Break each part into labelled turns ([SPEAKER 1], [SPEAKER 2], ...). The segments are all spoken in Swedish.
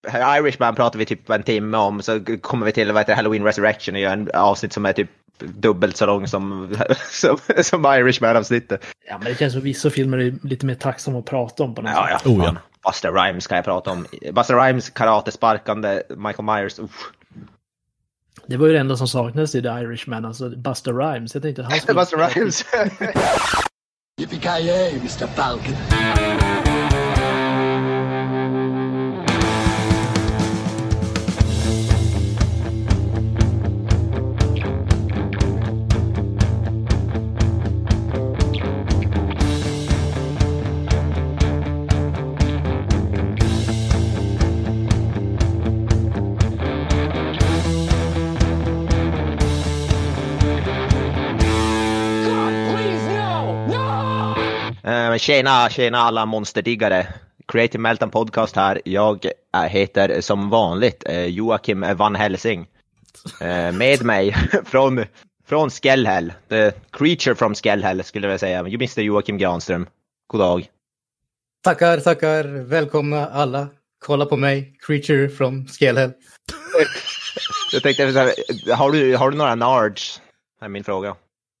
[SPEAKER 1] Irishman pratar vi typ en timme om, så kommer vi till Halloween Resurrection och gör en avsnitt som är typ dubbelt så lång som Irishman-avsnittet.
[SPEAKER 2] Ja, men det känns som vissa filmer är lite mer tacksamma att prata om på något sätt.
[SPEAKER 1] Ja. Buster Rhymes kan jag prata om. Buster Rhymes, karatesparkande, Michael Myers.
[SPEAKER 2] Det var ju det enda som saknades i The Irishman, alltså Buster Rhymes. Jag tänkte han
[SPEAKER 1] Buster Rhymes.
[SPEAKER 3] Yippee-ki-yay, Mr. Falcon.
[SPEAKER 1] Tjena alla monsterdiggare. Creative Meltdown Podcast här. Jag heter som vanligt Joakim Van Helsing. Med mig från Skellhäll. The creature from Skellhäll skulle jag säga. Mr. Joakim Granström. God dag.
[SPEAKER 4] Tackar. Välkomna alla. Kolla på mig. Creature from Skellhäll.
[SPEAKER 1] Jag tänkte, har du några nards? Det är min fråga.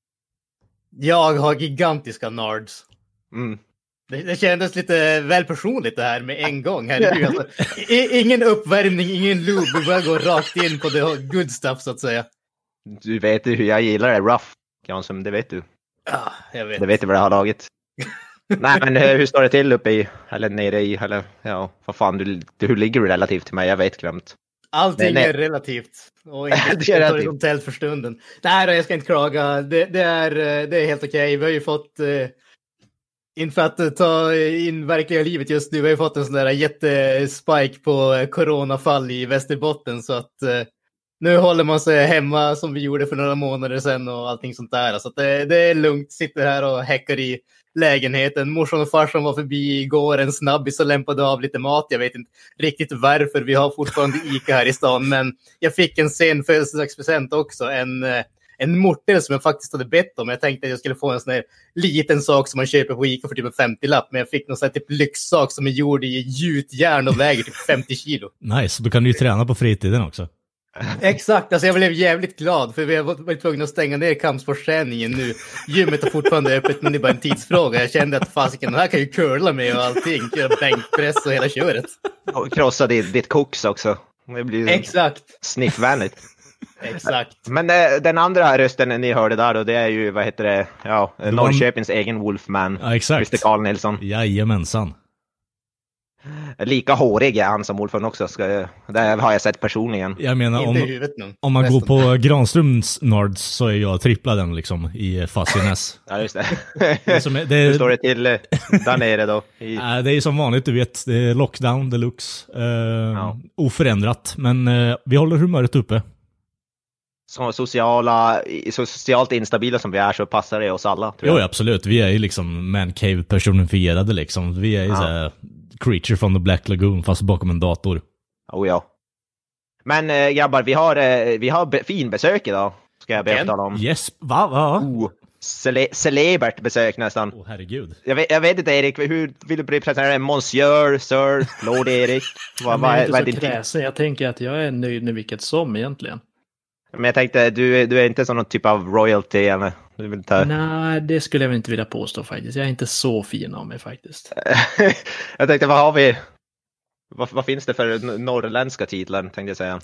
[SPEAKER 4] Jag har gigantiska nards.
[SPEAKER 1] Mm.
[SPEAKER 4] Det kändes lite väl personligt det här med en gång. Herregud, alltså, ingen uppvärmning, ingen loop. Vi bara går rakt in på det good stuff så att säga.
[SPEAKER 1] Du vet hur jag gillar det. Rough, Jansson, det vet du.
[SPEAKER 4] Ja, jag vet.
[SPEAKER 1] Det vet du vad det har laget. Nej, men hur står det till uppe i, eller nere i, eller ja, vad fan, hur ligger du relativt till mig? Jag vet glömt.
[SPEAKER 4] Allting är relativt. Och inte horisontellt för stunden. Nej då, jag ska inte klaga. Det är helt okej. Vi har ju fått... inför att ta in verkliga livet just nu. Vi har ju fått en sån där jättespike på coronafall i Västerbotten. Så att nu håller man sig hemma som vi gjorde för några månader sedan och allting sånt där. Så att det är lugnt. Sitter här och häckar i lägenheten. Morsan och farsan var förbi igår en snabbis och lämpade av lite mat. Jag vet inte riktigt varför. Vi har fortfarande Ica här i stan. Men jag fick en sen födelsedagspresent också. En mortel som jag faktiskt hade bett om. Jag tänkte att jag skulle få en sån här liten sak som man köper på Ica för typ en 50-lapp. Men jag fick någon sån här typ lyxsak som är gjord i gjutjärn och väger typ 50 kilo.
[SPEAKER 5] Nice, då kan du ju träna på fritiden också.
[SPEAKER 4] Exakt, alltså jag blev jävligt glad för vi har varit tvungna att stänga ner kampsportsträningen nu. Gymmet är fortfarande öppet men det är bara en tidsfråga. Jag kände att fasiken, här kan ju curla med och allting. Göra bänkpress och hela köret.
[SPEAKER 1] Och krossa ditt koks också. Det blir
[SPEAKER 4] exakt
[SPEAKER 1] sniffvänligt.
[SPEAKER 4] Exakt.
[SPEAKER 1] Men den andra rösten ni hörde där då, det är ju, vad heter det? Ja, Norrköpings egen Wolfman.
[SPEAKER 5] Ja, exakt.
[SPEAKER 1] Mr. Carl Nilsson.
[SPEAKER 5] Jajamensan.
[SPEAKER 1] Lika hårig är han som Wolfman också. Det har jag sett personligen.
[SPEAKER 5] Jag menar, om man går på Granströms nards så är jag trippla den liksom i Fasciness.
[SPEAKER 1] Ja, just det. Hur står det till där nere då?
[SPEAKER 5] Det är som vanligt, du vet. Det är lockdown deluxe. Oförändrat. Men vi håller humöret uppe.
[SPEAKER 1] Så socialt instabila som vi är så passar det oss alla.
[SPEAKER 5] Jo, absolut. Vi är ju liksom mancave personifierade liksom. Vi är ju så här creature from the Black Lagoon fast bakom en dator.
[SPEAKER 1] Oh ja. Men grabbar, vi har fin besök idag. Ska jag berätta om.
[SPEAKER 5] Yes, va?
[SPEAKER 1] Celebert besök nästan.
[SPEAKER 5] Herregud.
[SPEAKER 1] Jag vet inte, Erik, hur vill du presentera det? Monsieur, Sir, Lord Erik?
[SPEAKER 2] Vad är din kräsen? Jag tänker att jag är nöjd med vilket som egentligen.
[SPEAKER 1] Men jag tänkte, du är inte sån någon typ av royalty eller?
[SPEAKER 2] Nej, det skulle jag väl inte vilja påstå faktiskt. Jag är inte så fin av mig faktiskt.
[SPEAKER 1] Jag tänkte, vad har vi? Vad finns det för norrländska titlar, tänkte jag säga.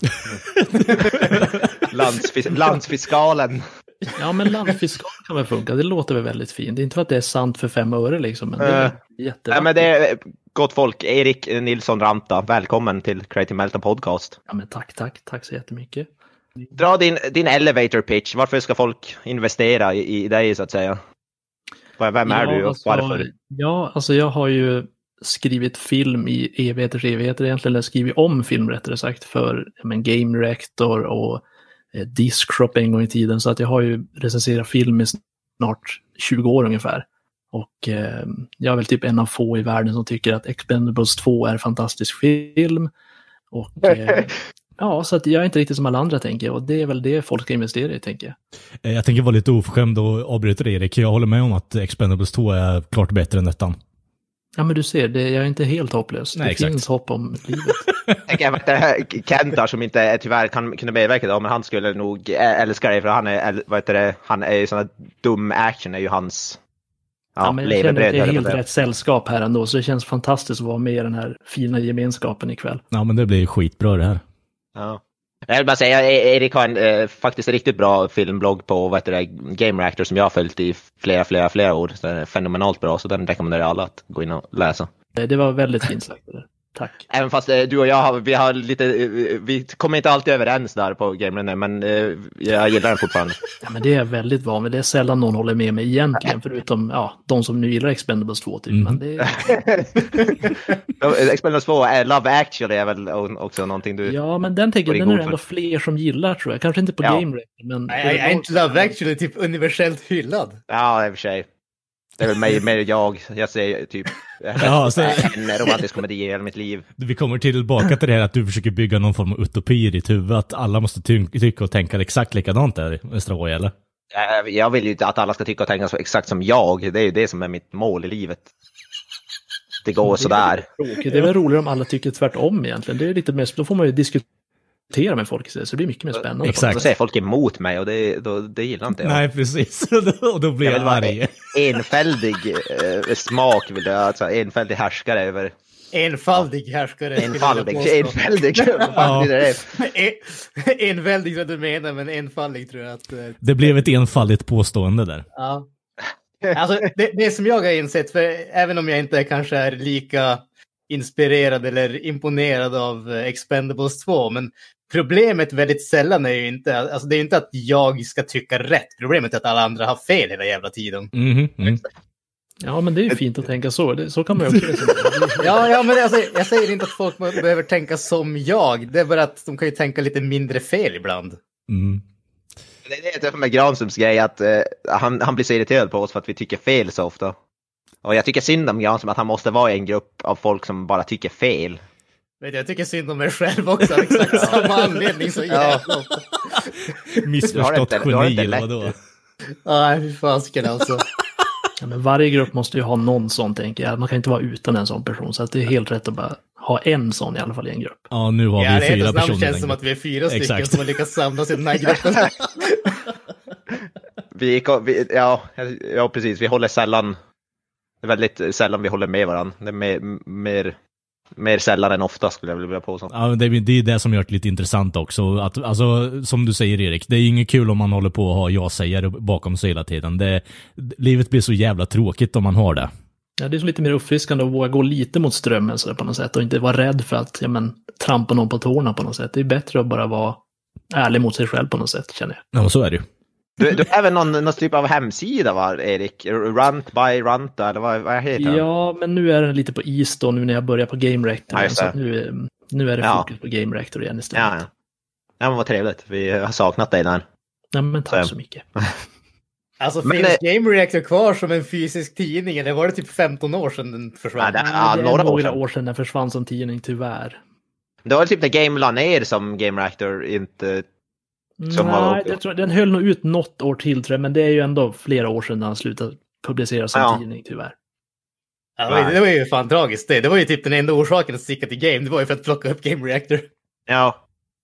[SPEAKER 1] Landsfiskalen.
[SPEAKER 2] Ja, men landsfiskal kan väl funka. Det låter väl väldigt fint. Det är inte för att det är sant för 5 öre liksom, men det är jättebra.
[SPEAKER 1] Nej, men det är gott folk. Erik Nilsson Ranta, välkommen till Creative Meltdown Podcast.
[SPEAKER 2] Ja, men tack så jättemycket.
[SPEAKER 1] Dra din elevator pitch. Varför ska folk investera i dig så att säga? Vem är du och varför?
[SPEAKER 2] Ja, alltså jag har ju skrivit film i evigheter egentligen, eller skrivit om film rättare sagt för Game Reactor och Discrop en gång i tiden, så att jag har ju recenserat film i snart 20 år ungefär. Och jag är väl typ en av få i världen som tycker att Expendables 2 är en fantastisk film. Och ja, så att jag är inte riktigt som alla andra tänker jag, och det är väl det folk ska investera i, tänker jag.
[SPEAKER 5] Jag tänker vara lite oförskämd och avbryta det, Erik. Jag håller med om att Expendables 2 är klart bättre än ettan.
[SPEAKER 2] Ja, men du ser, jag är inte helt hopplös.
[SPEAKER 5] Nej,
[SPEAKER 2] det finns hopp om livet.
[SPEAKER 1] Jag vet det, Kentar som inte tyvärr kunde medverka då, men han skulle nog älska det, för han är ju sån här dum action är ju hans
[SPEAKER 2] men jag känner att det är helt rätt sällskap här ändå, så det känns fantastiskt att vara med i den här fina gemenskapen ikväll.
[SPEAKER 5] Ja, men det blir skitbra det här.
[SPEAKER 1] Ja. Jag vill bara säga, Erik har en faktiskt riktigt bra filmblogg på Game Reactor som jag har följt i flera år. Så det är fenomenalt bra, så den rekommenderar jag alla att gå in och läsa.
[SPEAKER 2] Det var väldigt fint sagt det där. Tack.
[SPEAKER 1] Även fast du och jag vi kommer inte alltid överens där på Game Reactor, men jag gillar den fortfarande.
[SPEAKER 2] Ja, men det är väldigt vanligt. Det är sällan någon håller med mig egentligen, förutom de som nu gillar Expendables 2 typ. Men det
[SPEAKER 1] Expendables 2, Love Actually är väl också någonting du...
[SPEAKER 2] Ja, men den är det ändå fler som gillar, tror jag. Kanske inte på Game Reactor, men...
[SPEAKER 4] Är inte Love Actually typ universellt hyllad?
[SPEAKER 1] Ja, i och för sig. Det är väl mer jag säger typ en romantisk komedi i hela mitt liv.
[SPEAKER 5] Vi kommer tillbaka till det här att du försöker bygga någon form av utopi i ditt huvud, att alla måste tycka och tänka exakt likadant där i Stråj, eller?
[SPEAKER 1] Jag vill ju inte att alla ska tycka och tänka så exakt som jag. Det är ju det som är mitt mål i livet. Det går sådär.
[SPEAKER 2] Det är väl roligare om alla tycker tvärtom egentligen. Det är lite mer, då får man ju diskutera med folk, så det blir mycket mer spännande.
[SPEAKER 5] Exakt.
[SPEAKER 1] Då säger folk emot mig och det gillar inte jag.
[SPEAKER 5] Nej, precis. Och då blir jag arg.
[SPEAKER 1] Enfäldig smak vill jag, alltså enfäldig härskare över...
[SPEAKER 4] Enfaldig härskare.
[SPEAKER 1] Enfäldig.
[SPEAKER 4] Enfäldig vad du menar, men enfaldig tror jag att...
[SPEAKER 5] Det blev ett enfaldigt påstående där.
[SPEAKER 4] Ja. Alltså, det som jag har insett, för även om jag inte kanske är lika inspirerad eller imponerad av Expendables 2, men problemet väldigt sällan är ju inte, alltså det är inte att jag ska tycka rätt, problemet är att alla andra har fel hela jävla tiden.
[SPEAKER 2] Ja, men det är ju fint att tänka så. Så kan man ju också resonera.
[SPEAKER 4] Ja, men alltså, jag säger inte att folk behöver tänka som jag. Det är bara att de kan ju tänka lite mindre fel ibland.
[SPEAKER 1] Det är med Granströms grej att han blir så irriterad på oss för att vi tycker fel så ofta. Och jag tycker synd om Granström att han måste vara i en grupp av folk som bara tycker fel.
[SPEAKER 4] Jag tycker synd om mig själv också, exakt samma anledning så jävla ofta.
[SPEAKER 5] Missförstått geni, eller vadå?
[SPEAKER 4] Nej, fy fasken alltså.
[SPEAKER 2] Ja, men varje grupp måste ju ha någon sån, tänker jag. Man kan inte vara utan en sån person, så att det är helt rätt att bara ha en sån i alla fall i en grupp.
[SPEAKER 5] Ja, nu har vi 4 personer.
[SPEAKER 4] Det känns som att vi är 4 stycken som har lyckats samlas i den här gruppen.
[SPEAKER 1] Ja, precis. Vi håller sällan... Det är väldigt sällan vi håller med varandra. Det är mer sällan än ofta, skulle jag vilja påstå.
[SPEAKER 5] Ja, det är det som gör det lite intressant också. Att, alltså, som du säger, Erik, det är inget kul om man håller på att ha jag-sägare bakom sig hela tiden. Livet blir så jävla tråkigt om man har det.
[SPEAKER 2] Ja, det är så lite mer uppfriskande att våga gå lite mot strömmen så där, på något sätt, och inte vara rädd för att trampa någon på tårna på något sätt. Det är bättre att bara vara ärlig mot sig själv på något sätt, känner jag.
[SPEAKER 5] Ja, så är det ju.
[SPEAKER 1] Du har även någon typ av hemsida, va, Erik? Rant by Ranta, eller vad heter den?
[SPEAKER 2] Ja, men nu är den lite på is då, nu när jag börjar på Game Reactor. Ja, så nu är det fokus på Game Reactor igen istället.
[SPEAKER 1] Ja, men vad trevligt. Vi har saknat dig där.
[SPEAKER 2] Ja, men tack så mycket.
[SPEAKER 4] Alltså, finns Game Reactor kvar som en fysisk tidning? Eller var det typ 15 år sedan den försvann?
[SPEAKER 2] Det är några år sedan den försvann som tidning, tyvärr.
[SPEAKER 1] Det var typ när Game la ner som Game Reactor inte...
[SPEAKER 2] Nej, jag tror, den höll nog ut något år till, tror jag, men det är ju ändå flera år sedan han slutade publicera som tidning, tyvärr.
[SPEAKER 4] Ja, det var ju fan tragiskt. Det var ju typ den enda orsaken att sticka till Game. Det var ju för att plocka upp Game Reactor.
[SPEAKER 1] Ja.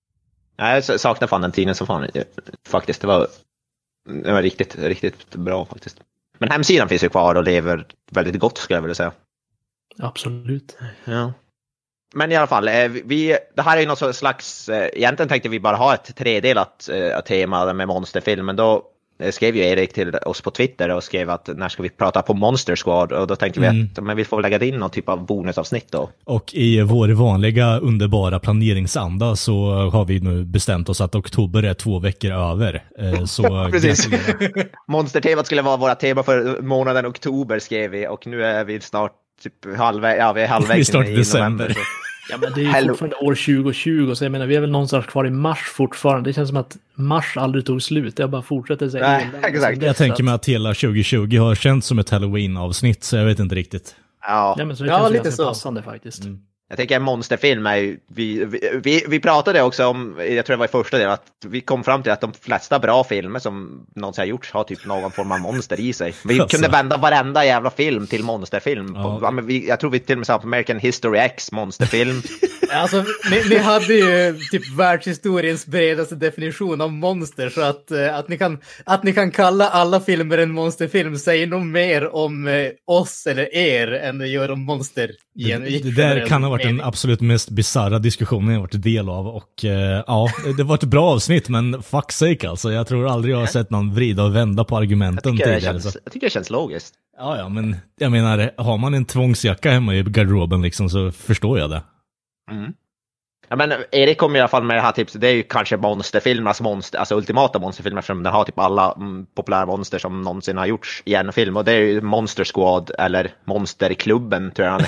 [SPEAKER 1] Jag saknar fan den tiden som fan. Faktiskt, det var riktigt, riktigt bra faktiskt. Men hemsidan finns ju kvar och lever väldigt gott, skulle jag vilja säga.
[SPEAKER 2] Absolut.
[SPEAKER 1] Ja. Men i alla fall, det här är ju något slags, egentligen tänkte vi bara ha ett tredelat tema med monsterfilmen. Då skrev ju Erik till oss på Twitter och skrev att när ska vi prata på Monster Squad, och då tänkte vi att men vi får lägga in någon typ av bonusavsnitt då.
[SPEAKER 5] Och i vår vanliga underbara planeringsanda så har vi nu bestämt oss att oktober är 2 veckor över. Så
[SPEAKER 1] precis. Monster-temat skulle vara våra tema för månaden oktober, skrev vi, och nu är vi snart typ halvvägs
[SPEAKER 5] vi startar i december.
[SPEAKER 2] Ja, men det är ju fortfarande år 2020, så jag menar, vi är väl någonstans kvar i mars fortfarande. Det känns som att mars aldrig tog slut. Jag bara fortsätter säga.
[SPEAKER 1] Nej, exakt.
[SPEAKER 5] Jag tänker mig att hela 2020 har känts som ett Halloween-avsnitt, så jag vet inte riktigt.
[SPEAKER 1] Ja,
[SPEAKER 2] men så det känns lite så passande faktiskt.
[SPEAKER 1] Jag tänker en monsterfilm är ju, vi pratade också om, jag tror det var i första delen, att vi kom fram till att de flesta bra filmer som någonsin har gjorts har typ någon form av monster i sig. Vi kunde vända varenda jävla film till monsterfilm. Ja. Jag tror vi till och med sa på American History X monsterfilm.
[SPEAKER 4] Alltså, ni hade ju typ världshistoriens bredaste definition av monster, så att ni kan kalla alla filmer en monsterfilm säger nog mer om oss eller er än det gör om monster.
[SPEAKER 5] Det där kan ha varit den absolut mest bizarra diskussionen jag varit del av, och ja, det var ett bra avsnitt, men fuck sake alltså, jag tror aldrig jag har sett någon vrida och vända på argumenten tidigare.
[SPEAKER 1] Jag tycker det känns logiskt.
[SPEAKER 5] Ja, men jag menar, har man en tvångsjacka hemma i garderoben liksom, så förstår jag det.
[SPEAKER 1] Mm. Ja, men Erik kommer i alla fall med det här tipset. Det är ju kanske monsterfilmernas monster, alltså ultimata monsterfilmer, eftersom den har typ alla populära monster som någonsin har gjorts i en film. Och det är ju Monster Squad, eller Monsterklubben tror jag han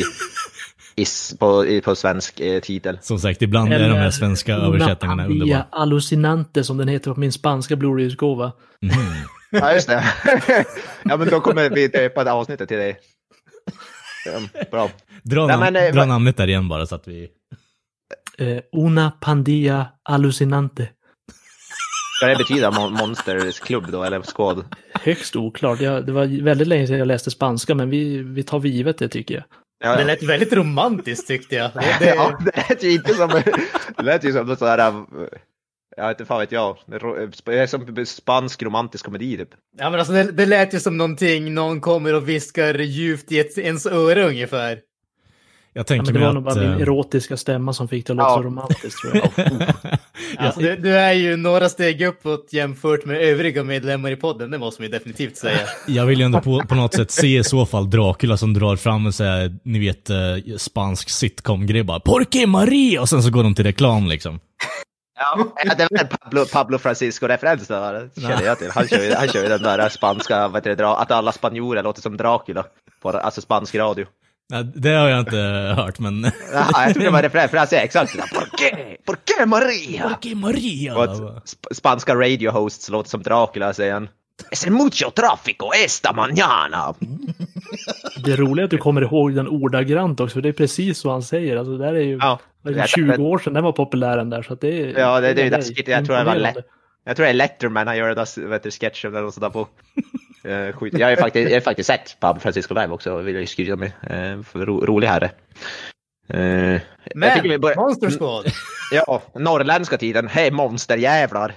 [SPEAKER 1] heter på svensk titel.
[SPEAKER 5] Som sagt, ibland är de här svenska översättningarna underbara.
[SPEAKER 2] Alucinante som den heter på min spanska Blu-ray-utgåva.
[SPEAKER 1] Ja, just det. Ja, men då kommer vi döpa det avsnittet till dig. Bra.
[SPEAKER 5] Dra namnet där igen bara så att vi...
[SPEAKER 2] Una pandilla alucinante.
[SPEAKER 1] Ska det betyda Monsters klubb då, eller squad?
[SPEAKER 2] Högst oklart. Det var väldigt länge sedan jag läste spanska, men vi tar givet det tycker jag.
[SPEAKER 1] Ja.
[SPEAKER 4] Det lät väldigt romantiskt tyckte jag.
[SPEAKER 1] Ja, det lät ju inte som... Det lät ju som något sådär... Jag vet inte, fan vet jag. Det är som spansk romantisk komedi typ.
[SPEAKER 4] Ja, men alltså det lät ju som någonting någon kommer och viskar djupt i ens öra ungefär.
[SPEAKER 5] Jag tänker
[SPEAKER 2] det var nog bara min erotiska stämma som fick det att låta så romantiskt, tror jag.
[SPEAKER 4] Alltså, du är ju några steg uppåt jämfört med övriga medlemmar i podden, det måste man ju definitivt säga.
[SPEAKER 5] Jag vill ju ändå på något sätt se i så fall Dracula som drar fram en så här, ni vet, spansk sitcom-grej bara, Porque Maria! Och sen så går de till reklam liksom.
[SPEAKER 1] Ja, det var en Pablo Francisco-referens där, känner jag till. Han kör ju den där spanska, att alla spanjorer låter som Dracula på alltså spansk radio.
[SPEAKER 5] Nej, det har jag inte hört, men...
[SPEAKER 1] Ja, jag tror det var referens, exakt. Porque Maria!
[SPEAKER 5] Porque Maria!
[SPEAKER 1] Och spanska radio hosts låter som Dracula, säger han. Es mucho tráfico esta mañana.
[SPEAKER 2] Det är roligt att du kommer ihåg den ordagrant också, för det är precis så han säger. Alltså, det där är ju 20 år sedan den var populär den där, så att det är...
[SPEAKER 1] Ja, det är jag tror det var jag tror det är Letterman han gör det sketch eller något sådär på. Jag har faktiskt sett Pablo Francisco live också, vill jag skriva med. Rolig herre.
[SPEAKER 4] Men, Monster Squad!
[SPEAKER 1] Ja, norrländska tiden. Hej monsterjävlar!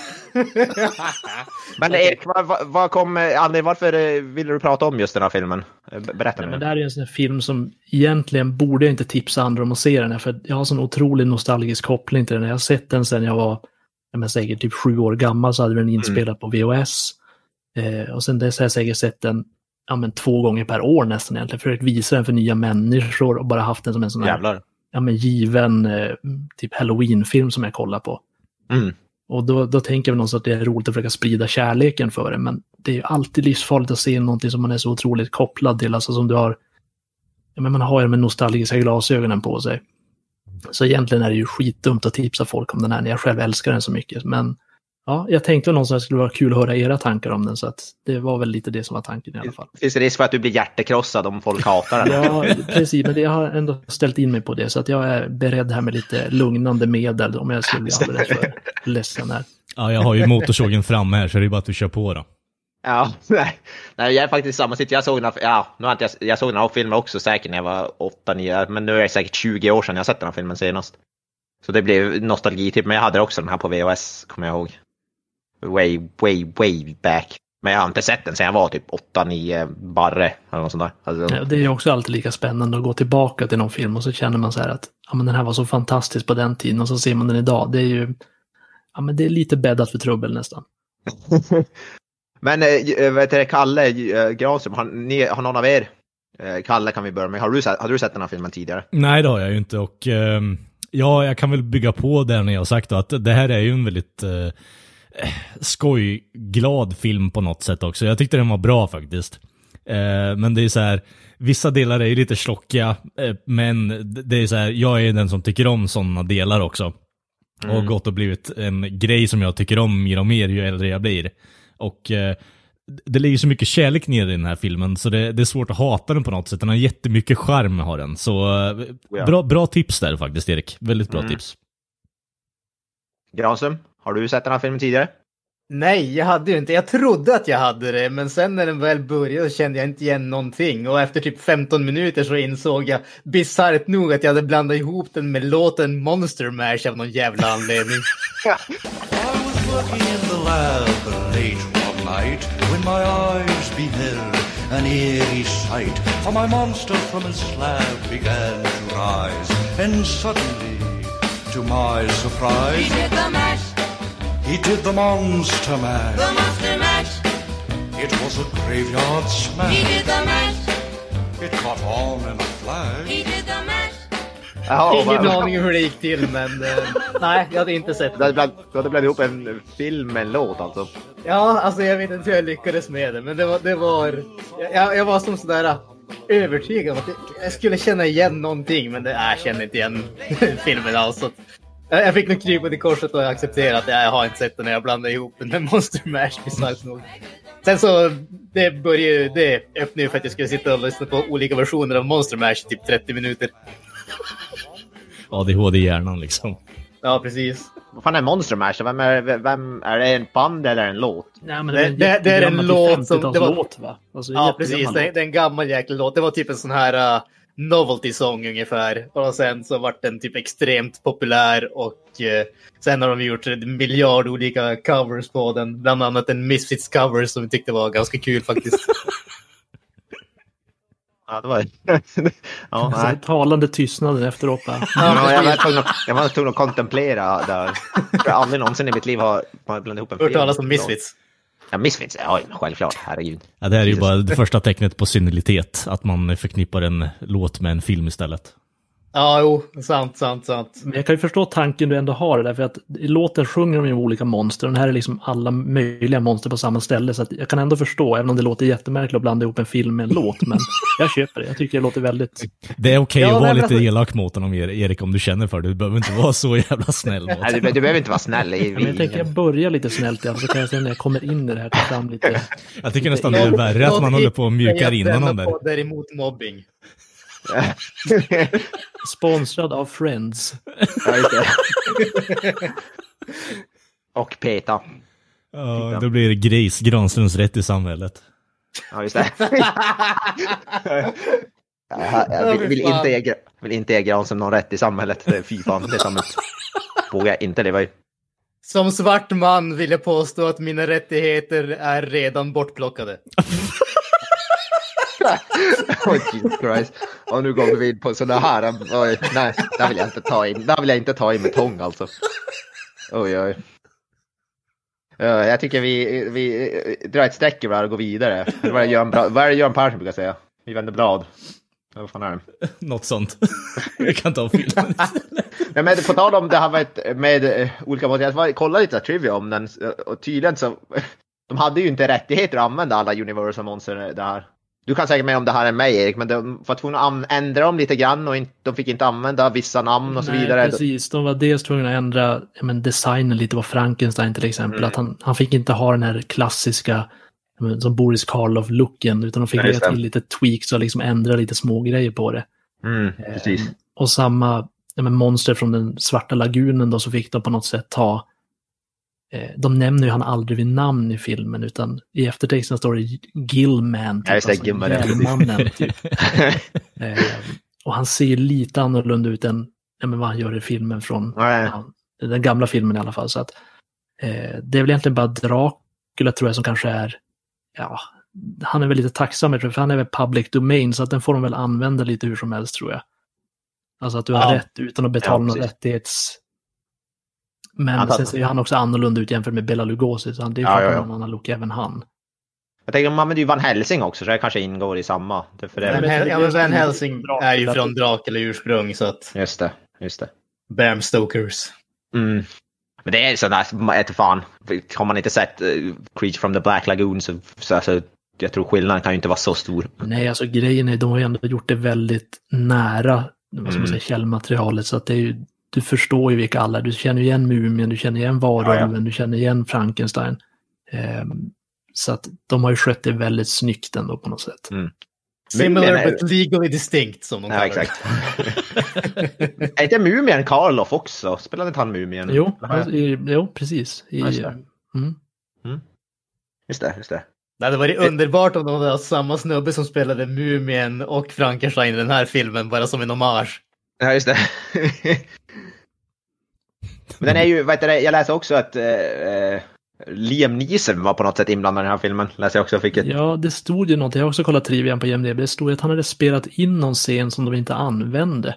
[SPEAKER 1] Men Erik, varför vill du prata om just den här filmen? Berätta nu.
[SPEAKER 2] Men det här är en sån här film som egentligen borde jag inte tipsa andra om att se den här, för jag har en sån otrolig nostalgisk koppling till den. Jag har sett den sedan jag var säkert typ 7 år gammal, så hade den inspelad på VHS. Och sen dess har jag säkert sett den 2 gånger per år nästan egentligen, för att visa den för nya människor och bara haft den som en sån här given typ Halloween-film som jag kollar på. Och då tänker jag någonstans att det är roligt att försöka sprida kärleken för det, men det är ju alltid livsfarligt att se någonting som man är så otroligt kopplad till, alltså som du har, man har ju med nostalgiska glasögonen på sig. Så egentligen är det ju skitdumt att tipsa folk om den här när jag själv älskar den så mycket, men ja, jag tänkte någonstans att det skulle vara kul att höra era tankar om den, så att det var väl lite det som var tanken i alla fall.
[SPEAKER 1] Finns det risk för att du blir hjärtekrossad om folk hatar den?
[SPEAKER 2] Ja, precis, men jag har ändå ställt in mig på det, så att jag är beredd här med lite lugnande medel om jag skulle bli alldeles för ledsen här.
[SPEAKER 5] Ja, jag har ju motorsågen framme här, så det är bara att du kör på då.
[SPEAKER 1] Ja, nej, jag är faktiskt samma sitt. Jag såg den här filmen också säkert när jag var 8-9, men nu är det säkert 20 år sedan jag sett den här filmen senast. Så det blev nostalgi typ, men jag hade också den här på VHS, kommer jag ihåg. Way back. Men jag har inte sett den sen jag var typ 8-9 barre eller något sånt där. Alltså,
[SPEAKER 2] det är ju också alltid lika spännande att gå tillbaka till någon film och så känner man så här att men den här var så fantastisk på den tiden, och så ser man den idag. Det är ju det är lite bäddat för trubbel nästan.
[SPEAKER 1] Men Kalle Granström, har någon av er, Kalle kan vi börja med, har du sett den här filmen tidigare?
[SPEAKER 5] Nej, det har jag ju inte, och jag kan väl bygga på det när jag har sagt att det här är ju en väldigt skojglad film på något sätt också. Jag tyckte den var bra faktiskt. Men det är så här, vissa delar är ju lite slockiga, men det är så här, jag är den som tycker om sådana delar också. Och gått och blivit en grej som jag tycker om mer och mer ju äldre jag blir. Och det ligger så mycket kärlek ner i den här filmen så det är svårt att hata den på något sätt. Den har jättemycket charm har den. Så bra tips där faktiskt, Erik. Väldigt bra tips.
[SPEAKER 1] Granström, har du sett den här filmen tidigare?
[SPEAKER 4] Nej, jag hade ju inte. Jag trodde att jag hade det, men sen när den väl började kände jag inte igen någonting. Och efter typ 15 minuter så insåg jag bisarrt nog att jag hade blandat ihop den med låten Monster Mash av någon jävla anledning.
[SPEAKER 3] I was working in the lab late one night when my eyes beheld an eerie sight. For my monster from his slab began to rise, and suddenly, to my surprise,
[SPEAKER 6] He did the mash.
[SPEAKER 3] he did the monster mash.
[SPEAKER 6] The monster mash.
[SPEAKER 3] It was a graveyard
[SPEAKER 6] He
[SPEAKER 3] smash.
[SPEAKER 6] did the mash.
[SPEAKER 3] It caught on in a flash.
[SPEAKER 6] He did the mash.
[SPEAKER 4] Ingen aning hur det gick till, men nej, jag hade inte sett det.
[SPEAKER 1] Du hade blandat ihop en film med en låt alltså.
[SPEAKER 4] Ja, alltså jag vet inte hur jag lyckades med det, men det var jag var som sådär övertygad om att jag skulle känna igen någonting, men jag känner inte igen filmen alls. Jag fick nog krypa till korset och acceptera att jag har inte sett den när jag blandade ihop den med Monster Mash bisarrt nog. Sen så det öppnade ju för att jag skulle sitta och lyssna på olika versioner av Monster Mash i typ 30 minuter.
[SPEAKER 5] ADHD-hjärnan liksom.
[SPEAKER 4] Ja, precis.
[SPEAKER 1] Vad fan är Monster Mash? Vem är det en band eller en låt?
[SPEAKER 2] Nej, men
[SPEAKER 4] Det är en låt som... Det var,
[SPEAKER 2] låt, va? Alltså,
[SPEAKER 4] ja, precis. Det är en gammal jäkla låt. Det var typ en sån här novelty-sång ungefär. Och sen så vart den typ extremt populär. Och sen har de gjort en miljard olika covers på den. Bland annat en Misfits cover som vi tyckte var ganska kul faktiskt.
[SPEAKER 1] Ja, det var ja,
[SPEAKER 2] alltså, talande tystnaden efteråt.
[SPEAKER 1] Ja, jag var tvungen att kontemplera där. Jag har aldrig någonsin i mitt liv har blandat ihop en film.
[SPEAKER 4] Hört talas om Misfits.
[SPEAKER 1] Ja, Misfits, ja, självklart, herregud.
[SPEAKER 5] Ja, det här är ju bara det första tecknet på synnerlitet, att man förknippar en låt med en film istället.
[SPEAKER 4] Ja, jo, sant.
[SPEAKER 2] Men jag kan ju förstå tanken du ändå har, därför att i låten sjunger de ju olika monster. Den här är liksom alla möjliga monster på samma ställe, så att jag kan ändå förstå, även om det låter jättemärkligt att blanda ihop en film med en låt, men jag köper det. Jag tycker det låter väldigt...
[SPEAKER 5] Det är okej att vara lite elak mot honom, Erik, om du känner för det. Du behöver inte vara så jävla snäll mot
[SPEAKER 1] honom. Du behöver inte vara snäll.
[SPEAKER 2] Men jag tänker jag börjar lite snällt, så kan jag se när jag kommer in i det här ta fram lite...
[SPEAKER 5] Jag tycker nästan det är värre att man håller på och mjukar in honom där.
[SPEAKER 4] Däremot mobbing.
[SPEAKER 2] Sponsrad av Friends.
[SPEAKER 1] Och Peta.
[SPEAKER 5] Ja, då blir det Granströms rätt i samhället.
[SPEAKER 1] Ja, just det. Jag vill inte ge Granström någon rätt i samhället. Fy fan, det samhället vågar jag inte leva i.
[SPEAKER 4] Som svart man vill jag påstå att mina rättigheter är redan bortplockade.
[SPEAKER 1] Oh, Jesus Christ. Och nu går vi in på sådana här. Oj, nej, där vill jag inte ta in. Där vill jag inte ta in med tång alltså. Oj. Jag tycker vi drar ett streck över och går vidare. Vad är det Göran Persson brukar säga? Vi vänder blad. Vad fan är det?
[SPEAKER 5] Något sånt. Jag kan ta filmen.
[SPEAKER 1] Men på tal om det här med olika mått. Jag kollade lite trivia om den. Och tydligen så... De hade ju inte rättigheter att använda alla Universal Monster där. Du kan säga mig om det här är mig, Erik, men de var tvungna att ändra dem lite grann och de fick inte använda vissa namn och så vidare.
[SPEAKER 2] Nej, precis. De var dels tvungna att ändra designen lite på Frankenstein till exempel. Att han fick inte ha den här klassiska som Boris Karloff-looken, utan de fick lägga till lite tweaks och liksom ändra lite små grejer på det.
[SPEAKER 1] Precis.
[SPEAKER 2] Och samma monster från den svarta lagunen då, så fick de på något sätt ta... De nämner ju han aldrig vid namn i filmen, utan i eftertexten står det Gillman. Typ,
[SPEAKER 1] alltså
[SPEAKER 2] Gillmannen, typ. Och han ser lite annorlunda ut än vad han gör i filmen från den gamla filmen i alla fall. Så att, det är väl egentligen bara Dracula, tror jag, som kanske är... Ja, han är väl lite tacksam för han är väl public domain, så att den får de väl använda lite hur som helst, tror jag. Alltså att du har rätt utan att betala någon rättighets... Men sen ser han också annorlunda ut jämfört med Bela Lugosi, så det är ju en annan look även han.
[SPEAKER 1] Jag tänker, man använder ju Van Helsing också, så det kanske ingår i samma.
[SPEAKER 4] Men Van Helsing är ju från Dracula ursprung, så att...
[SPEAKER 1] Just det.
[SPEAKER 4] Bram Stokers.
[SPEAKER 1] Men det är sådär, fan. Har man inte sett Creature from the Black Lagoon så alltså, jag tror skillnaden kan ju inte vara så stor.
[SPEAKER 2] Nej, alltså grejen är, de har ju ändå gjort det väldigt nära, vad ska man säga, källmaterialet, så att det är ju, du förstår ju vilka alla, du känner igen Mumien, du känner igen Varulven, du känner igen Frankenstein. Så att de har ju skött det väldigt snyggt ändå på något sätt.
[SPEAKER 4] Similar but legally distinct som de kallar
[SPEAKER 1] exakt. Är inte Mumien Karloff också? Spelade inte han Mumien?
[SPEAKER 2] Jo, precis.
[SPEAKER 1] Just det.
[SPEAKER 4] Det hade varit underbart om de hade haft samma snubbe som spelade Mumien och Frankenstein i den här filmen, bara som en hommage.
[SPEAKER 1] Ja, just det. Men den är ju, jag läser också att Liam Neeson var på något sätt inblandad i den här filmen. Läser jag också,
[SPEAKER 2] Ja, det stod ju något. Jag har också kollat trivian på IMDb. Det stod att han hade spelat in någon scen som de inte använde.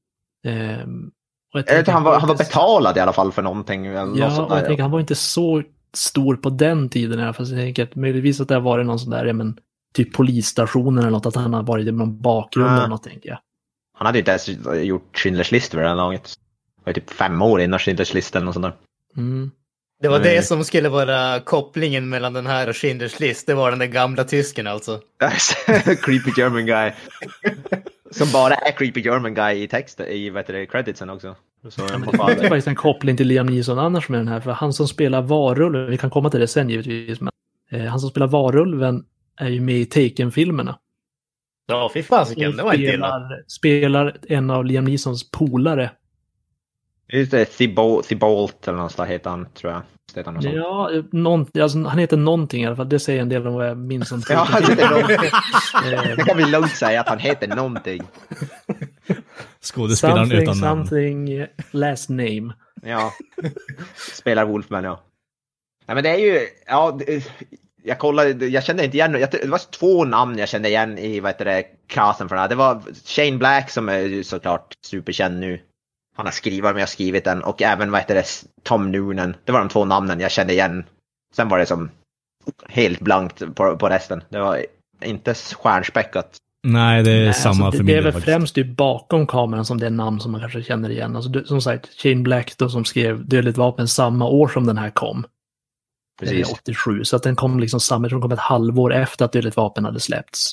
[SPEAKER 1] Han var betalad i alla fall för någonting.
[SPEAKER 2] Jag tänker han var inte så stor på den tiden i alla fall. Så jag tänker att möjligtvis att det var någon sån där, typ polisstationen eller något, att han har varit i någon bakgrund eller något, tänker jag.
[SPEAKER 1] Han hade ju inte ens gjort Schindler's List för det här laget. Det var typ 5 år innan Schindler's List eller något sånt där.
[SPEAKER 4] Det var det som skulle vara kopplingen mellan den här och Schindler's List. Det var den där gamla tysken alltså.
[SPEAKER 1] Creepy German guy. Som bara är creepy German guy i text, i creditsen också. Så
[SPEAKER 2] det är faktiskt en koppling till Liam Neeson annars med den här. För han som spelar varulven, vi kan komma till det sen givetvis, men han som spelar varulven är ju med i Taken-filmerna.
[SPEAKER 4] Ja, fy fasiken, det var inte
[SPEAKER 2] spelar en av Liam Neesons polare.
[SPEAKER 1] Just det, Thibault eller något sånt heter han, tror jag.
[SPEAKER 2] Ja, han heter någonting i alla fall. Det säger en del om vad jag minns om
[SPEAKER 1] ja, det kan vi lugnt säga att han heter någonting.
[SPEAKER 5] Skådespelaren utan namn.
[SPEAKER 2] Something last name.
[SPEAKER 1] Ja, spelar Wolfman, ja. Nej, men det är ju, jag kollade, jag kände inte igen, det var 2 namn jag kände igen i, casten för den här. Det var Shane Black som är såklart superkänd nu. Han har skrivit den, och även Tom Noonan. Det var de 2 namnen jag kände igen. Sen var det som helt blankt på resten. Det var inte stjärnspäckat.
[SPEAKER 5] Nej, det är samma för mig.
[SPEAKER 2] Det är väl främst bakom kameran som det är namn som man kanske känner igen. Alltså, som sagt, Shane Black då, som skrev Dödligt vapen samma år som den här kom.
[SPEAKER 1] Precis.
[SPEAKER 2] 87, så att den kom liksom samma, som kom ett halvår efter att Dödligt vapen hade släppts.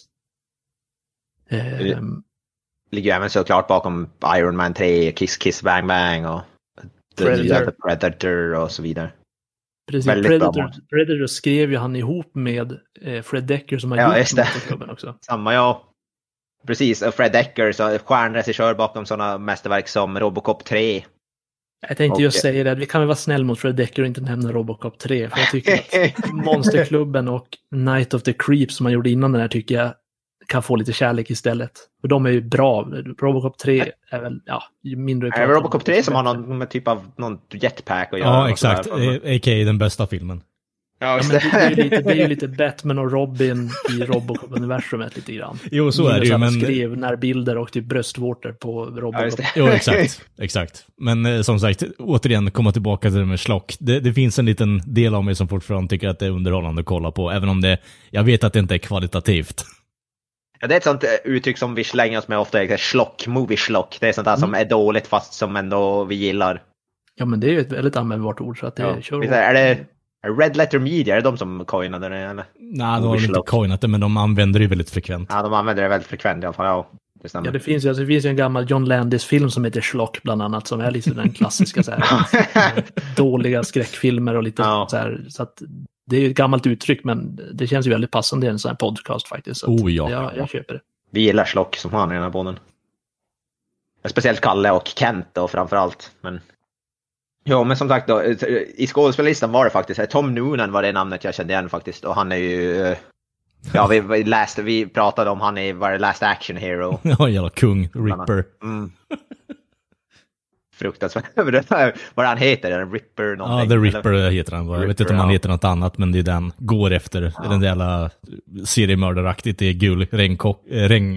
[SPEAKER 1] Ligger även såklart bakom Iron Man 3, Kiss Kiss Bang Bang och Predator och så vidare.
[SPEAKER 2] Precis, Predator skrev ju han ihop med Fred Decker som har gjort Motorklubben också.
[SPEAKER 1] Samma, ja. Precis, och Fred Decker, så stjärnregissör bakom sådana mästerverk som Robocop 3.
[SPEAKER 2] Jag tänkte just säga det, vi kan väl vara snäll mot Fred Decker och inte nämna Robocop 3. För jag tycker att Monsterklubben och Night of the Creeps som man gjorde innan den här tycker jag kan få lite kärlek istället. För de är ju bra. Robocop 3 är väl, mindre...
[SPEAKER 1] Är det Robocop 3 som har någon typ av någon jetpack att göra?
[SPEAKER 5] Ja, exakt. A.k.a. den bästa filmen.
[SPEAKER 2] Ja, men det är ju lite Batman och Robin i Robocop-universumet lite grann.
[SPEAKER 5] Jo, så är det ju. Men
[SPEAKER 2] skrev närbilder och typ bröstvårtor på Robocop.
[SPEAKER 5] Ja, jo, exakt. Men som sagt, återigen komma tillbaka till det med slock. Det finns en liten del av mig som fortfarande tycker att det är underhållande att kolla på. Även om jag vet att det inte är kvalitativt.
[SPEAKER 1] Ja, det är ett sånt uttryck som vi slänger oss med ofta, slock, movie slock. Det är sånt där som är dåligt fast som ändå vi gillar.
[SPEAKER 2] Ja, men det är ju ett väldigt användbart ord, så att det kör.
[SPEAKER 1] Är det Red Letter Media, är det de som coinade det? Eller?
[SPEAKER 5] Nej, de har inte coinat det, men de använder det väldigt frekvent.
[SPEAKER 1] Ja, de använder det väldigt frekvent i alla fall, ja.
[SPEAKER 2] Det finns ju en gammal John Landis-film som heter Schlock bland annat, som är lite den klassiska så här, dåliga skräckfilmer och lite så här, så att det är ju ett gammalt uttryck, men det känns ju väldigt passande i en sån här podcast faktiskt. Så jag köper det.
[SPEAKER 1] Vi gillar Schlock som han i den här podden. Speciellt Kalle och Kent då framförallt, men... Ja, men som sagt då, i skådespelarlistan var det faktiskt, Tom Noonan var det namnet jag kände igen faktiskt, och han är ju, ja, vi pratade om han var Last Action Hero.
[SPEAKER 5] Ja, jävla kung, Ripper.
[SPEAKER 1] Fruktansvärt. Vad han heter, Ripper någonting.
[SPEAKER 5] Ja, The Ripper heter han. Jag vet inte om han heter något annat, men det är den går efter. Den där jävla seriemördaraktigt, det är gul regnrock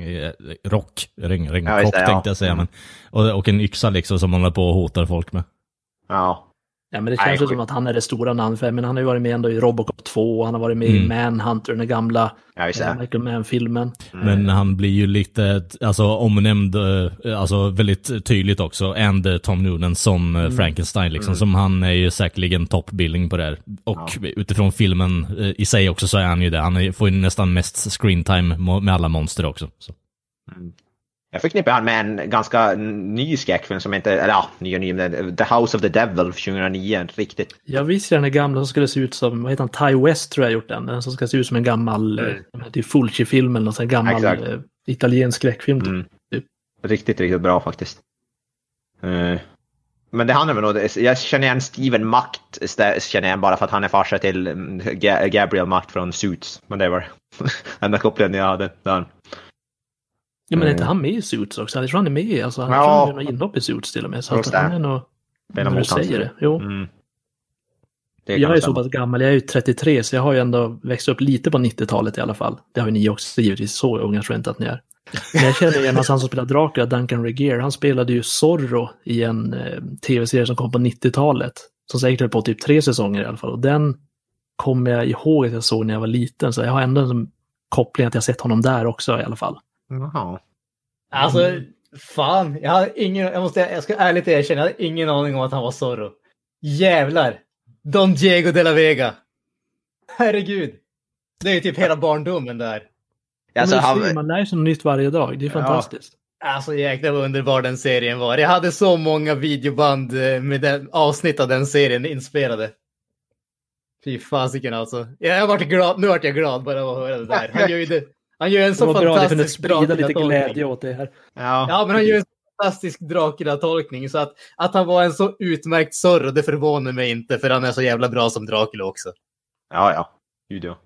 [SPEAKER 5] tänkte jag säga. Men, och en yxa liksom som man håller på och hotar folk med.
[SPEAKER 1] Ja.
[SPEAKER 2] Ja, men det känns ju som att han är det stora namn för, men han har ju varit med ändå i Robocop 2, han har varit med i Manhunter, den gamla Michael Mann-filmen.
[SPEAKER 5] Men han blir ju lite, omnämnd, väldigt tydligt också, and Tom Noonan som Frankenstein liksom, som han är ju säkerligen toppbilling på det här. Och utifrån filmen i sig också så är han ju det, han får ju nästan mest screentime med alla monster också. Så.
[SPEAKER 1] Jag förknippar han med en ganska ny skräckfilm som inte, eller ja, ny, men The House of the Devil 2009, riktigt.
[SPEAKER 2] Jag visste den gamla som skulle se ut som, vad heter han, Ty West tror jag gjort den som ska se ut som en gammal, det är Fulci-film eller någon sån gammal italiensk skräckfilm. Typ.
[SPEAKER 1] Riktigt bra faktiskt. Men det handlar väl nog, jag känner igen Steven Macht, känner igen bara för att han är farsa till Gabriel Macht från Suits, men det var enda kopplingen jag hade där.
[SPEAKER 2] Ja, men är inte han med i Suits också? Jag tror han är med, alltså han har några inhopp i Suits till och med, så att han är nog, när du säger det. Jo. Jag är så pass gammal, jag är ju 33, så jag har ju ändå växt upp lite på 90-talet i alla fall. Det har ju ni också givetvis, så unga tror jag inte att ni är. Men jag känner igen han som spelar Dracula, Duncan Regeer. Han spelade ju Zorro i en tv-serie som kom på 90-talet. Som säkert höll på typ 3 säsonger i alla fall. Och den kommer jag ihåg att jag såg när jag var liten. Så jag har ändå en koppling att jag sett honom där också i alla fall.
[SPEAKER 1] Jaha.
[SPEAKER 4] Alltså, fan. Jag ska ärligt erkänna, jag hade ingen aning om att han var Zorro. Jävlar. Don Diego de la Vega. Herregud. Det är ju typ hela barndomen där.
[SPEAKER 2] Alltså, man lär sig något nytt varje dag. Det är fantastiskt.
[SPEAKER 4] Alltså jäklar vad underbar den serien var. Jag hade så många videoband med avsnitt av den serien inspelade. Fy fasiken alltså. Jag varit glad. Nu vart jag glad bara av att höra det där. Han gör ju det. Han gör en så fantastisk
[SPEAKER 2] sprida lite glädje åt det här.
[SPEAKER 4] Ja, men han gör en fantastisk Dracula-tolkning. Så att han var en så utmärkt Zorro, det förvånar mig inte. För han är så jävla bra som Dracula också.
[SPEAKER 1] Ja. Gud ja.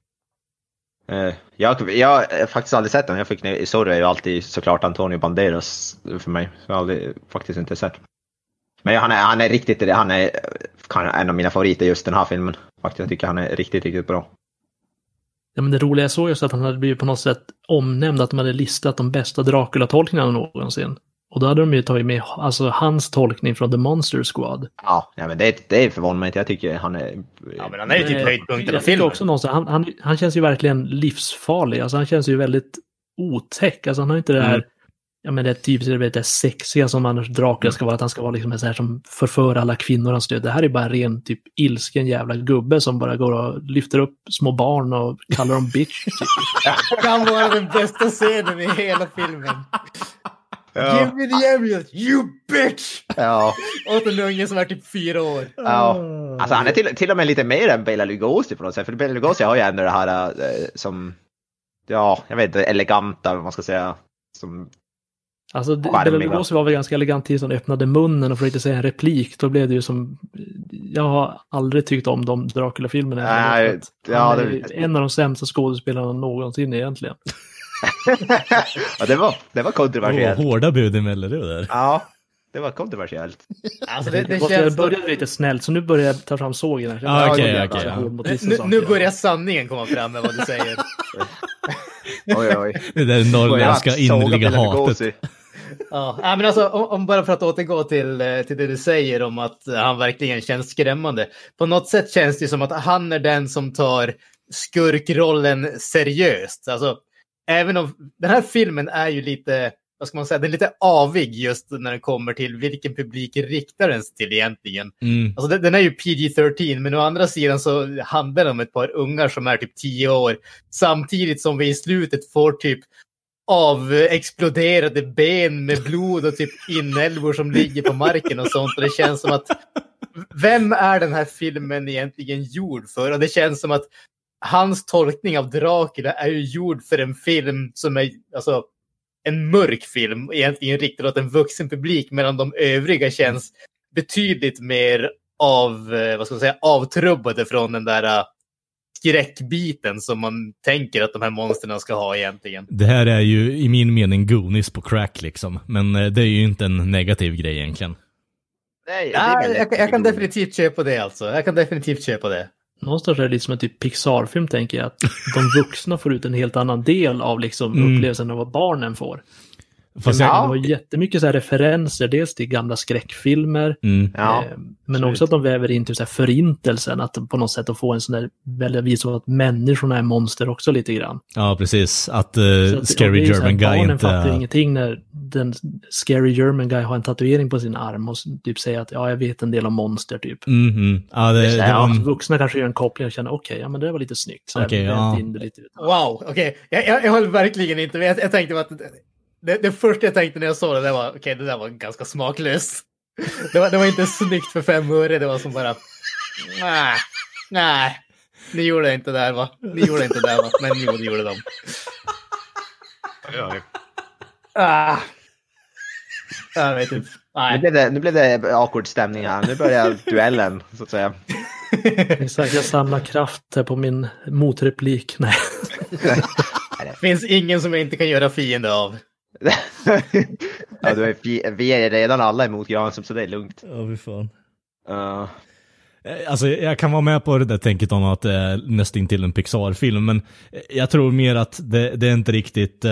[SPEAKER 1] Jag har faktiskt aldrig sett den. Jag fick i Zorro är ju alltid såklart Antonio Banderas för mig. Så jag har aldrig faktiskt inte sett. Men han är riktigt, han är en av mina favoriter just den här filmen. Faktiskt jag tycker han är riktigt bra.
[SPEAKER 2] Ja, men det roliga är så just att han hade blivit på något sätt omnämnd, att de hade listat de bästa Dracula-tolkningarna någonsin. Och då hade de ju tagit med alltså hans tolkning från The Monster Squad.
[SPEAKER 1] Ja, men det är förvånande mig inte. Jag tycker han är...
[SPEAKER 4] Ja, men han är ju typ höjdpunkten av
[SPEAKER 2] filmen. Också någonstans, han känns ju verkligen livsfarlig. Alltså han känns ju väldigt otäck. Alltså han har inte det här... Ja, men det är typiskt det sexiga som annars Dracula ska vara. Att han ska vara liksom så här som förför alla kvinnor han stöd. Det här är bara en ren typ ilsken jävla gubbe som bara går och lyfter upp små barn och kallar dem bitch. Typ.
[SPEAKER 4] Det kan vara den bästa scenen i hela filmen. Ja. Give me the ambulance, you bitch!
[SPEAKER 1] Ja.
[SPEAKER 4] Åt en unge som är typ 4 år.
[SPEAKER 1] Ja. Alltså han är till och med lite mer än Bela Lugosi på något sätt. För Bela Lugosi har ju ändå det här som... Ja, jag vet inte, eleganta, vad man ska säga. Som...
[SPEAKER 2] Alltså Bela Lugosi var väl ganska elegant tills han öppnade munnen och försökte säga en replik. Då blev det ju som... Jag har aldrig tyckt om de Dracula-filmerna.
[SPEAKER 1] Nej,
[SPEAKER 2] ja, det är en av de sämsta skådespelarna någonsin egentligen.
[SPEAKER 1] Ja, det var kontroversiellt.
[SPEAKER 5] Hårda bud emellan det där.
[SPEAKER 1] Ja, det var kontroversiellt.
[SPEAKER 4] Alltså det
[SPEAKER 2] känns... Jag började lite snällt, så nu börjar jag ta fram sågen här.
[SPEAKER 5] Okej.
[SPEAKER 4] Nu börjar sanningen komma fram med vad du säger.
[SPEAKER 1] Oj.
[SPEAKER 5] Det där norrländska innerliga hatet.
[SPEAKER 4] Ja, men alltså om bara för att återgå till det du säger om att han verkligen känns skrämmande. På något sätt känns det som att han är den som tar skurkrollen seriöst. Alltså, även om den här filmen är ju lite, vad ska man säga, den är lite avig just när den kommer till vilken publik riktar den till egentligen. Alltså den är ju PG-13, men å andra sidan så handlar det om ett par ungar som är typ 10 år. Samtidigt som vi i slutet får typ exploderade ben med blod och typ inälvor som ligger på marken och sånt. Och det känns som att vem är den här filmen egentligen gjord för? Och det känns som att hans tolkning av Dracula är ju gjord för en film som är alltså en mörk film, egentligen riktad åt en vuxen publik, medan de övriga känns betydligt mer avtrubbade från den där skräckbiten som man tänker att de här monsterna ska ha egentligen.
[SPEAKER 5] Det här är ju i min mening Goonies på crack liksom, men det är ju inte en negativ grej egentligen.
[SPEAKER 1] Nej,
[SPEAKER 4] jag kan definitivt köpa det alltså. Jag kan definitivt köpa det.
[SPEAKER 2] Någonstans är det lite som en typ Pixar-film, tänker jag. Att de vuxna får ut en helt annan del av liksom upplevelsen av vad barnen får.
[SPEAKER 5] Fast
[SPEAKER 2] det var jättemycket så här referenser, dels till gamla skräckfilmer, men också att de väver in till så här förintelsen, att på något sätt att få en sån där väldigt vis av att människorna är monster också lite grann.
[SPEAKER 5] Ja, precis. Att Scary German Guy
[SPEAKER 2] barnen
[SPEAKER 5] inte...
[SPEAKER 2] fattar ingenting när den Scary German Guy har en tatuering på sin arm och typ säger att jag vet en del om monster typ.
[SPEAKER 5] Ja, det var...
[SPEAKER 2] Vuxna kanske gör en koppling och känner okej, men det var lite snyggt. Så
[SPEAKER 4] Wow, okej. Jag håller verkligen inte med. Jag tänkte att Det första jag tänkte när jag såg det var okej, det där var ganska smaklöst. Det var inte snyggt för 5 öre. Det var som bara nej. Ni gjorde inte det där va? Men jo, det gjorde de. Jag vet inte.
[SPEAKER 1] Nu blev det awkward stämning här. Nu börjar duellen, så att säga.
[SPEAKER 2] Exakt, jag samlar kraft här på min motreplik. Nej.
[SPEAKER 4] Det finns ingen som jag inte kan göra fiende av.
[SPEAKER 1] Ja, vi är redan alla emot Granström, så det är lugnt.
[SPEAKER 5] Ja, vi fan. Alltså, jag kan vara med på det där tänket om att det är nästan till en Pixar-film, men jag tror mer att det är inte riktigt...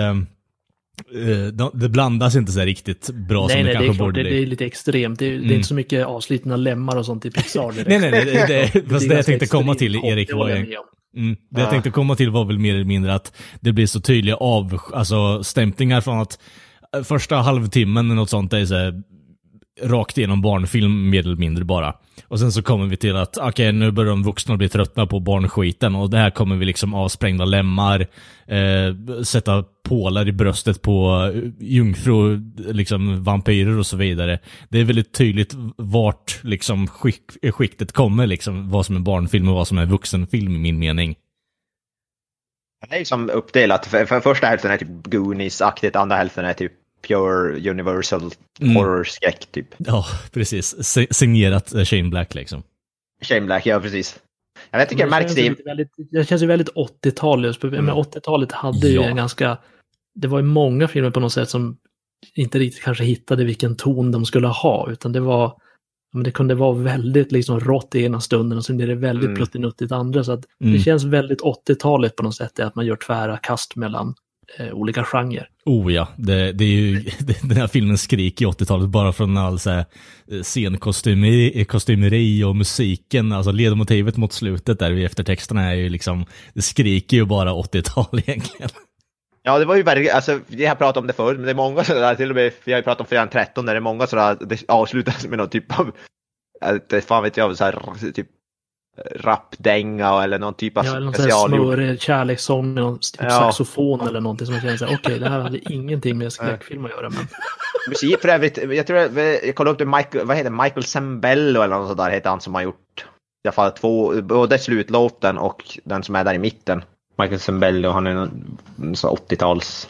[SPEAKER 5] det blandas inte så riktigt bra som det kanske borde bli.
[SPEAKER 2] Det är lite extremt. Det är inte så mycket avslitna lemmar och sånt i Pixar.
[SPEAKER 5] Det jag tänkte komma till, Erik, var det jag tänkte komma till var väl mer eller mindre att det blir så tydliga stämplingar från att första halvtimmen eller något sånt är så här, rakt igenom barnfilm mer eller mindre bara. Och sen så kommer vi till att okej, nu börjar de vuxna bli tröttna på barnskiten, och det här kommer vi liksom avsprängda lemmar, sätta pålar i bröstet på jungfru, liksom vampyrer och så vidare. Det är väldigt tydligt vart liksom skiktet kommer, liksom vad som är barnfilm och vad som är vuxenfilm i min mening.
[SPEAKER 1] Det är liksom uppdelat. För första hälften är typ Goonies-aktigt, andra hälften är typ pure universal horror-skräck typ.
[SPEAKER 5] Ja, precis. Signerat Shane Black liksom.
[SPEAKER 1] Shane Black, ja precis. Jag tycker det märks
[SPEAKER 2] det känns ju väldigt 80-tal just. Men 80-talet hade ju en ganska... Det var ju många filmer på något sätt som inte riktigt kanske hittade vilken ton de skulle ha, utan det kunde vara väldigt liksom rått i ena stunden och sen blir det väldigt pluttinuttigt andra, så att det känns väldigt 80-talet på något sätt, att man gör tvära kast mellan olika genrer.
[SPEAKER 5] Oh ja, det är ju den här filmen skriker i 80-talet bara från all så här scenkostymeri och musiken, alltså ledmotivet mot slutet där vid eftertexterna är ju liksom, det skriker ju bara 80-tal egentligen.
[SPEAKER 1] Ja, det var ju verkligen, alltså vi har pratat om det förr, men det är många sådär, till och med vi har ju pratat om Fredag 13, där det är många sådär, det avslutas med någon typ av, fan vet jag, så här typ rapdänga eller någon typ av
[SPEAKER 2] special kärlekssång med någon typ saxofon eller någonting som man känner sig okej, det här hade ingenting med skräckfilm att göra, men
[SPEAKER 1] musik för övrigt, jag tror jag kollade upp det, Michael Sembello eller något sådär heter han, som har gjort i alla fall 2, både slutlåten och den som är där i mitten. Michael Sembello, han är en så 80-tals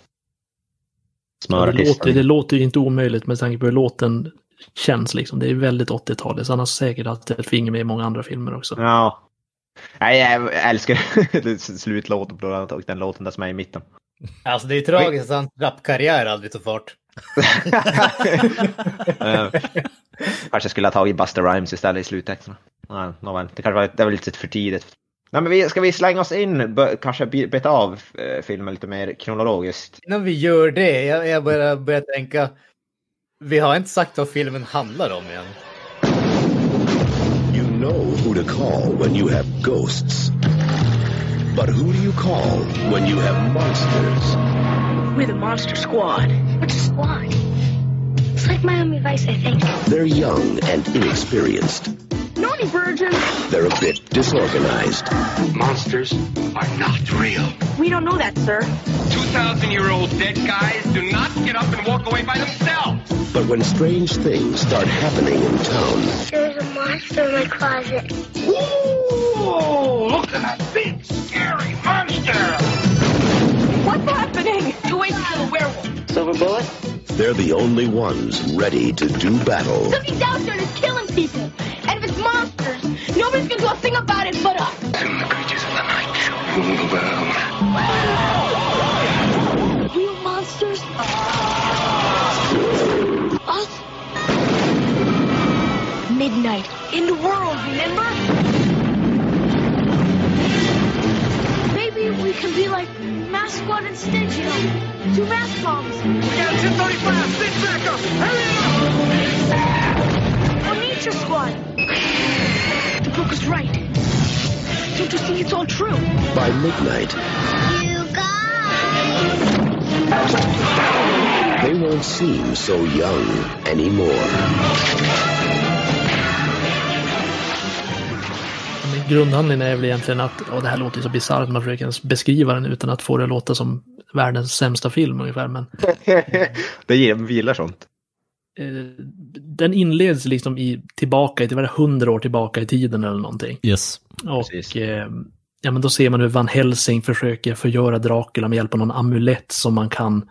[SPEAKER 1] smörartist.
[SPEAKER 2] Det låter ju inte omöjligt med tanke på hur låten känns liksom. Det är väldigt 80-talet. Så han har säkert haft ett finger med i många andra filmer också.
[SPEAKER 1] Ja. Nej, jag älskar slutlåten på den låten där som är i mitten.
[SPEAKER 4] Alltså det är tragiskt att hans rapkarriär aldrig tog fart.
[SPEAKER 1] Kanske skulle ha tagit Busta Rhymes istället i sluttexterna. Det kanske var lite för tidigt. Nej, men ska vi slänga oss in, kanske beta av filmen lite mer kronologiskt?
[SPEAKER 4] Innan vi gör det, jag börjar tänka, vi har inte sagt vad filmen handlar om igen.
[SPEAKER 7] You know who to call when you have ghosts. But who do you call when you have monsters?
[SPEAKER 8] We're the Monster Squad. What's a squad? It's like Miami Vice, I think.
[SPEAKER 7] They're young and inexperienced.
[SPEAKER 8] Naughty virgin.
[SPEAKER 7] They're a bit disorganized.
[SPEAKER 9] Monsters are not real.
[SPEAKER 8] We don't know that, sir.
[SPEAKER 9] 2,000-year-old dead guys do not get up and walk away by themselves.
[SPEAKER 7] But when strange things start happening in town...
[SPEAKER 8] There's a monster in my closet.
[SPEAKER 9] Ooh, look at that big, scary monster!
[SPEAKER 8] What's happening? You wait till the werewolf.
[SPEAKER 9] Silver bullet?
[SPEAKER 7] They're the only ones ready to do battle.
[SPEAKER 8] Something's out there that's killing people. And if it's monsters, nobody's gonna do a thing about it but us.
[SPEAKER 9] Soon the creatures of the night shall rule the world.
[SPEAKER 8] Real monsters? Us? Midnight. In the world, remember? Maybe we can be like Mask Squad instead, you know? 2 mask bombs.
[SPEAKER 9] We got 1035, stick back up! Hurry up!
[SPEAKER 8] Or Nature Squad. The book was right. Don't you see it's all true?
[SPEAKER 7] By midnight...
[SPEAKER 8] You guys!
[SPEAKER 7] They won't seem so young anymore.
[SPEAKER 2] Grundhandlingen är väl egentligen att, och det här låter så bisarrt, man försöker beskriva den utan att få det att låta som världens sämsta film ungefär. Men
[SPEAKER 1] det gillar sånt.
[SPEAKER 2] Den inleds liksom tillbaka till 100 år tillbaka i tiden eller någonting.
[SPEAKER 5] Yes.
[SPEAKER 2] Och men då ser man hur Van Helsing försöker förgöra Dracula med hjälp av någon amulett som man kan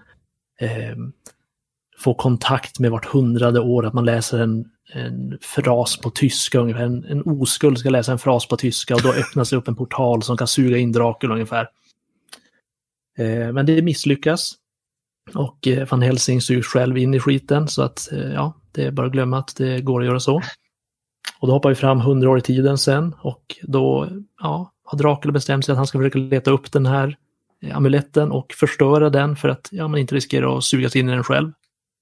[SPEAKER 2] få kontakt med vart 100:e år, att man läser en fras på tyska ungefär. En oskuld ska läsa en fras på tyska och då öppnas det upp en portal som kan suga in Dracula ungefär. Men det misslyckas. Och Van Helsing sugs själv in i skiten, så att det är bara att glömma att det går att göra så. Och då hoppar vi fram 100 år i tiden sen, och då har Dracula bestämt sig att han ska försöka leta upp den här amuletten och förstöra den för att man inte riskerar att sugas in i den själv.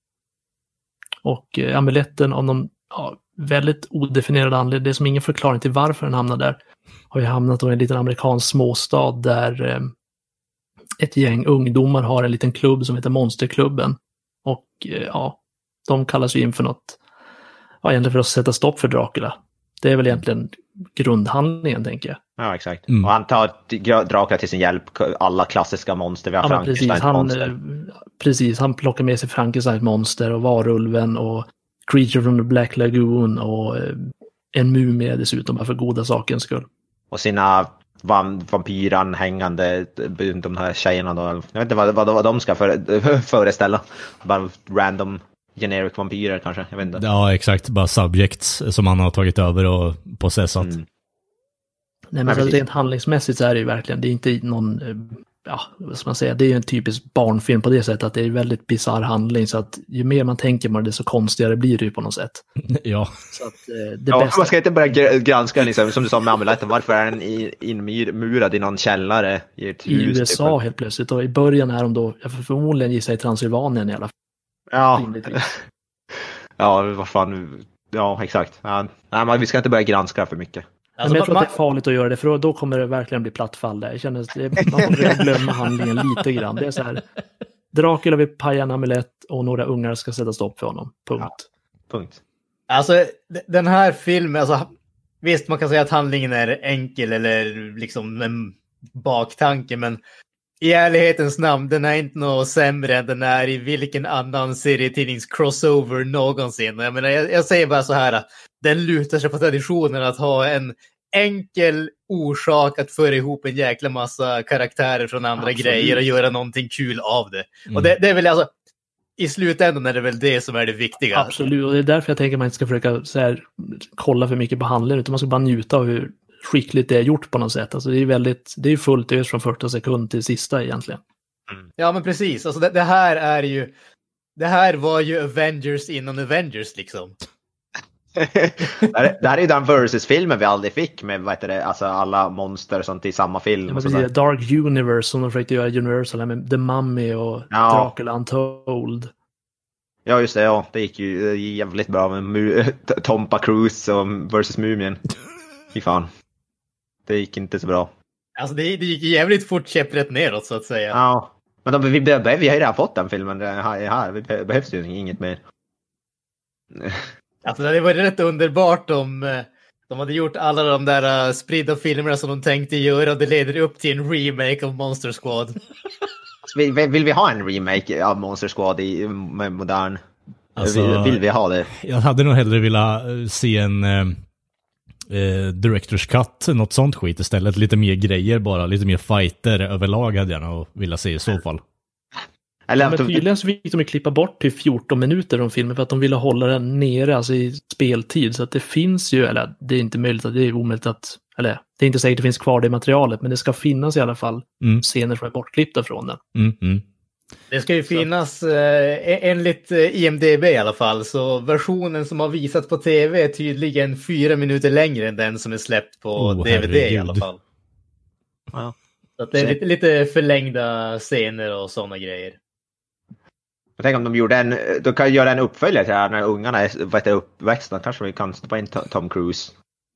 [SPEAKER 2] Och amuletten av någon väldigt odefinierad anledning, det är som ingen förklaring till varför den hamnar där, har ju hamnat i en liten amerikansk småstad där ett gäng ungdomar har en liten klubb som heter Monsterklubben. Och de kallas ju in för något, egentligen för att sätta stopp för Dracula. Det är väl egentligen grundhandlingen, tänker jag.
[SPEAKER 1] Ja, exakt. Och han tar Dracula till sin hjälp, alla klassiska monster. Vi har
[SPEAKER 2] Precis, han plockar med sig Frankenstein monster och Varulven och Creature from the Black Lagoon och en mumie dessutom, bara för goda sakens skull.
[SPEAKER 1] Och sina vampyran hängande, de här tjejerna då. Jag vet inte vad de ska föreställa. Bara random generic vampyrer kanske, jag vet inte.
[SPEAKER 5] Ja, exakt. Bara subjects som han har tagit över och possessat.
[SPEAKER 2] Nej, men alltså, rent handlingsmässigt så är det ju verkligen, det är inte någon, vad ska man säga, det är ju en typisk barnfilm på det sättet att det är väldigt bizarr handling, så att ju mer man tänker på det, så konstigare blir det ju på något sätt.
[SPEAKER 5] Ja.
[SPEAKER 2] Så att det bästa...
[SPEAKER 1] Man ska inte börja granska liksom, som du sa med amuletten, varför är den inmurad i någon källare i ett hus?
[SPEAKER 2] I USA typ. Helt plötsligt, och i början är de då, jag får förmodligen gissa i Transylvanien i alla fall.
[SPEAKER 1] Vad fan, exakt. Nej, men vi ska inte börja granska för mycket.
[SPEAKER 2] Alltså, men jag tror att det är farligt att göra det, för då kommer det verkligen bli plattfall där. Jag känner att man får glömma handlingen lite grann. Det är så här, Dracula vill paja en amulett och några ungar ska sätta stopp för honom.
[SPEAKER 1] Punkt.
[SPEAKER 4] Alltså, den här filmen, alltså, visst man kan säga att handlingen är enkel eller liksom en baktanke, men i ärlighetens namn, den är inte något sämre än den är i vilken annan serietidnings crossover någonsin. Jag menar, jag säger bara så här, den lutar sig på traditionen att ha en enkel orsak att föra ihop en jäkla massa karaktärer från andra grejer och göra någonting kul av det. Och det är väl alltså, i slutändan är det väl det som är det viktiga.
[SPEAKER 2] Absolut, och det är därför jag tänker att man inte ska försöka så här, kolla för mycket på handlingen, utan man ska bara njuta av hur skickligt det är gjort på något sätt. Alltså det är ju fullt ös från första sekund till sista egentligen.
[SPEAKER 4] Ja, men precis. Alltså det här var ju Avengers innan Avengers liksom.
[SPEAKER 1] Det här är ju den versus-filmen vi aldrig fick med alltså alla monster och sånt i samma film.
[SPEAKER 2] Ja, precis, Dark Universe som de försökte göra Universal med The Mummy och Dracula Untold.
[SPEAKER 1] Ja, just det. Det gick ju jävligt bra med Tompa Cruise och versus Mumien. Fy fan. Det gick inte så bra.
[SPEAKER 4] Alltså det gick jävligt fort käpprätt neråt, så att säga.
[SPEAKER 1] Ja, men vi har ju redan fått den filmen här. Vi behövs ju inget mer.
[SPEAKER 4] Alltså det var rätt underbart om de hade gjort alla de där spridda filmerna som de tänkte göra, och det leder upp till en remake av Monster Squad.
[SPEAKER 1] Vill vi ha en remake av Monster Squad med modern?
[SPEAKER 5] Alltså,
[SPEAKER 1] vill vi ha det?
[SPEAKER 5] Jag hade nog hellre velat se en director's cut, något sånt skit istället. Lite mer grejer bara, lite mer fighter överlag hade jag nog velat se i så fall.
[SPEAKER 2] Men tydligen så fick de klippa bort till 14 minuter om filmen för att de ville hålla den nere, alltså i speltid. Så att det finns ju, eller det är inte möjligt, att det är omöjligt att, eller det är inte säkert att det finns kvar det materialet, men det ska finnas i alla fall scener som är bortklippta från den.
[SPEAKER 4] Det ska ju finnas, enligt IMDb i alla fall, så versionen som har visat på tv är tydligen 4 minuter längre än den som är släppt på DVD herregud. I alla fall.
[SPEAKER 1] Ja.
[SPEAKER 4] Så att det är lite förlängda scener och sådana grejer.
[SPEAKER 1] Jag tänker om de gjorde de kan göra en uppföljare till det här när ungarna är uppväxta. Kanske vi kan stoppa in Tom Cruise.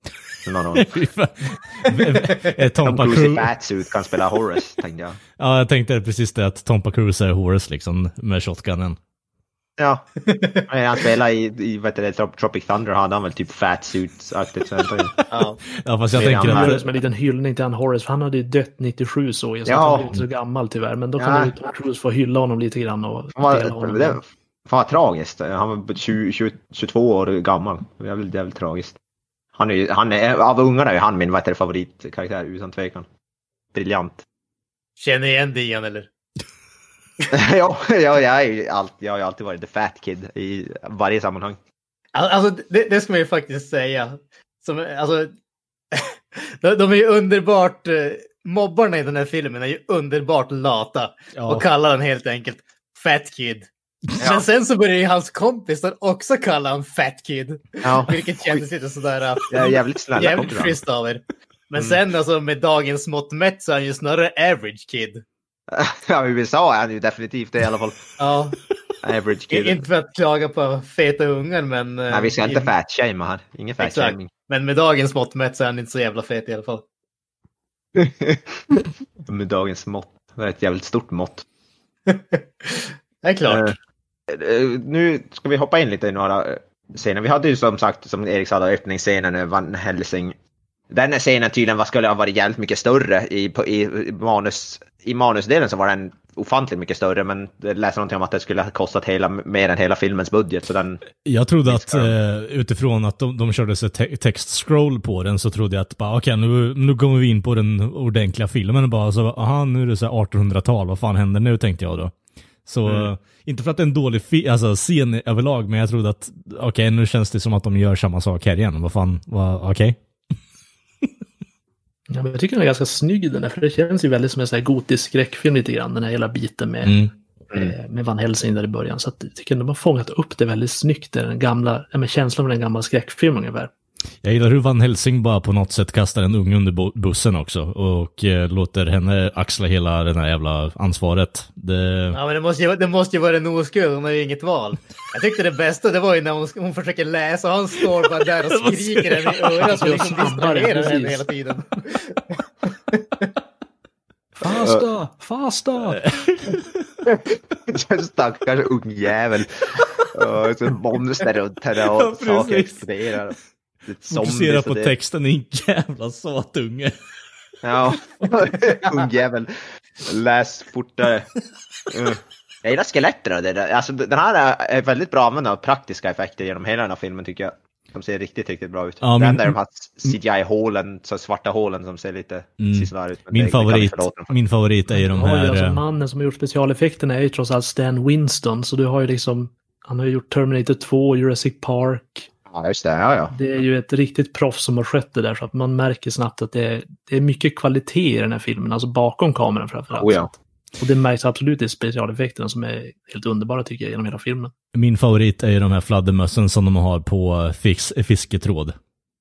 [SPEAKER 1] Tom Cruise i Batsuit kan spela Horace, tänkte jag.
[SPEAKER 5] Ja, jag tänkte precis det, att Tom Cruise är Horace liksom, med shotgunnen.
[SPEAKER 1] Ja, han spelade i vet du, Tropic Thunder hade han väl typ fat suits-aktigt.
[SPEAKER 2] Ja, fast jag tänker att det är som en liten hyllning till han Horace, för han hade ju dött 97 så han är inte så gammal tyvärr, men då kan ju Tom Cruise få hylla honom lite grann och spela honom.
[SPEAKER 1] Det var tragiskt, han var 22 år gammal, det är jävligt tragiskt. Han är av ungarna är han min favoritkaraktär utan tvekan. Briljant.
[SPEAKER 4] Känner igen det igen eller?
[SPEAKER 1] ja, jag har alltid varit the fat kid i varje sammanhang.
[SPEAKER 4] Alltså det ska man ju faktiskt säga. Alltså, de är ju underbart, mobbarna i den här filmen är ju underbart lata. Och kallar den helt enkelt fat kid. Ja. Men sen så börjar ju hans kompisar också kalla han fat kid. Ja. Vilket kändes lite sådär
[SPEAKER 1] jävligt snälla,
[SPEAKER 4] jävligt schysst av er. Men sen alltså med dagens mått mätt så är han ju snarare average kid.
[SPEAKER 1] Ja, i USA är han ju definitivt det i alla fall.
[SPEAKER 4] Ja.
[SPEAKER 1] Average kid.
[SPEAKER 4] Inte för att klaga på feta ungar, men...
[SPEAKER 1] Nej, vi ska inte fat-shamea här. Ingen fat-shaming.
[SPEAKER 4] Men med dagens mått mätt så är han inte så jävla fet i alla fall.
[SPEAKER 1] Med dagens mått. Det är ett jävligt stort mått.
[SPEAKER 4] Det är klart.
[SPEAKER 1] Nu ska vi hoppa in lite i några scener. Vi hade ju som sagt, som Erik sa, öppningsscenen Van Helsing. Den här scenen tydligen skulle ha varit jävligt mycket större i manusdelen, så var den ofantligt mycket större, men det läste någonting om att det skulle ha kostat mer än hela filmens budget, så den...
[SPEAKER 5] Jag trodde att utifrån att de körde sig textscroll på den, så trodde jag att okej, nu kommer vi in på den ordentliga filmen och bara så, aha, nu är det så här 1800-tal, vad fan händer nu, tänkte jag då. Så inte för att det är en dålig scen överlag, men jag trodde att okej, nu känns det som att de gör samma sak här igen. Okej.
[SPEAKER 2] Ja, men jag tycker den är ganska snygg den där, för det känns ju väldigt som en sån här gotisk skräckfilm lite grann, den här hela biten med Van Helsing där i början. Så att jag tycker att de har fångat upp det väldigt snyggt, den gamla, med känslan av den gamla skräckfilmen ungefär.
[SPEAKER 5] Jag gillar hur Van Helsing bara på något sätt kastar en unge under bussen också och låter henne axla hela den här jävla ansvaret.
[SPEAKER 4] Ja, men det måste ju vara en oskuld, hon har ju inget val. Jag tyckte det bästa, det var ju när hon försöker läsa och han står bara där och skriker henne i örat så liksom distraherar henne hela tiden.
[SPEAKER 2] Fasta!
[SPEAKER 1] Stackars ungjävel. Så monster runt henne och saker exploderar.
[SPEAKER 5] Fokusera på texten, en jävla satunge.
[SPEAKER 1] Ja, ungjävel. Läs fortare. Jag gillar skeletter. Alltså, den här är väldigt bra användande av praktiska effekter genom hela den här filmen, tycker jag. De ser riktigt, riktigt bra ut. Ja, den där de här CGI-hålen, så svarta hålen som ser lite sisådär ut.
[SPEAKER 5] Min favorit är ju de här...
[SPEAKER 2] Alltså, mannen som har gjort specialeffekterna är ju trots allt Stan Winston, så du har ju liksom... Han har ju gjort Terminator 2, Jurassic Park...
[SPEAKER 1] Ja, just det. Ja.
[SPEAKER 2] Det är ju ett riktigt proffs som har skött det där, så att man märker snabbt att det är mycket kvalitet i den här filmen, alltså bakom kameran framförallt.
[SPEAKER 1] Oh, ja.
[SPEAKER 2] Och det märks absolut i specialeffekterna som är helt underbara, tycker jag, genom hela filmen.
[SPEAKER 5] Min favorit är ju de här fladdermössen som de har på fisketråd.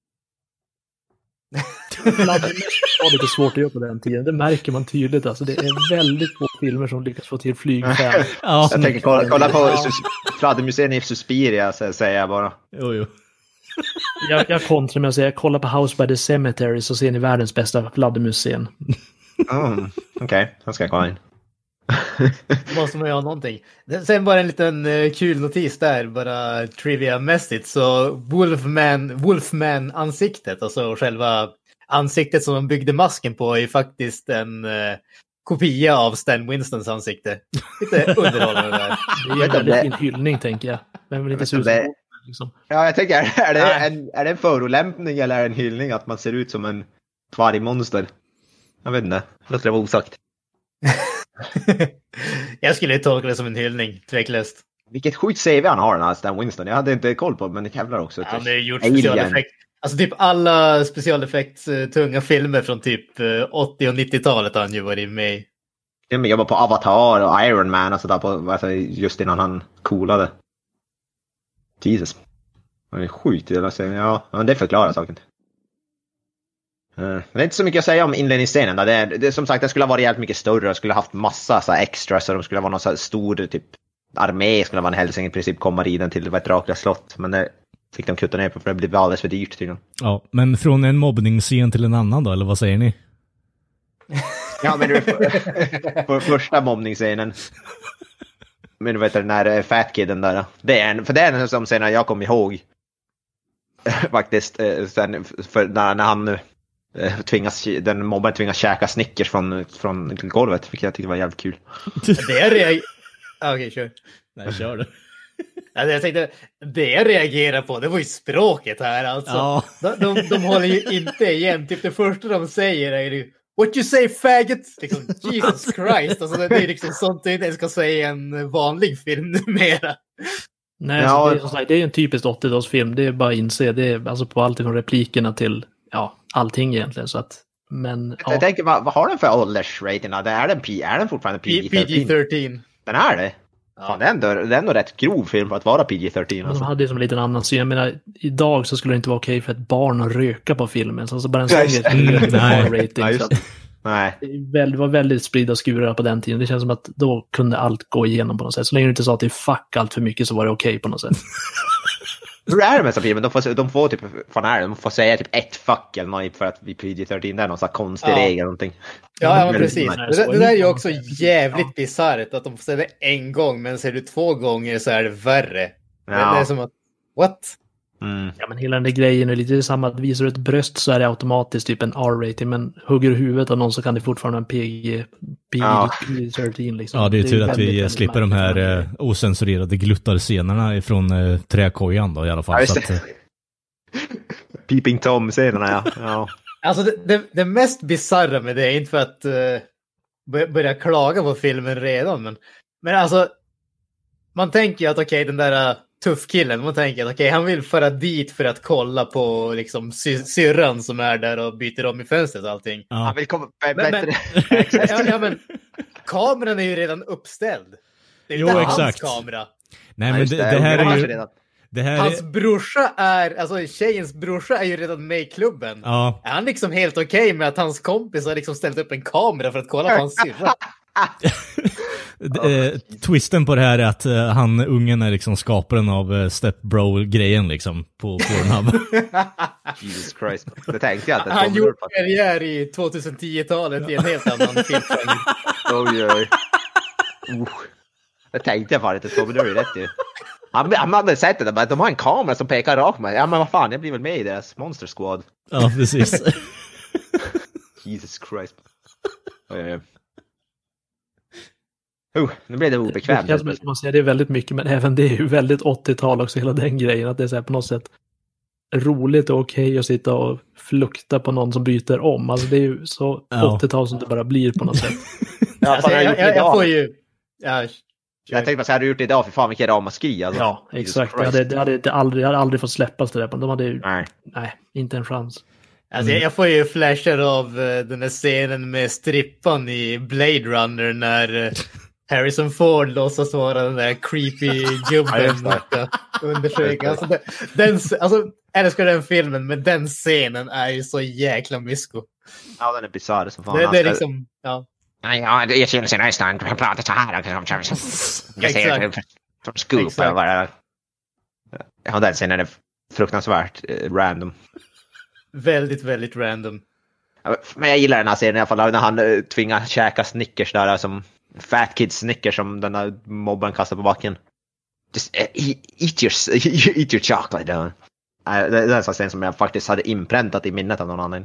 [SPEAKER 2] Det var lite svårt att göra på den tiden. Det märker man tydligt. Alltså, det är väldigt få filmer som lyckas få till flygfärd.
[SPEAKER 1] Ja. Jag tänker kolla på fladdermuseet i Suspiria, säger jag bara.
[SPEAKER 5] Jo.
[SPEAKER 2] Jag kontrar med att säga, kolla på House by the Cemetery så ser ni världens bästa fladdermuseum.
[SPEAKER 1] Okej, då ska jag kolla in.
[SPEAKER 4] Måste man ju ha någonting. Sen bara en liten kul notis där, bara trivia-mässigt. Så Wolfman-ansiktet, alltså själva ansiktet som de byggde masken på, är ju faktiskt en kopia av Stan Winstons ansikte. Lite underhållande där.
[SPEAKER 2] Det är en väldigt fin hyllning, tänker jag. Vem vill inte se ut som liksom.
[SPEAKER 1] Ja, jag tänker, är det en förolämpning eller är det en hyllning att man ser ut som en dvärgmonster? Jag vet inte, låter det vara osagt.
[SPEAKER 4] Jag skulle tolka det som en hyllning, tveklöst.
[SPEAKER 1] Vilket sjukt CV han har, den här Stan Winston. Jag hade inte koll på, men det jävlar också.
[SPEAKER 4] Han har gjort specialeffekt. Alltså typ alla specialeffekts tunga filmer från typ 80- och 90-talet har han ju varit med i.
[SPEAKER 1] Jag jobbar på Avatar och Iron Man och sådär alltså, just innan han coolade. Jesus. Det är sjukt. Ja, men det förklarar saken. Det är inte så mycket att säga om inledningsscenen. Det som sagt, det skulle ha varit jävligt mycket större. Det skulle ha haft massa så här extra, så de skulle vara någon så här stor typ armé, skulle vara en Helsing i princip komma riden till ett Dracula slott. Men det fick de kutta ner på, för det blev alldeles för dyrt tydligen.
[SPEAKER 5] Ja, men från en mobbningsscen till en annan då, eller vad säger ni?
[SPEAKER 1] Ja, men på första mobbningsscenen. Men du vet den där Fat Kiden där. Det är en som senare jag kom ihåg. Faktiskt. Sen, för när han den mobben tvingas käka Snickers från golvet. Vilket jag tyckte var jävligt kul.
[SPEAKER 4] Okej, kör.
[SPEAKER 5] Nej, kör det.
[SPEAKER 4] Alltså jag tänkte, det jag reagerar på, det var ju språket här alltså.
[SPEAKER 5] Ja.
[SPEAKER 4] De håller ju inte igen. Typ det första de säger är ju what you say faggot? Liksom, Jesus Christ. Alltså det är liksom sånt jag inte ska säga i en vanlig film numera.
[SPEAKER 2] Nej, alltså, det är ju en typisk 80-talsfilm. Det är bara att inse. Det är alltså på allt från replikerna till allting egentligen. Så att, men,
[SPEAKER 1] jag tänker, vad har den för åldersrating? Är den fortfarande
[SPEAKER 4] PG-13?
[SPEAKER 1] Den är det? Ja. Fan, det är ändå rätt grov film för att vara PG-13. Alltså.
[SPEAKER 2] De hade ju som en liten annan syn. Jag menar, idag så skulle det inte vara okej för ett barn att röka på filmen. Så alltså bara en sån rating.
[SPEAKER 1] Nej.
[SPEAKER 2] Det var väldigt spridda skurar på den tiden. Det känns som att då kunde allt gå igenom på något sätt. Så länge du inte sa att det är fuck allt för mycket så var det okej på något sätt.
[SPEAKER 1] Hur är det med filmen? De får typ, de får säga typ ett fuck eller något för att vi PG-13 det är någon sån konstig regel eller någonting.
[SPEAKER 4] Ja, precis. Det där är ju också jävligt bisarrt att de får säga det en gång, men säger du 2 gånger så är det värre. Ja. Det är som att, what?
[SPEAKER 2] Mm. Ja, men hela den där grejen är lite samma. Att visar du ett bröst så är det automatiskt typ en R-rating, men hugger du huvudet av någon så kan det fortfarande en PG-13 liksom.
[SPEAKER 5] Ja, det är tur att vi slipper de här osensurerade gluttarscenerna ifrån träkojan då i alla fall.
[SPEAKER 1] Ja, så att, Peeping Tom-scenerna, ja.
[SPEAKER 4] Alltså det mest bizarra med det är inte för att börja klaga på filmen redan, men alltså man tänker ju att okej, den där tuffkillen, man tänker att okej, han vill föra dit för att kolla på liksom syrran som är där och byter om i fönstret och allting.
[SPEAKER 1] Ja. Han vill komma
[SPEAKER 4] men kameran är ju redan uppställd. Det är ju hans kamera.
[SPEAKER 5] Nej, men det här är ju...
[SPEAKER 4] Hans brorsa alltså tjejens brorsa är ju redan med i klubben.
[SPEAKER 5] Ja.
[SPEAKER 4] Är han liksom helt okej med att hans kompis har liksom ställt upp en kamera för att kolla på hans syrra?
[SPEAKER 5] Twisten på det här är att ungen är liksom skaparen av Step Bro-grejen liksom på Pornhub.
[SPEAKER 1] Jesus Christ. Det tänkte jag inte.
[SPEAKER 4] Han gjorde karriär i 2010-talet i en helt annan film.
[SPEAKER 1] Oj. Det tänkte jag bara inte. Så, men det är ju rätt ju. Han hade sett det där, de har en kamera som pekar rakt med. Ja, men vad fan, jag blir väl med i deras Monster Squad.
[SPEAKER 5] Ja, precis.
[SPEAKER 1] Jesus Christ. Nu blev det obekvämt.
[SPEAKER 2] Det är väldigt mycket, men även det är ju väldigt 80-tal också, hela den grejen. Att det är så här på något sätt roligt och okej att sitta och flukta på någon som byter om. Alltså det är ju så 80-tal som det bara blir på något sätt.
[SPEAKER 4] Alltså, jag får ju...
[SPEAKER 1] Jag tänkte, vad hade du gjort idag? För fan, vilken ramaskri. Alltså.
[SPEAKER 2] Ja, exakt. Det hade aldrig fått släppas det där. De hade ju... Nej, inte en chans.
[SPEAKER 4] Alltså, jag får ju flasher av den här scenen med strippan i Blade Runner när Harrison Ford låtsas vara den där creepy gubben undersöka. Alltså, älskar den filmen, men den scenen är ju så jäkla mysko.
[SPEAKER 1] Ja, den är bizarr som fan.
[SPEAKER 4] Det är liksom, ja.
[SPEAKER 1] Nej, jag känner sig nästan. Han pratar så här. Jag ser det som scoop. Ja, den scenen är fruktansvärt random.
[SPEAKER 4] Väldigt, väldigt random.
[SPEAKER 1] Men jag gillar den här scenen i alla fall. När han tvingar käka Snickers där. Som Fat Kid Snickers som den där mobben kastar på backen. Just eat your chocolate. Det är en sån scen som jag faktiskt hade inpräntat i minnet av någon annan.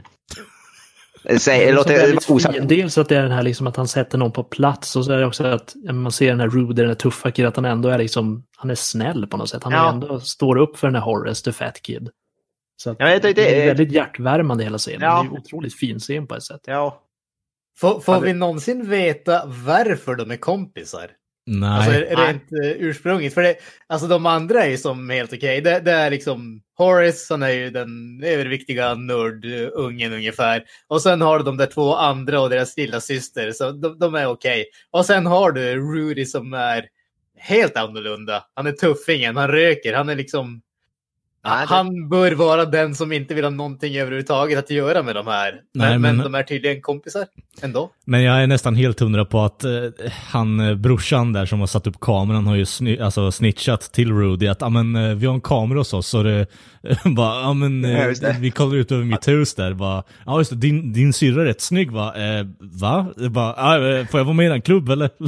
[SPEAKER 2] Dels att det är den här liksom att han sätter någon på plats, och så är det också att man ser den här Rudy, den här tuffa kid, att han ändå är liksom, han är snäll på något sätt. Han är ändå står upp för den här Horace, the fat kid. Så att det är väldigt hjärtvärmande hela scenen. Det är en otroligt fin scen på ett sätt.
[SPEAKER 1] Ja.
[SPEAKER 4] Får vi någonsin veta varför de är kompisar?
[SPEAKER 5] Nej.
[SPEAKER 4] Alltså rent ursprungligt. För det, alltså de andra är ju som helt okej. Det är liksom Horace, han är ju den överviktiga nördungen ungefär. Och sen har du de där 2 andra och deras lilla syster. Så de är okej. Och sen har du Rudy som är helt annorlunda. Han är tuffingen, han röker, han är liksom... Han bör vara den som inte vill ha någonting överhuvudtaget att göra med de här. Men de är tydligen kompisar ändå.
[SPEAKER 5] Men jag är nästan helt hundra på att brorsan där som har satt upp kameran har ju snitchat till Rudy att vi har en kamera hos oss, så det bara, vi kollar ut över mitt hus där. Bara, just det, din syrra är rätt snygg, va? Va? Bara, får jag vara med i en klubb eller?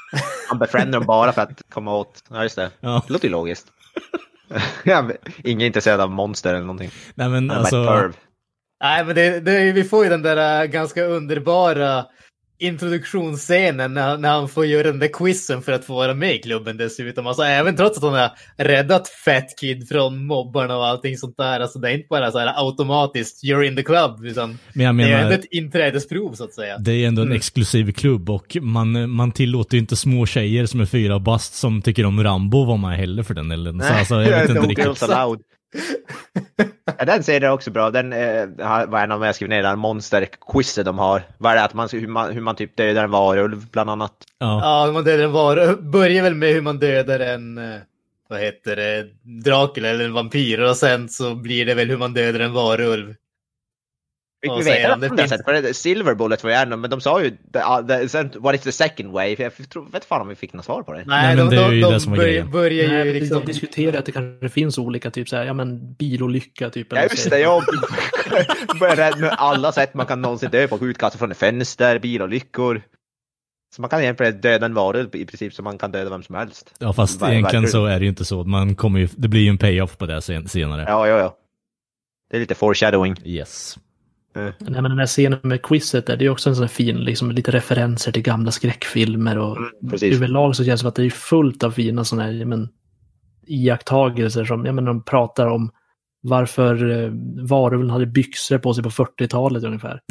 [SPEAKER 1] Han befriendar dem bara för att komma åt. Ja, just det.
[SPEAKER 5] Ja.
[SPEAKER 1] Det låter ju logiskt. Ingen är intresserad av monster eller någonting.
[SPEAKER 5] Nej, men
[SPEAKER 1] Han är
[SPEAKER 5] alltså...
[SPEAKER 1] bara ett perv.
[SPEAKER 4] Nej, men vi får ju den där ganska underbara introduktionsscenen när han får göra den där quizen för att få vara med i klubben dessutom. Alltså även trots att han har räddat Fat Kid från mobbarna och allting sånt där. Alltså det är inte bara så här automatiskt you're in the club, utan
[SPEAKER 5] Men jag menar,
[SPEAKER 4] det är ändå ett inträdesprov så att säga.
[SPEAKER 5] Det är ändå en exklusiv klubb och man tillåter ju inte små tjejer som är 4 bast som tycker om Rambo var med heller för den eller så. Alltså, jag vet inte riktigt.
[SPEAKER 1] Ja, den säger det också bra. Den var en av jag skrev ner, den monster-quizet de har. Vad är det att hur man typ dödar en varulv bland annat?
[SPEAKER 4] Ja, man dödar en varulv. Börjar väl med hur man dödar en vad heter det, Dracula eller en vampyr, och sen så blir det väl hur man dödar en varulv.
[SPEAKER 1] Vi vet att det sätt, för Silver Bullet var ju men de sa ju what is the second way? För jag vet fan om vi fick något svar på det.
[SPEAKER 5] Nej, men det är ju det som var grejen.
[SPEAKER 4] Börjar ju liksom...
[SPEAKER 2] De diskuterar att det kanske finns olika typ så här, ja men bilolycka typ.
[SPEAKER 1] Ja, just det, jag börjar rädd med alla sätt man kan någonsin dö på, utkasta från ett fönster, bilolyckor. Så man kan egentligen döda en varulv i princip, så man kan döda vem som helst.
[SPEAKER 5] Ja, fast egentligen så är det ju inte så. Man kommer ju, det blir ju en payoff på det senare.
[SPEAKER 1] Ja. Det är lite foreshadowing.
[SPEAKER 5] Yes.
[SPEAKER 2] Nej, men den här scenen med quizet där, det är också en sån här fin, liksom lite referenser till gamla skräckfilmer och överlag så känns det som att det är fullt av fina såna här iakttagelser som, de pratar om varför varulven hade byxor på sig på 40-talet ungefär.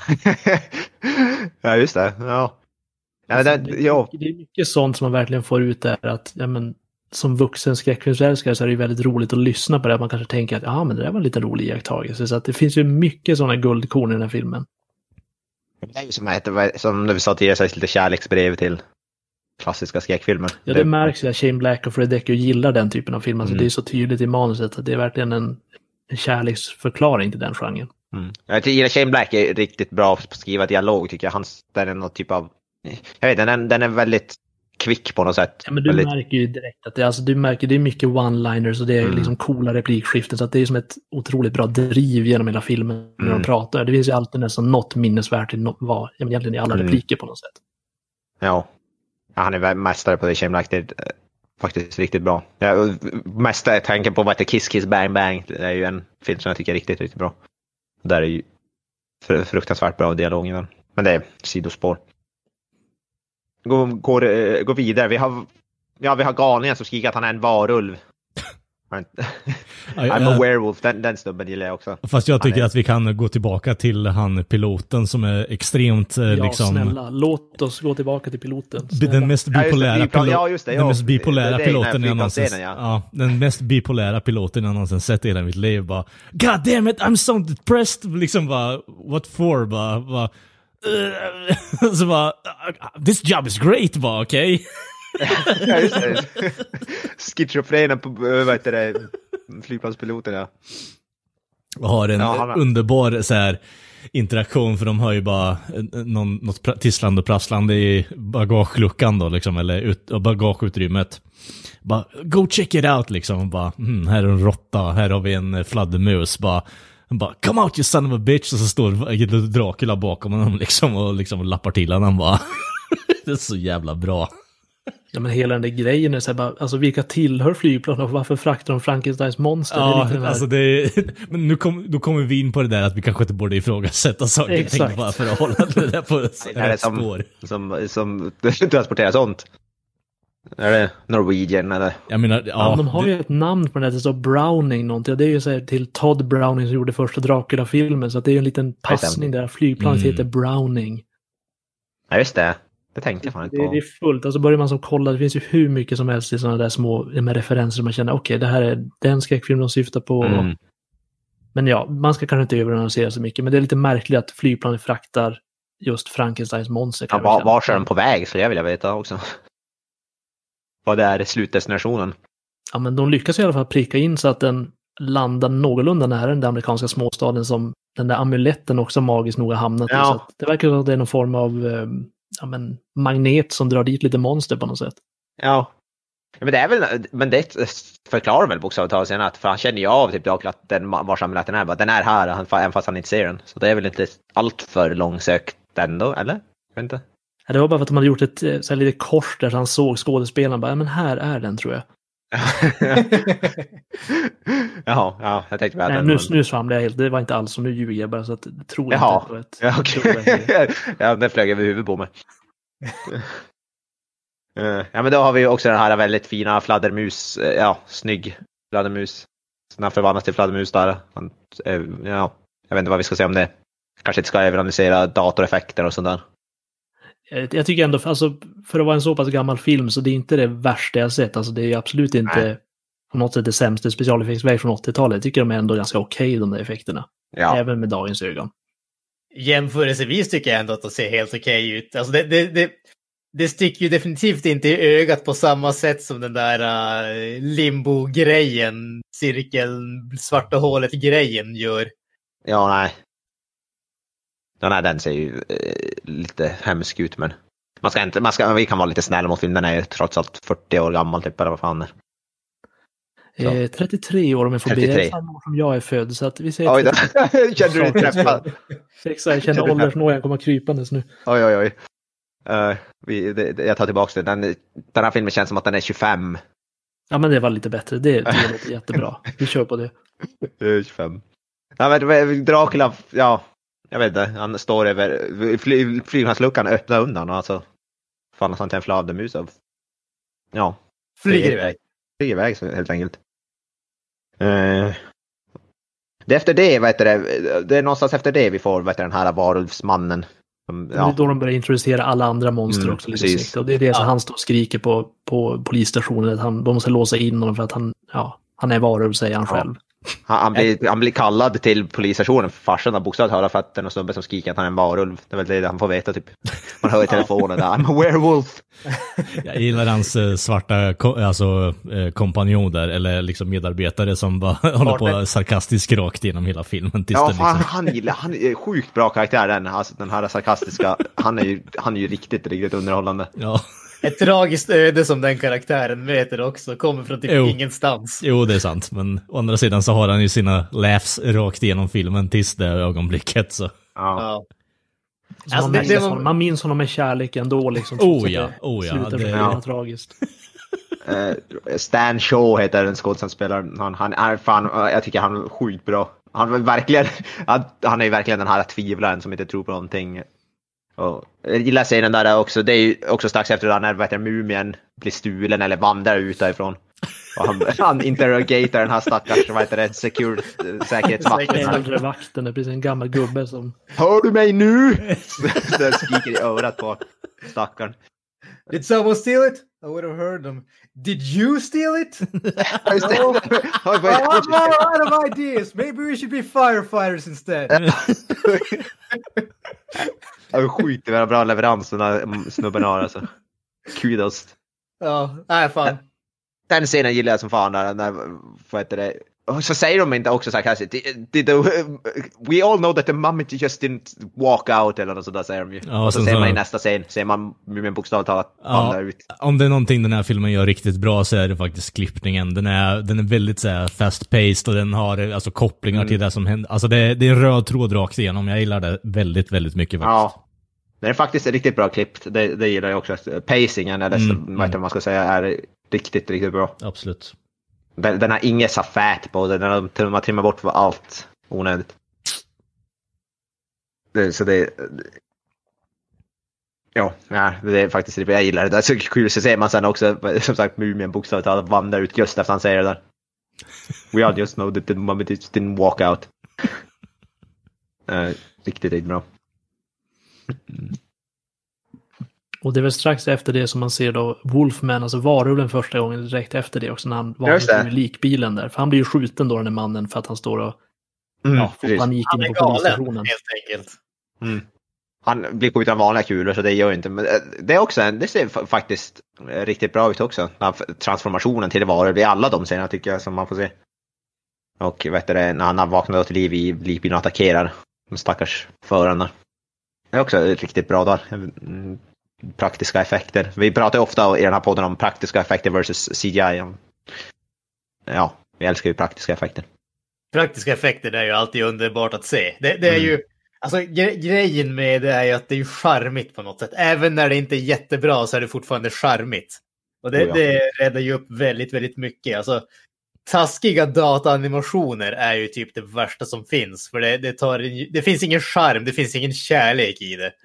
[SPEAKER 1] Ja, just det. Ja.
[SPEAKER 2] Det är mycket sånt som man verkligen får ut där, att som vuxen skräckfilmsälskare så är det ju väldigt roligt att lyssna på det. Man kanske tänker att men det där var en liten rolig iakttagelse. Så att det finns ju mycket sådana guldkorn i den här filmen.
[SPEAKER 1] Det är ju som vi sa tidigare, så är det lite kärleksbrev till klassiska skräckfilmer.
[SPEAKER 2] Ja, det märks ju att Shane Black och Fred Decker gillar den typen av film. Alltså det är så tydligt i manuset att det är verkligen en kärleksförklaring till den genren.
[SPEAKER 1] Jag gillar Shane Black är riktigt bra på att skriva dialog, tycker jag. Den är någon typ av... Jag vet, den är väldigt kvick på något sätt.
[SPEAKER 2] Ja, men du märker ju direkt att det är mycket one-liners och det är liksom coola replikskiften, så att det är som ett otroligt bra driv genom hela filmen när de pratar. Det finns ju alltid nästan något minnesvärt egentligen i alla repliker på något sätt.
[SPEAKER 1] Ja, han är mästare på det. Shane Black, det är faktiskt riktigt bra. Mästare tanken på vad heter Kiss Kiss Bang Bang. Det är ju en film som jag tycker är riktigt, riktigt bra. Där är ju fruktansvärt bra dialog i den. Men det är sidospår. Gå vidare. Vi har galningen som skriker att han är en varulv. I'm a werewolf. Den snubben gillar jag också.
[SPEAKER 5] Fast jag tycker att vi kan gå tillbaka till han piloten som är extremt
[SPEAKER 2] snälla, låt oss gå tillbaka till piloten.
[SPEAKER 5] Den mest bipolära piloten jag någonsin. Den mest bipolära piloten jag någonsin sett i hela mitt liv. Bara, God damn it, I'm so depressed. Liksom bara, what for? Bara så bara, this job is great, bara, okej.
[SPEAKER 1] Ja, just det. Schizofrenen på flygplanspiloten, ja.
[SPEAKER 5] Och har en underbar så här interaktion, för de har ju bara något tisslande och prasslande i bagageluckan då, liksom, eller bagageutrymmet. Bara, go check it out, liksom. Bara, här är en råtta, här har vi en fladdermus, bara, come out you son of a bitch, och så står Dracula bakom honom liksom, och liksom lappar till honom bara. Det är så jävla bra.
[SPEAKER 2] Ja, men hela den där grejen är så här, bara, alltså vilka tillhör flygplan och varför fraktar de Frankensteins monster?
[SPEAKER 5] Ja, alltså men då kommer vi in på det där att vi kanske inte borde ifrågasätta saker och ting bara för att hålla det där på rätt spår.
[SPEAKER 1] Som transporterar sånt. Är det Norwegian eller?
[SPEAKER 5] Jag menar,
[SPEAKER 2] de har ju ett namn på den här, det står Browning någonting, och det är ju så här till Todd Browning som gjorde första Dracula-filmen, så att det är ju en liten passning där. Flygplanet heter Browning.
[SPEAKER 1] Ja, just det. Det tänkte jag fan inte på.
[SPEAKER 2] Det är fullt. Alltså börjar man som kolla, det finns ju hur mycket som helst i sådana där små med referenser man känner, okej, det här är den skräckfilm de syftar på. Men ja, man ska kanske inte överanalysera så mycket, men det är lite märkligt att flygplanet fraktar just Frankensteins monster.
[SPEAKER 1] Ja, var är den på väg, så jag vill veta också. Vad det är slutdestinationen. Ja,
[SPEAKER 2] men de lyckas i alla fall pricka in så att den landar någorlunda nära den amerikanska småstaden som den där amuletten också magiskt nog har hamnat i. Så att det verkar som att det är någon form av magnet som drar dit lite monster på något sätt.
[SPEAKER 1] Ja. Men det är väl, men det förklarar väl bokstavligt sen att, för han känner ju av typ att den vars amuletten är, bara, den är här även fast han inte ser den. Så det är väl inte allt för långsökt ändå, eller? Jag vet inte.
[SPEAKER 2] Ja, det var bara för att de hade gjort ett så här lite kors där han såg skådespelaren. Bara, men här är den, tror jag.
[SPEAKER 1] Jaha, jag tänkte väl
[SPEAKER 2] att nu svamlade jag helt. Det var inte alls som nu ljuger jag bara, så att jag tror inte
[SPEAKER 1] Jaha.
[SPEAKER 2] på ett...
[SPEAKER 1] Ja, okej. Ja, den flög över huvudet på mig. Ja, men då har vi också den här väldigt fina fladdermus. Ja, snygg fladdermus. Så den förvandlas till fladdermus där. Ja, jag vet inte vad vi ska säga om det. Kanske inte ska analysera datoreffekter och sånt där.
[SPEAKER 2] Jag tycker ändå, alltså, för att vara en så pass gammal film så det är inte det värsta jag sett. Alltså, det är absolut inte på något sätt det sämsta specialeffektsväg från 80-talet. Jag tycker de är ändå ganska okej, de där effekterna. Ja. Även med dagens ögon.
[SPEAKER 4] Jämförelsevis tycker jag ändå att de ser helt okej ut. Alltså det sticker ju definitivt inte i ögat på samma sätt som den där limbo-grejen, cirkeln, svarta hålet-grejen gör.
[SPEAKER 1] Ja, nej. Den ser ju lite hemsk ut, men vi kan vara lite snälla mot filmen. Den är ju trots allt 40 år gammal typ, eller vad fan är.
[SPEAKER 2] 33 år om jag får be, samma år som jag är född, så att vi ser.
[SPEAKER 1] Oj då. Känner du träffad?
[SPEAKER 2] Jag känner åldersnojan komma krypandes nu.
[SPEAKER 1] Oj. Jag tar tillbaka det. Den här filmen känns som att den är 25.
[SPEAKER 2] Ja, men det var lite bättre. Det låter jättebra. Vi kör på det.
[SPEAKER 1] Det är 25. Ja, men Dracula, ja, jag vet inte. Han står över flygplansluckan, öppnar undan och alltså fan han till en fladdermus av. Ja. Flyger iväg så helt enkelt. Det är efter det, det är någonstans efter det vi får den här varulvsmannen.
[SPEAKER 2] Ja. Det är då de börjar introducera alla andra monster också. Lite och det är det som han står och skriker på polisstationen. Att de måste låsa in honom för att han är varulv, säger han själv.
[SPEAKER 1] Han blir kallad till polisstationen för farsan av bokstavligt talat för att det är någon snubbe som skriker att han är en varulv. Det är väl det han får veta typ. Man hör i telefonen där, I'm a werewolf.
[SPEAKER 5] Jag gillar hans svarta kompanjon där, eller liksom medarbetare som bara håller på sarkastiskt rakt genom hela filmen.
[SPEAKER 1] Ja, han är sjukt bra karaktär den här sarkastiska. Han är ju riktigt underhållande.
[SPEAKER 5] Ja.
[SPEAKER 4] Ett tragiskt öde som den karaktären möter också, kommer från typ ingenstans.
[SPEAKER 5] Jo, det är sant. Men å andra sidan så har han ju sina laughs rakt igenom filmen tills det ögonblicket. Så.
[SPEAKER 1] Ja.
[SPEAKER 2] Alltså, man minns honom med kärlek ändå. Liksom,
[SPEAKER 5] slutar
[SPEAKER 2] det är tragiskt.
[SPEAKER 1] Stan Shaw heter den skådespelaren. Han är fan, jag tycker han är sjukt bra. Han är ju verkligen den här tvivlaren som inte tror på någonting. Och jag gillar scenen där också. Det är ju också strax efter det när mumien blir stulen eller vandrar ut därifrån. Och han interrogatar den här stackars säkerhetsvakten.
[SPEAKER 2] Vakten, det är precis en gammal gubbe som...
[SPEAKER 1] Hör du mig nu? Den skriker i örat på stackaren.
[SPEAKER 4] Did someone steal it? I would have heard them. Did you steal it? I'm out of ideas. Maybe we should be firefighters instead.
[SPEAKER 1] Jag skiter i bra leverans den här snubben har alltså. Kudos.
[SPEAKER 4] Ja, nej fan.
[SPEAKER 1] Den scenen gillar jag som fan när vad heter det? Och så säger de inte också så här we all know that the mummy just didn't walk out eller något sådär, säger de ju. Ja, och så ser man i nästa scen, ser man med bokstavligt talat vandra ut.
[SPEAKER 5] Om det är någonting den här filmen gör riktigt bra så är det faktiskt klippningen. Den är väldigt så här fast-paced och den har alltså kopplingar till det som händer. Alltså det är en röd tråd rakt igenom. Jag gillar det väldigt, väldigt mycket faktiskt.
[SPEAKER 1] Ja. Det är faktiskt riktigt bra klippt. Det gillar jag också. Pacingen eller man ska säga är riktigt, riktigt bra.
[SPEAKER 5] Absolut.
[SPEAKER 1] Den har inget så fät på den. Man trimmar bort för allt onödigt. Det är faktiskt det jag gillar. Det är så kul så ser man sen också som sagt mumien bokstavligt talat vandrar ut just efter han säger det där. We all just know that the mummy didn't walk out. Riktigt bra.
[SPEAKER 2] Och det är väl strax efter det som man ser då Wolfman, alltså varulven första gången, direkt efter det också när han var med likbilen där. För han blir ju skjuten då, den mannen, för att han står och får panik inne på polisstationen.
[SPEAKER 4] Helt enkelt.
[SPEAKER 1] Han blir skjuten av vanliga kulor så det gör inte. Men det är också det ser faktiskt riktigt bra ut också. Transformationen till varulv i alla de scenerna tycker jag som man får se. Och när han vaknar till liv i likbilen och attackerar de stackars förarna. Det är också riktigt bra där. Praktiska effekter. Vi pratar ofta i den här podden om praktiska effekter versus CGI. Ja, vi älskar ju praktiska effekter.
[SPEAKER 4] Praktiska effekter, det är ju alltid underbart att se. Det är ju, Alltså grejen med det är ju att det är charmigt på något sätt. Även när det inte är jättebra så är det fortfarande charmigt. Och det räddar ju upp väldigt, väldigt mycket. Alltså, taskiga dataanimationer är ju typ det värsta som finns. För det finns ingen charm, det finns ingen kärlek i det.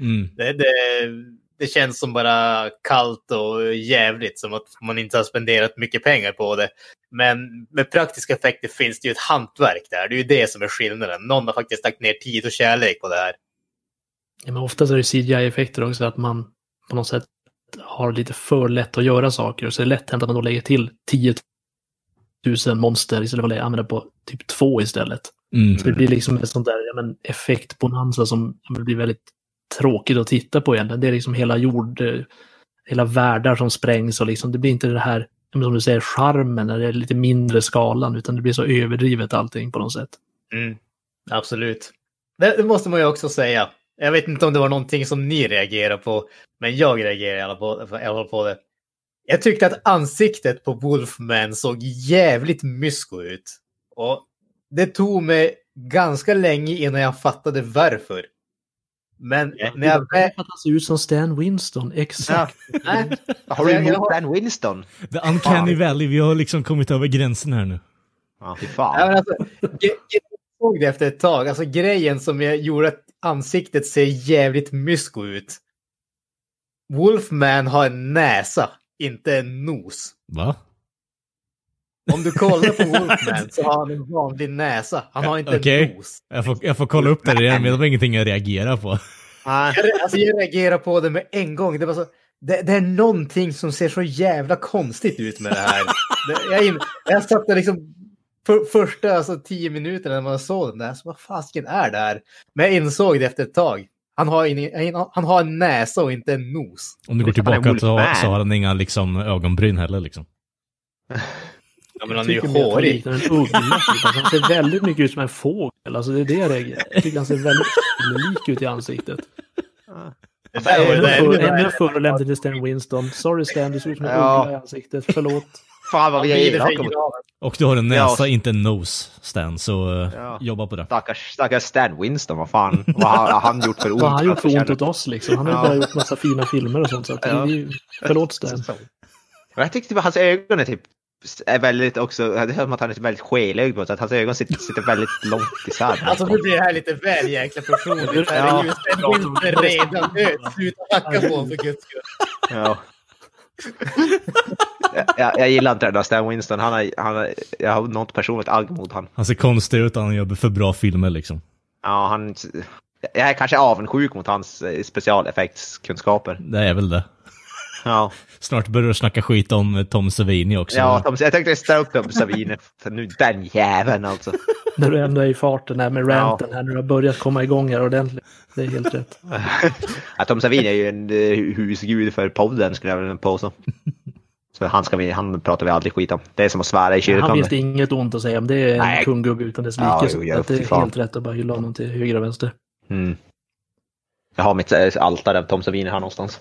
[SPEAKER 4] Det känns som bara kallt och jävligt, som att man inte har spenderat mycket pengar på det. Men med praktiska effekter finns det ju ett hantverk där. Det är ju det som är skillnaden. Någon har faktiskt lagt ner tid och kärlek på det här.
[SPEAKER 2] Ja, men oftast är det CGI-effekter också, att man på något sätt har lite för lätt att göra saker. Och så är det lätt hänt att man då lägger till 10 000 monster istället för att använda på typ 2 istället. Så det blir liksom en sån där effektbonanza som blir väldigt tråkigt att titta på egentligen. Det är liksom hela världar som sprängs och liksom, det blir inte det här, som du säger, charmen när det är lite mindre skalan, utan det blir så överdrivet allting på något sätt.
[SPEAKER 4] Absolut. Det måste man ju också säga. Jag vet inte om det var någonting som ni reagerar på, men jag reagerar i alla fall på det. Jag tyckte att ansiktet på Wolfman såg jävligt mysko ut. Och det tog mig ganska länge innan jag fattade varför. Men när jag
[SPEAKER 2] att han ser ut som Stan Winston, exakt.
[SPEAKER 1] Har du emot Stan Winston?
[SPEAKER 5] The Uncanny Valley, vi har liksom kommit över gränsen här nu.
[SPEAKER 1] Ja, fy fan.
[SPEAKER 4] Ja, men alltså, jag såg det efter ett tag. Alltså grejen som jag gjorde att ansiktet ser jävligt mysko ut. Wolfman har en näsa, inte en nos.
[SPEAKER 5] Va?
[SPEAKER 4] Om du kollar på Wolfman så har han en vanlig näsa. Han har inte en nos.
[SPEAKER 5] Jag får kolla upp det igen, men det var ingenting jag reagerar på.
[SPEAKER 4] Jag reagerar på det med en gång. Det var så, det är någonting som ser så jävla konstigt ut med det här. Jag satt där liksom första 10 minuterna när man såg den där. Så vad fasken är det här? Men jag insåg det efter ett tag. Han har en näsa och inte en nos.
[SPEAKER 5] Om du går tillbaka så har han inga liksom ögonbryn heller liksom.
[SPEAKER 4] Ja, men han är ju hårig.
[SPEAKER 2] Han ser väldigt mycket ut som en fågel. Alltså det är det jag reagerar. Jag tycker han ser väldigt lik ut i ansiktet. Ännu förolämpligt till Stan Winston. Sorry Stan, du ser ut som en uggla i ansiktet. Förlåt.
[SPEAKER 1] Fan vad vi är elaka.
[SPEAKER 5] Och du har en näsa, inte en nose, Stan, så jobba på det.
[SPEAKER 1] Stackars Stan Winston, vad fan. Vad har han gjort för ont?
[SPEAKER 2] Vad har han gjort för ont åt oss liksom? Han har bara gjort massa fina filmer och sånt. Så att förlåt Stan.
[SPEAKER 1] Jag tyckte att hans ögon är typ är väldigt också, det är som att han är väldigt skelög på så att hans ögon sitter väldigt långt isär.
[SPEAKER 4] Alltså nu blir det här lite väl jäkla personligt. Det är ju Stan Winston redan död. Sluta hacka på för guds skull.
[SPEAKER 1] Ja. Jag gillar inte den där Stan Winston. Jag har något personligt agg mot han.
[SPEAKER 5] Han ser konstig ut, han gör för bra filmer liksom.
[SPEAKER 1] Ja, jag är kanske avundsjuk mot hans specialeffektskunskaper.
[SPEAKER 5] Det är väl det.
[SPEAKER 1] Ja.
[SPEAKER 5] Snart börjar du snacka skit om Tom Savini också.
[SPEAKER 1] Ja, jag tänkte ställa upp Tom Savini. Nu den jäveln alltså.
[SPEAKER 2] När du ändå är i farten här med ranten här, när du har börjat komma igång här ordentligt. Det är helt rätt.
[SPEAKER 1] Ja, Tom Savini är ju en husgud för podden, skulle jag vilja påstå. Så han pratar vi aldrig skit om. Det är som att svära i kyrkan.
[SPEAKER 2] Han finns det inget ont att säga om. Det är en kunggubbe utan dess like. Ja, det är helt rätt att bara hylla honom till höger och vänster.
[SPEAKER 1] Jag har mitt altare av Tom Savini här någonstans.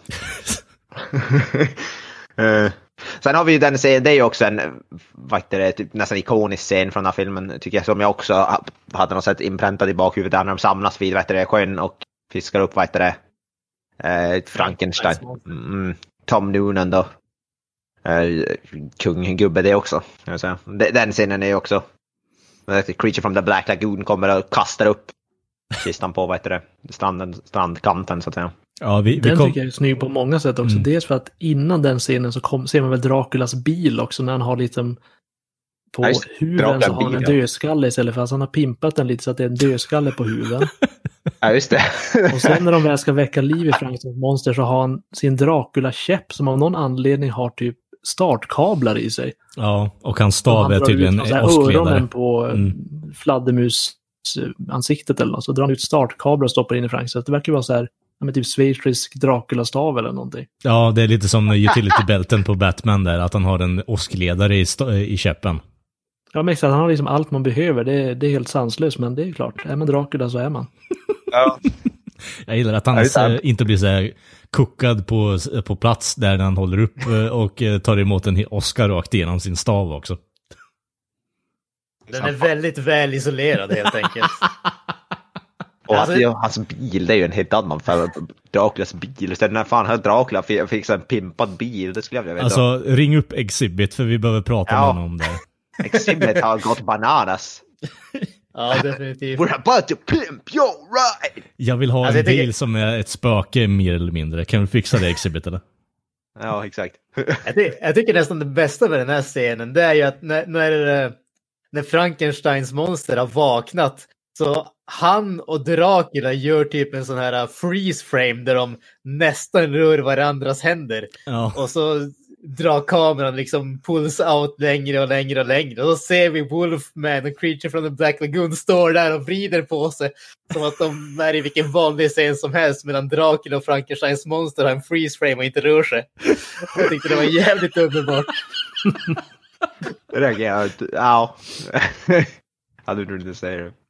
[SPEAKER 1] Sen har vi ju den scenen, det är ju också en typ nästan ikonisk scen från den här filmen tycker jag, som jag också hade något sätt inpräntad i bakhuvudet där när de samlas vid sjön och fiskar upp Frankenstein. Tom Noonan då, kunggubbe det också, kan jag säga. Den scenen är ju också Creature from the Black Lagoon kommer och kastar upp kistan på strandkanten så att säga.
[SPEAKER 2] Ja, den tycker jag är snygg på många sätt också. Dels för att innan den scenen så ser man väl Draculas bil också när han har liksom på huven så har han en dödskalle istället för att han har pimpat den lite så att det är en dödskalle på huven.
[SPEAKER 1] Ja, just det.
[SPEAKER 2] Och sen när de väl ska väcka liv i Frankensteins monster så har han sin Dracula-käpp som av någon anledning har typ startkablar i sig.
[SPEAKER 5] Ja, och hans stav är tydligen åskledare.
[SPEAKER 2] Öronen på fladdermus ansiktet eller något, så drar han ut startkablar och stoppar in i Frankenstein. Det verkar vara så här med typ schweizisk Dracula-stav eller någonting.
[SPEAKER 5] Ja, det är lite som utility-bälten på Batman där, att han har en åskledare i käppen.
[SPEAKER 2] Ja, men exakt, han har liksom allt man behöver. Det är helt sanslöst, men det är klart. Är man Dracula så är man.
[SPEAKER 1] Ja.
[SPEAKER 5] Jag gillar att han inte blir så här kuckad på plats där han håller upp och tar emot en Oscar rakt igenom sin stav också.
[SPEAKER 4] Den är väldigt väl isolerad helt enkelt.
[SPEAKER 1] Och hans bil, det är ju en helt annan för Draculas bil. Så när fan har Dracula fick en pimpad bil, det skulle jag vilja veta.
[SPEAKER 5] Alltså, ring upp Exhibit för vi behöver prata med honom om det.
[SPEAKER 1] Exhibit har gått bananas.
[SPEAKER 4] Ja, definitivt.
[SPEAKER 1] We're about to pimp your ride!
[SPEAKER 5] Jag vill ha en bil som är ett spöke mer eller mindre. Kan vi fixa det, Exhibit, eller?
[SPEAKER 1] Ja, exakt.
[SPEAKER 4] Jag tycker nästan det bästa med den här scenen, det är ju att när Frankensteins monster har vaknat, så han och Dracula gör typ en sån här freeze frame där de nästan rör varandras händer.
[SPEAKER 5] Ja.
[SPEAKER 4] Och så drar kameran liksom pulls out längre och längre och längre. Och då ser vi Wolfman och Creature from the Black Lagoon står där och vrider på sig som att de är i vilken vanlig scen som helst, medan Dracula och Frankensteins monster har en freeze frame och inte rör sig. Jag tyckte det var jävligt underbart.
[SPEAKER 1] Det reagerar. Ja. Hade du inte säga det.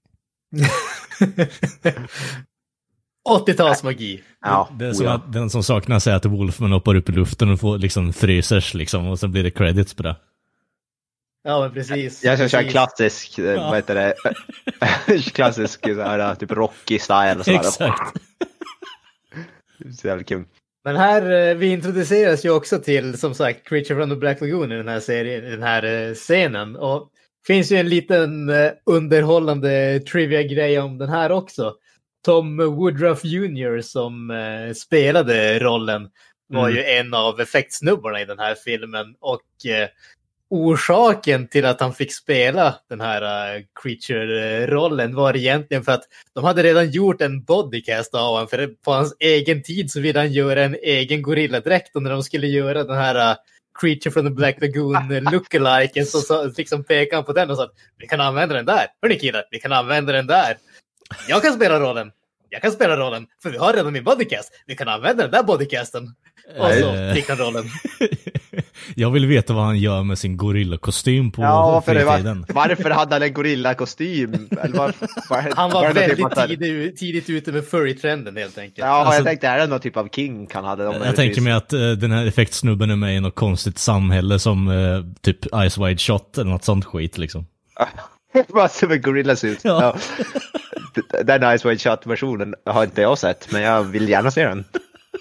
[SPEAKER 4] 80-talsmagi.
[SPEAKER 1] Ja,
[SPEAKER 5] det är som att den som saknas är att Wolfman hoppar upp i luften och får liksom frysers liksom, och så blir det credits på det.
[SPEAKER 4] Ja, men precis.
[SPEAKER 1] Jag ska köra klassisk, vad heter det? Klassisk så här, typ Rocky-style och så här.
[SPEAKER 5] Exakt.
[SPEAKER 1] Så jävla kul.
[SPEAKER 4] Men här, vi introduceras ju också till, som sagt, Creature from the Black Lagoon i den här serien, i den här scenen. Och finns ju en liten underhållande trivia-grej om den här också. Tom Woodruff Jr. som spelade rollen var ju en av effektsnubbarna i den här filmen. Och orsaken till att han fick spela den här Creature-rollen var egentligen för att de hade redan gjort en bodycast av honom. För på hans egen tid så ville han göra en egen gorilladräkt. Och när de skulle göra den här Creature from the Black Lagoon lookalike, så liksom pekade han på den och sa att vi kan använda den där. Hörrni killar, vi kan använda den där. Jag kan spela rollen, för vi har redan min bodycast. Vi kan använda den där bodycasten. Och så fick han rollen.
[SPEAKER 5] Jag vill veta vad han gör med sin gorillakostym på
[SPEAKER 1] fritiden. Varför hade han en gorillakostym?
[SPEAKER 4] Han var väldigt tidigt ute med furry-trenden helt enkelt.
[SPEAKER 1] Ja, alltså, jag tänkte, är det någon typ av king han hade?
[SPEAKER 5] Jag tänker mig att den här effektsnubben är med i något konstigt samhälle som typ Ice Wide Shot eller något sånt skit liksom.
[SPEAKER 1] Massor med gorillasuit. Ja. Den Ice Wide Shot-versionen har inte jag sett, men jag vill gärna se den.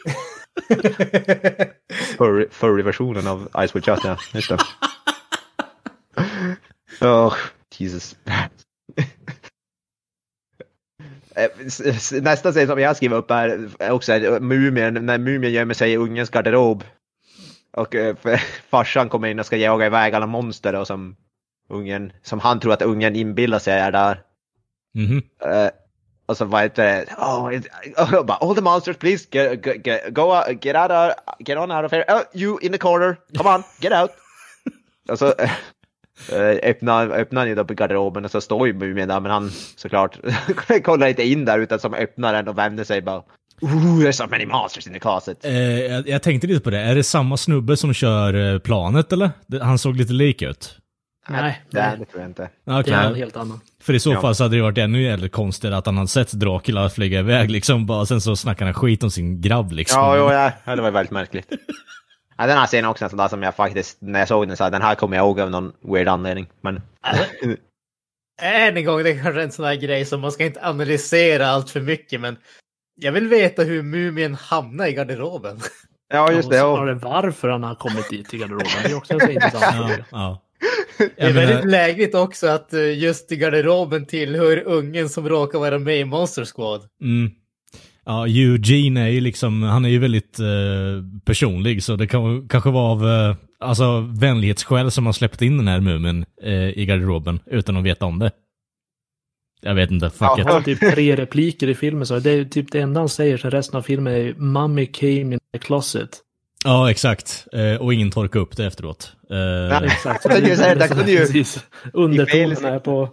[SPEAKER 1] Furry-versionen av Ice Wide Shot, ja. Just det. Oh, Jesus. Nästa scen som jag skriver upp är också Mumien, när Mumien gömmer sig i ungens garderob. Och farsan kommer in och ska jaga iväg alla monster och som han tror att ungen inbillar sig är där. Och så var det all the monsters please get on out of here. Oh, you in the corner, come on, get out. Och så öppnar han ju då på garderoben och så står ju Mumien där, men han såklart kollar inte in där utan som öppnar den och vänder sig bara. There's so many monsters in the closet.
[SPEAKER 5] Jag tänkte lite på det. Är det samma snubbe som kör planet eller? Han såg lite lik ut.
[SPEAKER 2] Nej,
[SPEAKER 1] det tror jag inte.
[SPEAKER 2] Okay. Det är en helt annan.
[SPEAKER 5] För i så fall så hade det varit ännu jävligt konstigt att han hade sett Dracula flyga iväg liksom, bara sen så snackar han skit om sin grabb liksom.
[SPEAKER 1] Ja, det var väldigt märkligt. Ja, den här scenen också en sån där som jag faktiskt, när jag såg den så här, den här kommer jag ihåg av någon weird anledning. Men
[SPEAKER 4] än en gång, det är kanske en sån här grej som man ska inte analysera allt för mycket, men jag vill veta hur Mumien hamnar i garderoben.
[SPEAKER 1] Ja, just det.
[SPEAKER 2] Och varför han har kommit dit i garderoben. Det är också en så intressant fråga.
[SPEAKER 5] Ja.
[SPEAKER 4] Det är väldigt lägligt också att just i garderoben tillhör ungen som råkar vara med i Monster Squad.
[SPEAKER 5] Ja, Eugene är ju liksom, han är ju väldigt personlig, så det kan kanske vara av alltså vänlighetsskäl som har släppt in den här Mumien i garderoben utan att veta om det. Jag vet inte, fuck it.
[SPEAKER 2] Han har typ 3 repliker i filmen, så det är typ det enda han säger, så resten av filmen är Mommy came in the closet.
[SPEAKER 5] Ja, exakt. Och ingen torkar upp det efteråt.
[SPEAKER 2] Ja, exakt.
[SPEAKER 1] Undertonen
[SPEAKER 2] är på...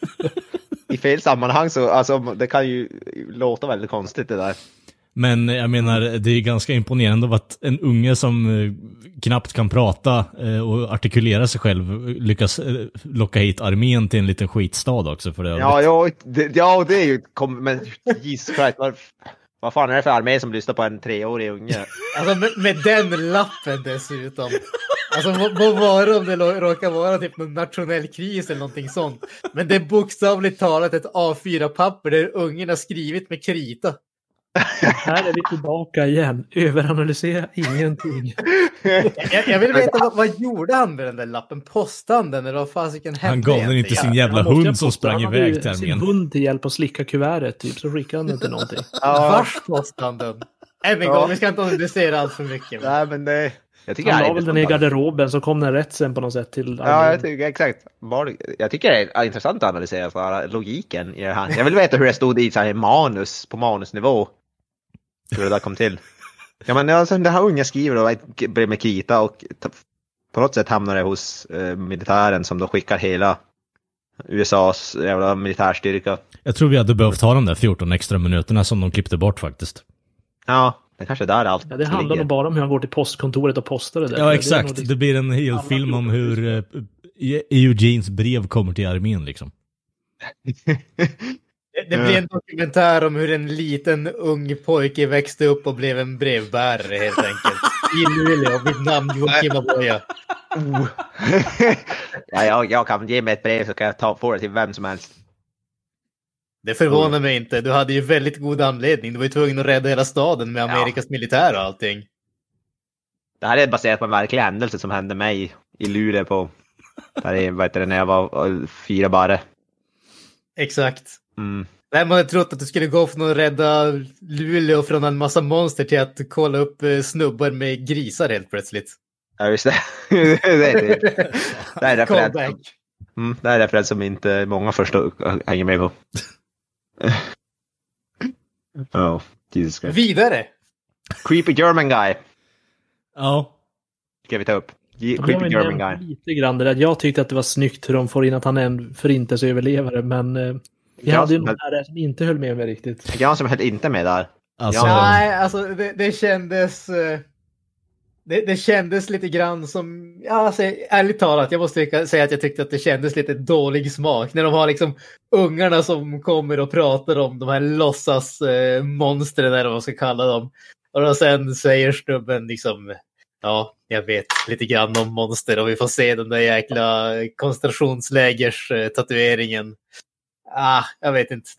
[SPEAKER 1] I fel sammanhang så, alltså, det kan ju låta väldigt konstigt det där.
[SPEAKER 5] Men jag menar, det är ganska imponerande av att en unge som knappt kan prata och artikulera sig själv lyckas locka hit armén till en liten skitstad också för det.
[SPEAKER 1] Det är ju, men Jesus Christ, vad fan är det för armé som lyssnar på en 3-årig unge?
[SPEAKER 4] Alltså med den lappen dessutom. Alltså vad var det om det råkar vara typ någon nationell kris eller någonting sånt. Men det är bokstavligt talat ett A4-papper där ungen har skrivit med krita.
[SPEAKER 2] Här är vi tillbaka igen. Överanalysera ingenting.
[SPEAKER 4] Jag vill veta vad gjorde han med den där lappen? Postade han den eller vad fasiken hände?
[SPEAKER 5] Han gav den inte sin jävla hund som sprang iväg till armén.
[SPEAKER 2] Sin hund till hjälp att slicka kuvertet typ, så skickade han inte någonting.
[SPEAKER 4] Vars postade han den? Än en gång, vi ska inte analysera allt för mycket.
[SPEAKER 1] Nej, men det...
[SPEAKER 2] Han la väl den i garderoben så kom den rätt sen på något sätt till...
[SPEAKER 1] Ja, jag tycker exakt. Jag tycker det är intressant att analysera för logiken i det här. Jag vill veta hur det stod i så här manus, på manusnivå. Hur det där kom till. Ja, men alltså, det här unga skriver då blev med krita och på något sätt hamnar det hos militären som då skickar hela USAs jävla militärstyrka.
[SPEAKER 5] Jag tror vi hade behövt ha de där 14 extra minuterna som de klippte bort faktiskt.
[SPEAKER 1] Ja, det kanske är där allt.
[SPEAKER 2] Ja, det handlar nog bara om hur han går till postkontoret och postar det där.
[SPEAKER 5] Ja, exakt. Det blir en hel film om hur Eugenes brev kommer till armén liksom.
[SPEAKER 4] Det blir en dokumentär om hur en liten ung pojke växte upp och blev en brevbärare helt enkelt. I Luleå, vid namn Joakim Aboya.
[SPEAKER 1] Ja, jag kan ge mig ett brev så kan jag få det till vem som helst.
[SPEAKER 4] Det förvånar mig inte. Du hade ju väldigt god anledning. Du var ju tvungen att rädda hela staden med Amerikas militär och allting.
[SPEAKER 1] Det här är baserat på en verklig händelse som hände mig i Luleå på när jag var 4 bara.
[SPEAKER 4] Exakt. Nej, man hade trott att du skulle gå från att rädda Luleå från en massa monster till att kolla upp snubbar med grisar helt plötsligt.
[SPEAKER 1] Ja, just det. Det är referens. Det är referens som inte många förstår hänger med på. Oh, Jesus Christ.
[SPEAKER 4] Vidare.
[SPEAKER 1] Creepy German guy.
[SPEAKER 5] Ja.
[SPEAKER 1] Ska vi ta upp? Creepy German guy.
[SPEAKER 2] Lite grann det där. Jag tyckte att det var snyggt hur de får in att han är en förintelseöverlevare, men vi hade ju någon där som inte höll med mig riktigt.
[SPEAKER 1] Jag som höll inte med där.
[SPEAKER 5] Alltså...
[SPEAKER 4] Nej, alltså det kändes... Det kändes lite grann som, ja, alltså, ärligt talat, jag måste säga att jag tyckte att det kändes lite dålig smak. När de har liksom ungarna som kommer och pratar om de här låtsas monstren eller vad man ska kalla dem. Och då sen säger snubben liksom, ja, jag vet lite grann om monster och vi får se den där jäkla koncentrationslägers tatueringen. Jag vet inte.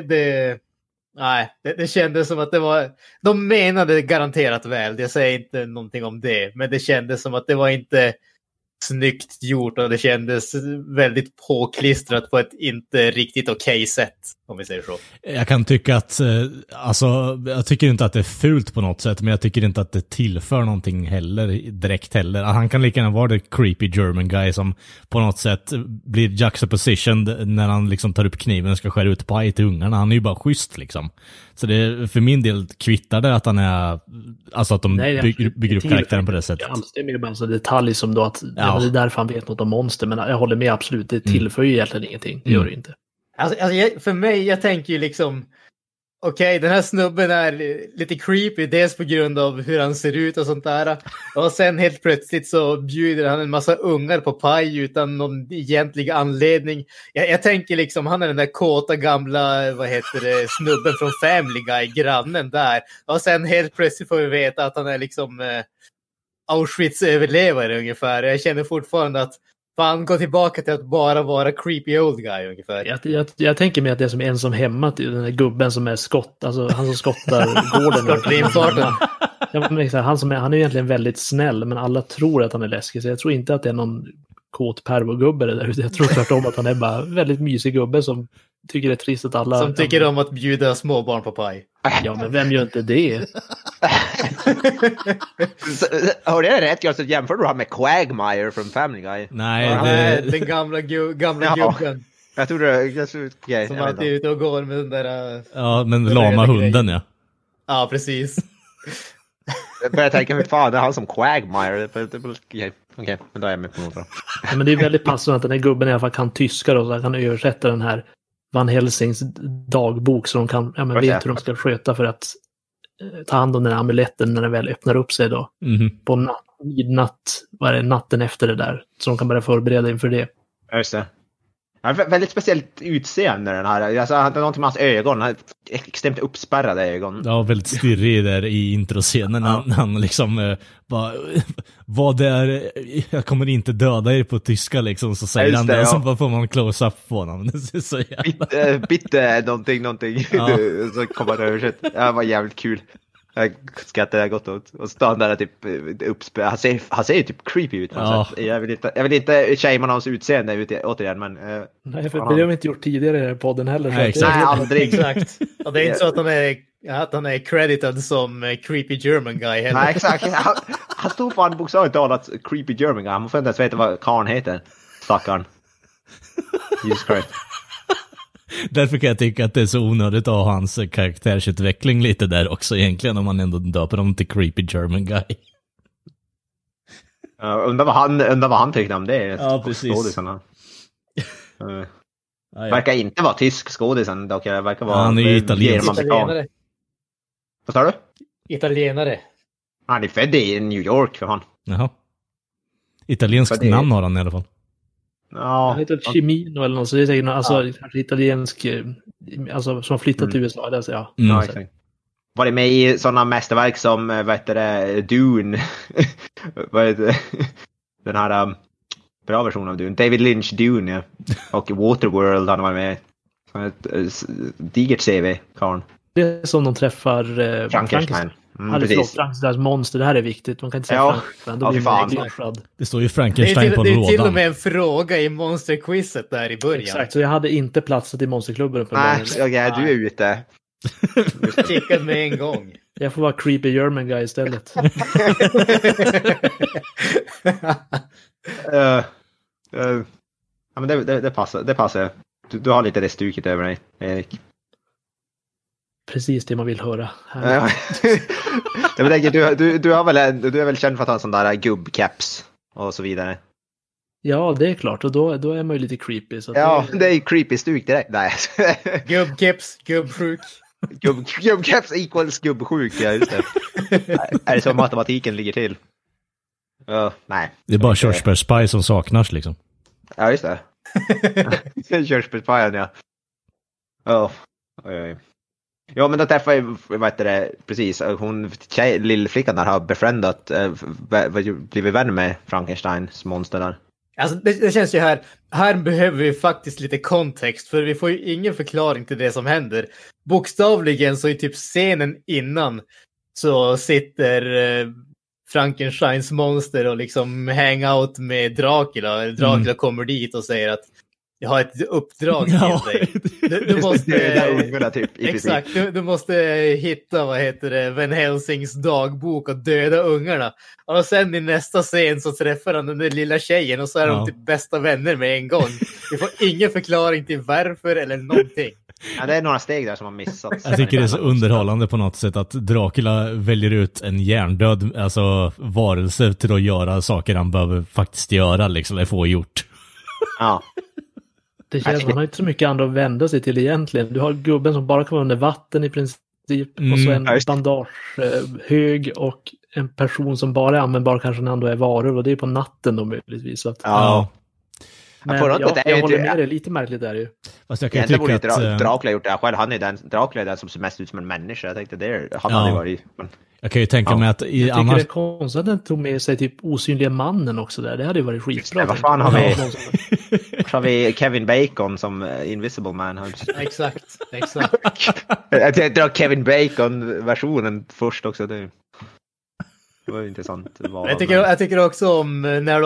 [SPEAKER 4] Det kändes som att det var... De menade garanterat väl. Jag säger inte någonting om det. Men det kändes som att det var inte snyggt gjort. Och det kändes väldigt påklistrat på ett inte riktigt okej sätt. Om vi säger så.
[SPEAKER 5] Jag kan tycka att... Alltså, jag tycker inte att det är fult på något sätt. Men jag tycker inte att det tillför någonting heller. Direkt heller. Han kan lika gärna vara det creepy German guy som på något sätt blir juxtapositioned när han liksom tar upp kniven och ska skära ut paj till ungarna. Han är ju bara schysst liksom. Så det för min del kvittar det att han är... Alltså att de bygger upp karaktären på det sättet.
[SPEAKER 2] Det är mer bara en detalj som då att det är därför han vet något om monster. Men jag håller med absolut. Det tillför ju egentligen ingenting. Det gör det inte.
[SPEAKER 4] Alltså för mig, jag tänker ju liksom... Okej, den här snubben är lite creepy. Dels på grund av hur han ser ut och sånt där. Och sen helt plötsligt så bjuder han en massa ungar på paj utan någon egentlig anledning. Jag tänker liksom, han är den där kåta gamla, snubben från Family Guy, grannen där. Och sen helt plötsligt får vi veta att han är liksom Auschwitz-överlevare ungefär. Jag känner fortfarande att fan, gå tillbaka till att bara vara creepy old guy ungefär.
[SPEAKER 2] Jag tänker mig att det är som en som hemma, den där gubben som är skott, alltså han som skottar gården. Han är egentligen väldigt snäll, men alla tror att han är läskig, så jag tror inte att det är någon kåt pervogubbe där ute. Jag tror tvärtom att han är bara väldigt mysig gubbe som tycker det är trist att alla...
[SPEAKER 4] Som tycker om att bjuda småbarn på paj.
[SPEAKER 2] Ja, men vem gör inte det?
[SPEAKER 1] Hörde jag rätt? Jag jämför du här med Quagmire från Family Guy.
[SPEAKER 5] Nej,
[SPEAKER 4] den gamla gubben.
[SPEAKER 1] Jag tror det...
[SPEAKER 4] Som alltid är ute och går med den där...
[SPEAKER 5] Ja, men lama hunden, ja.
[SPEAKER 4] Ja, precis.
[SPEAKER 1] Jag börjar tänka, hur fan är han som Quagmire? Okej, men då är jag med på något bra.
[SPEAKER 2] Ja, men det är väldigt passande att den här gubben i alla fall kan tyska och så kan översätta den här Van Helsings dagbok så de kan vet hur de ska sköta för att ta hand om den här amuletten när den väl öppnar upp sig då. På midnatt, natten efter det där. Så de kan börja förbereda inför det.
[SPEAKER 1] Just det. Han har väldigt speciellt utseende den här. Alltså, han har någonting med hans ögon. Han har extremt uppspärrade ögon.
[SPEAKER 5] Ja, väldigt stirrig där i introscenen. Han liksom bara, vad är, jag kommer inte döda er på tyska liksom. Så säger han det, och så bara får man close-up på honom. Det är så jävla...
[SPEAKER 1] Bitte någonting. Ja. Så kommer det översätt. Det var jävligt kul. Jag skrattar gott åt. Och så där typ han ser ju typ creepy ut. Ja. Jag vill inte shamea någons utseende återigen, men...
[SPEAKER 2] Nej, för det har vi inte gjort tidigare i den här podden heller.
[SPEAKER 1] Nej, aldrig.
[SPEAKER 4] Exakt. Och det är inte så att han är credited som creepy German guy heller.
[SPEAKER 1] Nej, exakt. Han stod fan bokstavligt talat creepy German guy. Man får inte ens veta vad karln heter. Stackarn. Jesus Christ.
[SPEAKER 5] Därför kan jag tycka att det är så onödigt att ha hans karaktärsutveckling lite där också egentligen, om man ändå döper dem till creepy German guy.
[SPEAKER 1] Undrar vad han tyckte om det.
[SPEAKER 5] Ja, precis.
[SPEAKER 1] Verkar inte vara tysk skådisen dock. Verkar vara
[SPEAKER 5] han är ju
[SPEAKER 4] italienare.
[SPEAKER 1] Vad sa du?
[SPEAKER 4] Italienare.
[SPEAKER 1] Han är född i New York för han.
[SPEAKER 5] Jaha. Italienskt namn har han i alla fall.
[SPEAKER 1] Ja.
[SPEAKER 2] Han heter Cimino eller något, så det är säkert kanske italiensk, alltså som har flyttat till USA. Där, så, ja.
[SPEAKER 1] Ja, exakt. Var det med i sådana mästerverk som, vad heter det, Dune? Vad heter det? Den här bra versionen av Dune. David Lynch Dune, ja. Och Waterworld han var med. Digert CV, Karn.
[SPEAKER 2] Det är som de träffar
[SPEAKER 1] Frankenstein.
[SPEAKER 2] Frankensteins monster, det här är viktigt. Man kan inte säga Frankenstein, då blir man glad.
[SPEAKER 5] Det står ju Frankenstein på lådan.
[SPEAKER 4] Det är till och med en fråga i monsterquizet där i början.
[SPEAKER 2] Exakt, så jag hade inte platsat i monsterklubben.
[SPEAKER 1] Nej, du är ute.
[SPEAKER 4] Kickat med en gång.
[SPEAKER 2] Jag får vara creepy German guy istället.
[SPEAKER 1] Ja, men det passar. Du har lite det stuket över dig, Erik.
[SPEAKER 2] Precis det man vill höra.
[SPEAKER 1] Du är väl känd för att ha en sån där gubbcaps och så vidare.
[SPEAKER 2] Ja, det är klart. Och då är man ju lite creepy. Så
[SPEAKER 1] ja, det är creepy stuk direkt. Nej.
[SPEAKER 4] Gubbcaps, gubbsjuk.
[SPEAKER 1] Gubbcaps equals gubbsjuk, ja just det. Är det så matematiken ligger till? Nej.
[SPEAKER 5] Det är bara körsbärspaj som saknas liksom.
[SPEAKER 1] Ja, just det. Körsbärspajen, ja. Oj. Ja, men då träffade jag, vad heter det, precis, hon, lillflickan där har befriendat, blivit vän med Frankensteins monster där.
[SPEAKER 4] Alltså det känns ju här behöver vi faktiskt lite kontext, för vi får ju ingen förklaring till det som händer. Bokstavligen så är typ scenen innan så sitter Frankensteins monster och liksom hang out med Dracula. Dracula kommer dit och säger att jag har ett uppdrag till dig. Du måste
[SPEAKER 1] typ,
[SPEAKER 4] exakt, du måste hitta, Van Helsings dagbok och döda ungarna. Och sen i nästa scen så träffar han den där lilla tjejen och så är de typ bästa vänner med en gång. Vi får ingen förklaring till varför eller någonting.
[SPEAKER 1] Ja, det är några steg där som har missats.
[SPEAKER 5] Jag tycker det är så underhållande på något sätt att Dracula väljer ut en hjärndöd varelse till att göra saker han behöver faktiskt göra liksom, eller få gjort. Ja.
[SPEAKER 2] Det känns, man har inte så mycket andra att vända sig till egentligen. Du har gubben som bara kan vara under vatten i princip. Och så en bandagehög och en person som bara är användbar kanske när han då är varor. Och det är på natten då möjligtvis. Så att, men jag håller med dig, lite märkligt är det ju.
[SPEAKER 5] Fast jag kan tycka att
[SPEAKER 1] Dracula gjort det själv. Han är den som ser mest ut som en människa. Jag tänkte han hade varit... Men...
[SPEAKER 5] Jag kan ju tänka mig att
[SPEAKER 2] jag tycker det är konstigt att den tog med sig typ osynliga mannen också där. Det hade ju varit skitbra.
[SPEAKER 1] Vad fan har vi Kevin Bacon som Invisible Man?
[SPEAKER 4] Exakt.
[SPEAKER 1] Jag drar Kevin Bacon-versionen först också. Det var intressant.
[SPEAKER 4] Jag tycker också om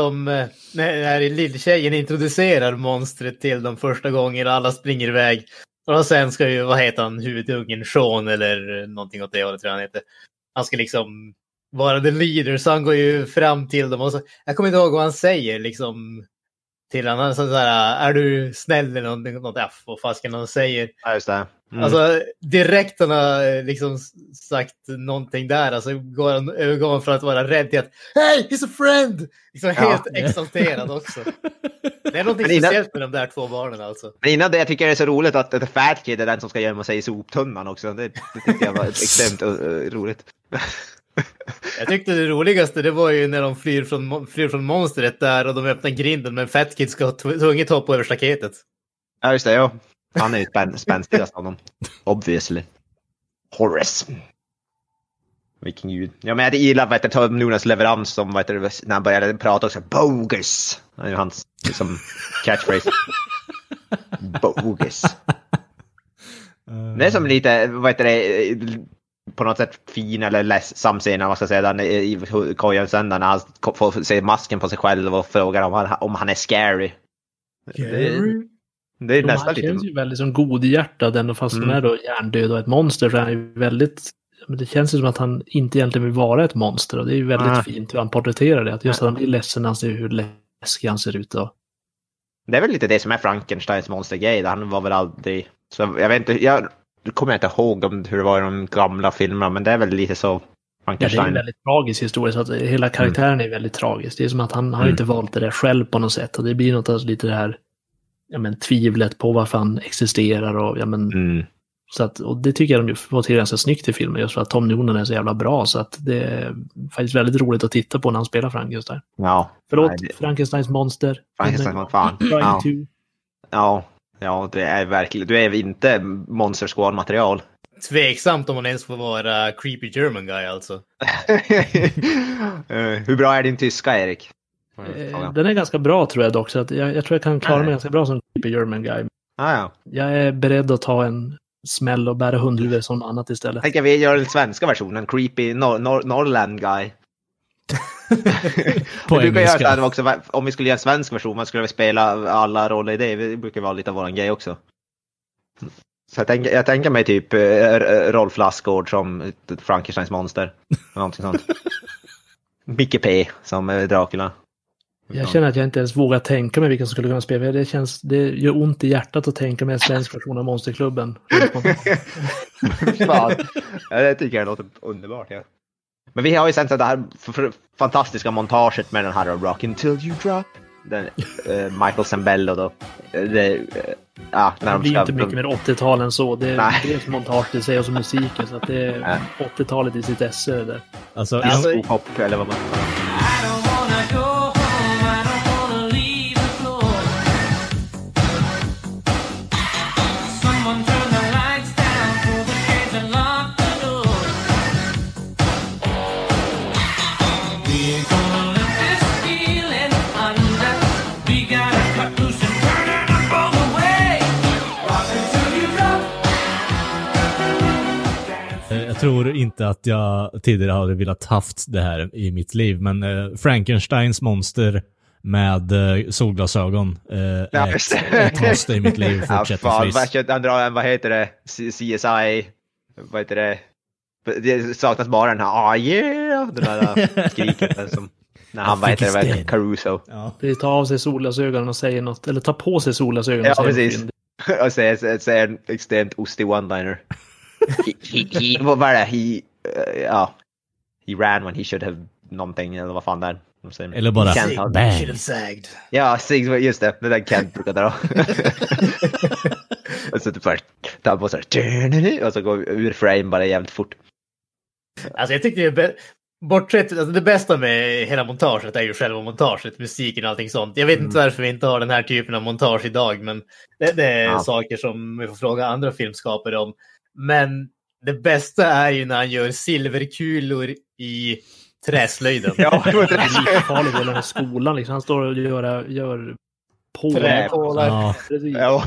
[SPEAKER 4] när lilltjejen introducerar monstret till de första gången och alla springer iväg. Och sen ska ju, vad heter han, huvudungen Sean eller någonting åt det hållet tror jag han heter. Han ska liksom vara the leader, så han går ju fram till dem och så, jag kommer inte ihåg vad han säger liksom till honom, så där, är du snäll eller någonting, vad fasken han säger.
[SPEAKER 1] Ja, just det.
[SPEAKER 4] Alltså direkt han har liksom sagt någonting där, alltså övergår han från att vara rädd till att hey, he's a friend! Liksom helt exalterad också. Det är någonting speciellt med de där två barnen alltså.
[SPEAKER 1] Men innan det, jag tycker det är så roligt att The Fat Kid är den som ska gömma sig i soptunnan också. Det tycker jag var extremt roligt.
[SPEAKER 4] Jag tyckte det roligaste det var ju när de flyr från monstret där och de öppnar grinden, men Fat Kid ska tvunget hoppa över staketet.
[SPEAKER 1] Ja, just det. Ja. Han är ju spänstigast av dem. Obviously. Horace. Vilken ljud. Ja, men jag gillar Tom Noonans leverans som när han började prata också. Bogus. Det är ju hans liksom, catchphrase. Bogus. Det är som lite, på något sätt fin eller ledsam scen, vad ska jag säga, där i kojan sen när han får se masken på sig själv och frågar om han är scary. Det är nästan lite...
[SPEAKER 2] Han känns ju väldigt som godhjärtad ändå, fast han är då hjärndöd och ett monster, så han är ju väldigt... Men det känns ju som att han inte egentligen vill vara ett monster, och det är ju väldigt fint hur han porträtterar det. Att just att han blir ledsen, han ser hur läskig han ser ut då. Det
[SPEAKER 1] är väl lite det som är Frankensteins monstergrej. Han var väl aldrig... Så jag vet inte, jag kommer inte ihåg hur det var i de gamla filmerna, men det är väl lite så Frankenstein.
[SPEAKER 2] Ja, det är en väldigt tragisk historia, så att hela karaktären är väldigt tragisk. Det är som att han har inte valt det där själv på något sätt, och det blir något alltså lite det här tvivlet på varför han existerar och så att, och det tycker jag de får till ganska snyggt i filmen, just för att Tom Noonan är så jävla bra, så att det är faktiskt väldigt roligt att titta på när han spelar Frankenstein.
[SPEAKER 1] Ja.
[SPEAKER 2] Förlåt, Frankensteins monster.
[SPEAKER 1] Frankenstein, fan. Ja, det är verkligen, du är inte Monster Squad-material.
[SPEAKER 4] Tveksamt om man ens får vara creepy German guy alltså.
[SPEAKER 1] Hur bra är din tyska, Erik?
[SPEAKER 2] Den är ganska bra tror jag dock, så att jag tror jag kan klara mig ganska bra som creepy German guy.
[SPEAKER 1] Ja. Jag
[SPEAKER 2] är beredd att ta en smäll och bära hundhuvud som annat istället.
[SPEAKER 1] Tänker vi gör den svenska versionen, creepy Norrland guy. På engelska. Också, om vi skulle göra en svensk version, man skulle spela alla roller i det brukar vara lite av våran grej också. Så jag tänker mig typ Rolf Lassgård som Frankensteins monster. Någonting sånt. Micke P som Dracula.
[SPEAKER 2] Jag känner att jag inte ens vågar tänka mig vilka som skulle kunna spela. Det gör ont i hjärtat att tänka mig en svensk version av Monsterklubben.
[SPEAKER 1] Fan. Det tycker jag låter underbart. Ja. Men vi har ju sett det här fantastiska montaget med den här Rockin' Till You Drop. Den, Michael Zambello då. Det
[SPEAKER 2] blir inte mycket mer 80-talen så. Det är ett montage i sig och som musiken, så att det är 80-talet i sitt esse där.
[SPEAKER 1] Alltså pop eller vad man...
[SPEAKER 5] Jag tror inte att jag tidigare hade velat haft det här i mitt liv, men Frankensteins monster med solglasögon är ett måste i mitt liv fortsättningsvis.
[SPEAKER 1] Vad heter det? CSI? Vad heter det? Det saknas bara den här den där skriket som när han heter Caruso.
[SPEAKER 2] Ja. Det tar av sig solglasögonen och säger något, eller tar på sig solglasögonen och
[SPEAKER 1] säger precis. Och säger en extremt ostig one-liner. Vad var det? He ran when he should have någonting, eller vad fan där.
[SPEAKER 5] Eller bara bang.
[SPEAKER 1] Ja, just det. Det där Kent brukar dra. Och så typ tar på så här, och så går ur frame bara jävligt fort.
[SPEAKER 4] Alltså jag tycker det är bortsett, alltså det bästa med hela montaget är ju själva montaget, musiken och allting sånt. Jag vet inte varför vi inte har den här typen av montage idag, men det är saker som vi får fråga andra filmskapare om. Men det bästa är ju när han gör silverkulor i träslöjden.
[SPEAKER 2] Ja, det är farligt i den här skolan. Liksom. Han står och gör
[SPEAKER 4] pålar.
[SPEAKER 1] Ja.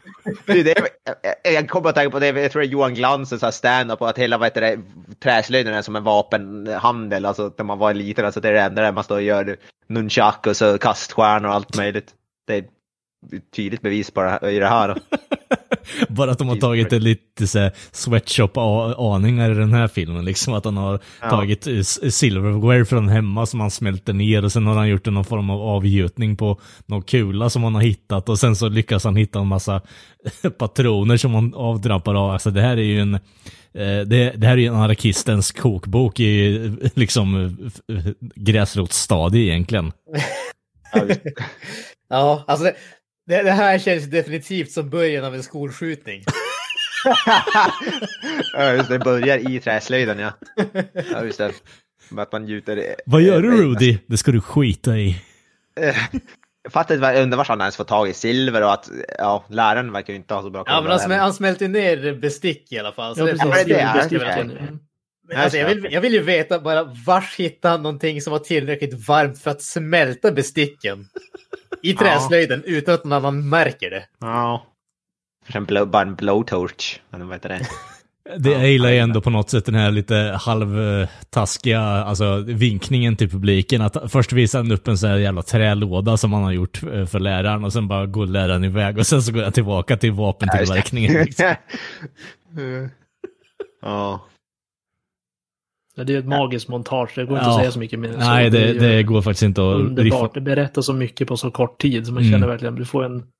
[SPEAKER 1] Jag kommer att tänka på det. Jag tror det är Johan Glans så stand-up på att hela träslöjden är som en vapenhandel. Alltså när man var liten. Alltså det är det enda där man står och gör nunchak och så kaststjärnor och allt möjligt. Det är tydligt bevis på det här.
[SPEAKER 5] Bara att de har tagit en lite så sweatshop-aningar i den här filmen. Liksom att han har tagit silverware från hemma som han smälter ner. Och sen har han gjort någon form av avgjutning på någon kula som han har hittat. Och sen så lyckas han hitta en massa patroner som han avdrappar av. Alltså det här är ju det här är ju en anarkistens kokbok i liksom gräsrotsstadie egentligen.
[SPEAKER 4] Ja, alltså det här känns definitivt som början av en skolskjutning.
[SPEAKER 1] Ja, just det, börjar i träslöjden, ja. Ja, just det. Att man gjuter...
[SPEAKER 5] Vad gör du, Rudy? Det ska du skita i.
[SPEAKER 1] fattar inte undrar varför han ens får tag i silver och att läraren verkar ju inte ha så bra koll.
[SPEAKER 4] Ja, men han smälter ner bestick i alla fall. Så jag vill ju veta bara vars hittar han någonting som var tillräckligt varmt för att smälta besticken i träslöjden utan att någon annan märker det.
[SPEAKER 1] Ja. För exempel bara en blowtorch. Vad heter det?
[SPEAKER 5] Det gillar ju ändå på något sätt den här lite halvtaskiga alltså vinkningen till publiken, att först visar han upp en sån här jävla trälåda som han har gjort för läraren och sen bara går läraren iväg och sen så går han tillbaka till vapentillverkningen. Liksom.
[SPEAKER 1] Ja.
[SPEAKER 2] Det är ett magiskt montage, det går inte att säga så mycket mer.
[SPEAKER 5] Nej, det går faktiskt inte att
[SPEAKER 2] underbart. Det berättar så mycket på så kort tid så man känner verkligen, du får en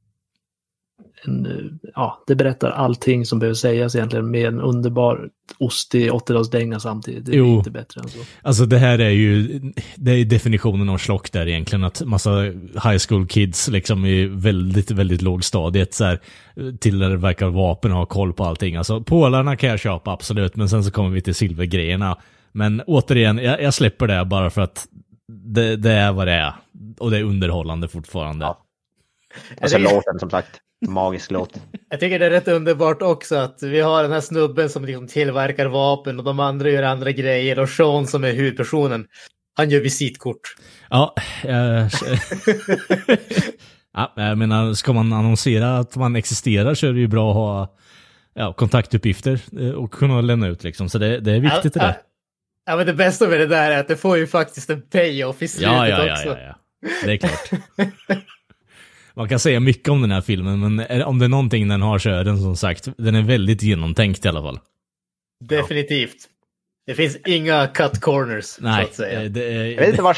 [SPEAKER 2] det berättar allting som behöver sägas egentligen med en underbar ostig 80-talsdänga samtidigt. Det är inte bättre än så.
[SPEAKER 5] Alltså det här är ju definitionen av schlock där egentligen, att massa high school kids liksom i väldigt, väldigt låg stadiet så här, till där det verkar vapen och ha koll på allting. Alltså pålarna kan jag köpa absolut, men sen så kommer vi till silvergrejerna. Men återigen, jag släpper det bara för att det är vad det är. Och det är underhållande fortfarande.
[SPEAKER 1] Ja. Alltså låten som sagt. Magisk låt.
[SPEAKER 4] Jag tycker det är rätt underbart också att vi har den här snubben som liksom tillverkar vapen och de andra gör andra grejer och Sean som är huvudpersonen, han gör visitkort.
[SPEAKER 5] Ja, jag menar, ska man annonsera att man existerar så är det ju bra att ha kontaktuppgifter och kunna lämna ut liksom, så det är viktigt det där.
[SPEAKER 4] Ja, men det bästa med det där är att det får ju faktiskt en payoff i slutet också.
[SPEAKER 5] Ja, det är klart. Man kan säga mycket om den här filmen, men om det är någonting den har så är den som sagt, den är väldigt genomtänkt i alla fall.
[SPEAKER 4] Definitivt. Det finns inga cut corners.
[SPEAKER 5] Nej,
[SPEAKER 4] så att säga.
[SPEAKER 1] Jag vet inte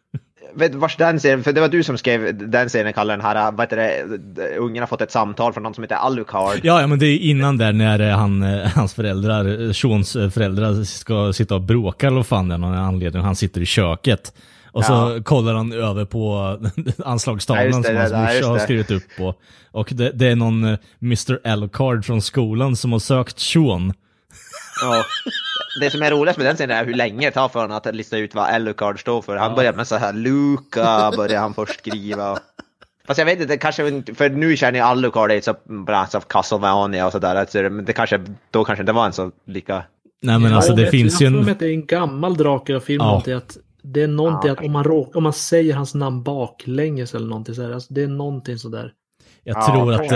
[SPEAKER 1] vars den serien, för det var du som skrev den serien, kallar den här, vad heter det, ungen har fått ett samtal från någon som heter Alucard.
[SPEAKER 5] Ja, men det är innan där när hans föräldrar, Seans föräldrar ska sitta och bråka eller vad fan det är någon anledning, han sitter i köket. Och så kollar han över på anslagstavlan som hans morsa har skrivit upp på. Och det är någon Mr. Alucard från skolan som har sökt Sean.
[SPEAKER 1] Ja. Det som är roligast med den scenen är hur länge det tar för honom att lista ut vad Alucard står för. Han börjar med så här, Luca börjar han först skriva. Fast jag vet inte, kanske, för nu känner jag Alucard är så bransch av Castlevania och sådär. Men det kanske det var en så lika...
[SPEAKER 5] Nej, men alltså det finns ju
[SPEAKER 2] en... Det är en gammal Dracula-film att det är någonting att om man säger hans namn baklänges eller någonting så här, alltså det är någonting sådär.
[SPEAKER 5] Jag tror att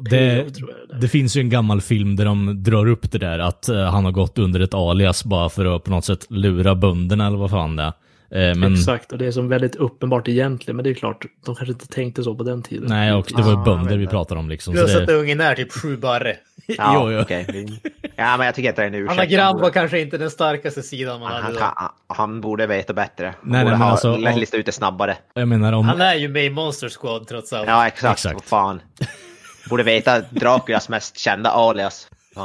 [SPEAKER 5] det finns ju en gammal film där de drar upp det där att han har gått under ett alias bara för att på något sätt lura bönderna eller vad fan det är. Men... Exakt,
[SPEAKER 2] och det är som väldigt uppenbart egentligen, men det är klart, de kanske inte tänkte så på den tiden.
[SPEAKER 5] Nej, och det var bönder vi pratade om liksom.
[SPEAKER 4] Plus att ungen är typ 7 barre.
[SPEAKER 1] Ja, okej. Ja, men jag tycker att det är en ursäkt.
[SPEAKER 4] Anna Grabb var kanske inte den starkaste sidan man hade då.
[SPEAKER 1] Han borde veta bättre.
[SPEAKER 5] Nej, men alltså,
[SPEAKER 1] lista ut det snabbare.
[SPEAKER 5] Jag menar
[SPEAKER 4] han är ju med i Monster Squad trots allt.
[SPEAKER 1] Ja, exakt. Vad fan. Borde veta Draculas mest kända alias. Ja.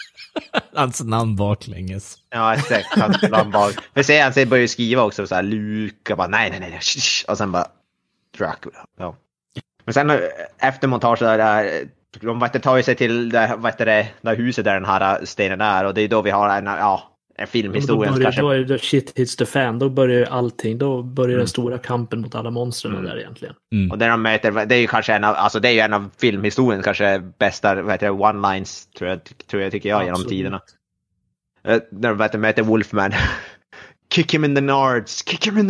[SPEAKER 5] Hans namn baklänges.
[SPEAKER 1] Ja, exakt. Hans namn baklänges. Vi ser han börjar skriva också så här, Luca bara nej. Och sen bara Dracula. Ja. Men sen efter montage där de tar ju sig till det huset där den här stenen är, och det är då vi har en filmhistoria kanske.
[SPEAKER 2] Då är det shit hits the fan, då börjar allting, då börjar den stora kampen mot alla monstren där egentligen.
[SPEAKER 1] Och där de möter, det är ju kanske det är ju en av filmhistoriens kanske bästa one-lines tror jag tycker jag genom tiderna. När de möter Wolfman. Kick him in the nards.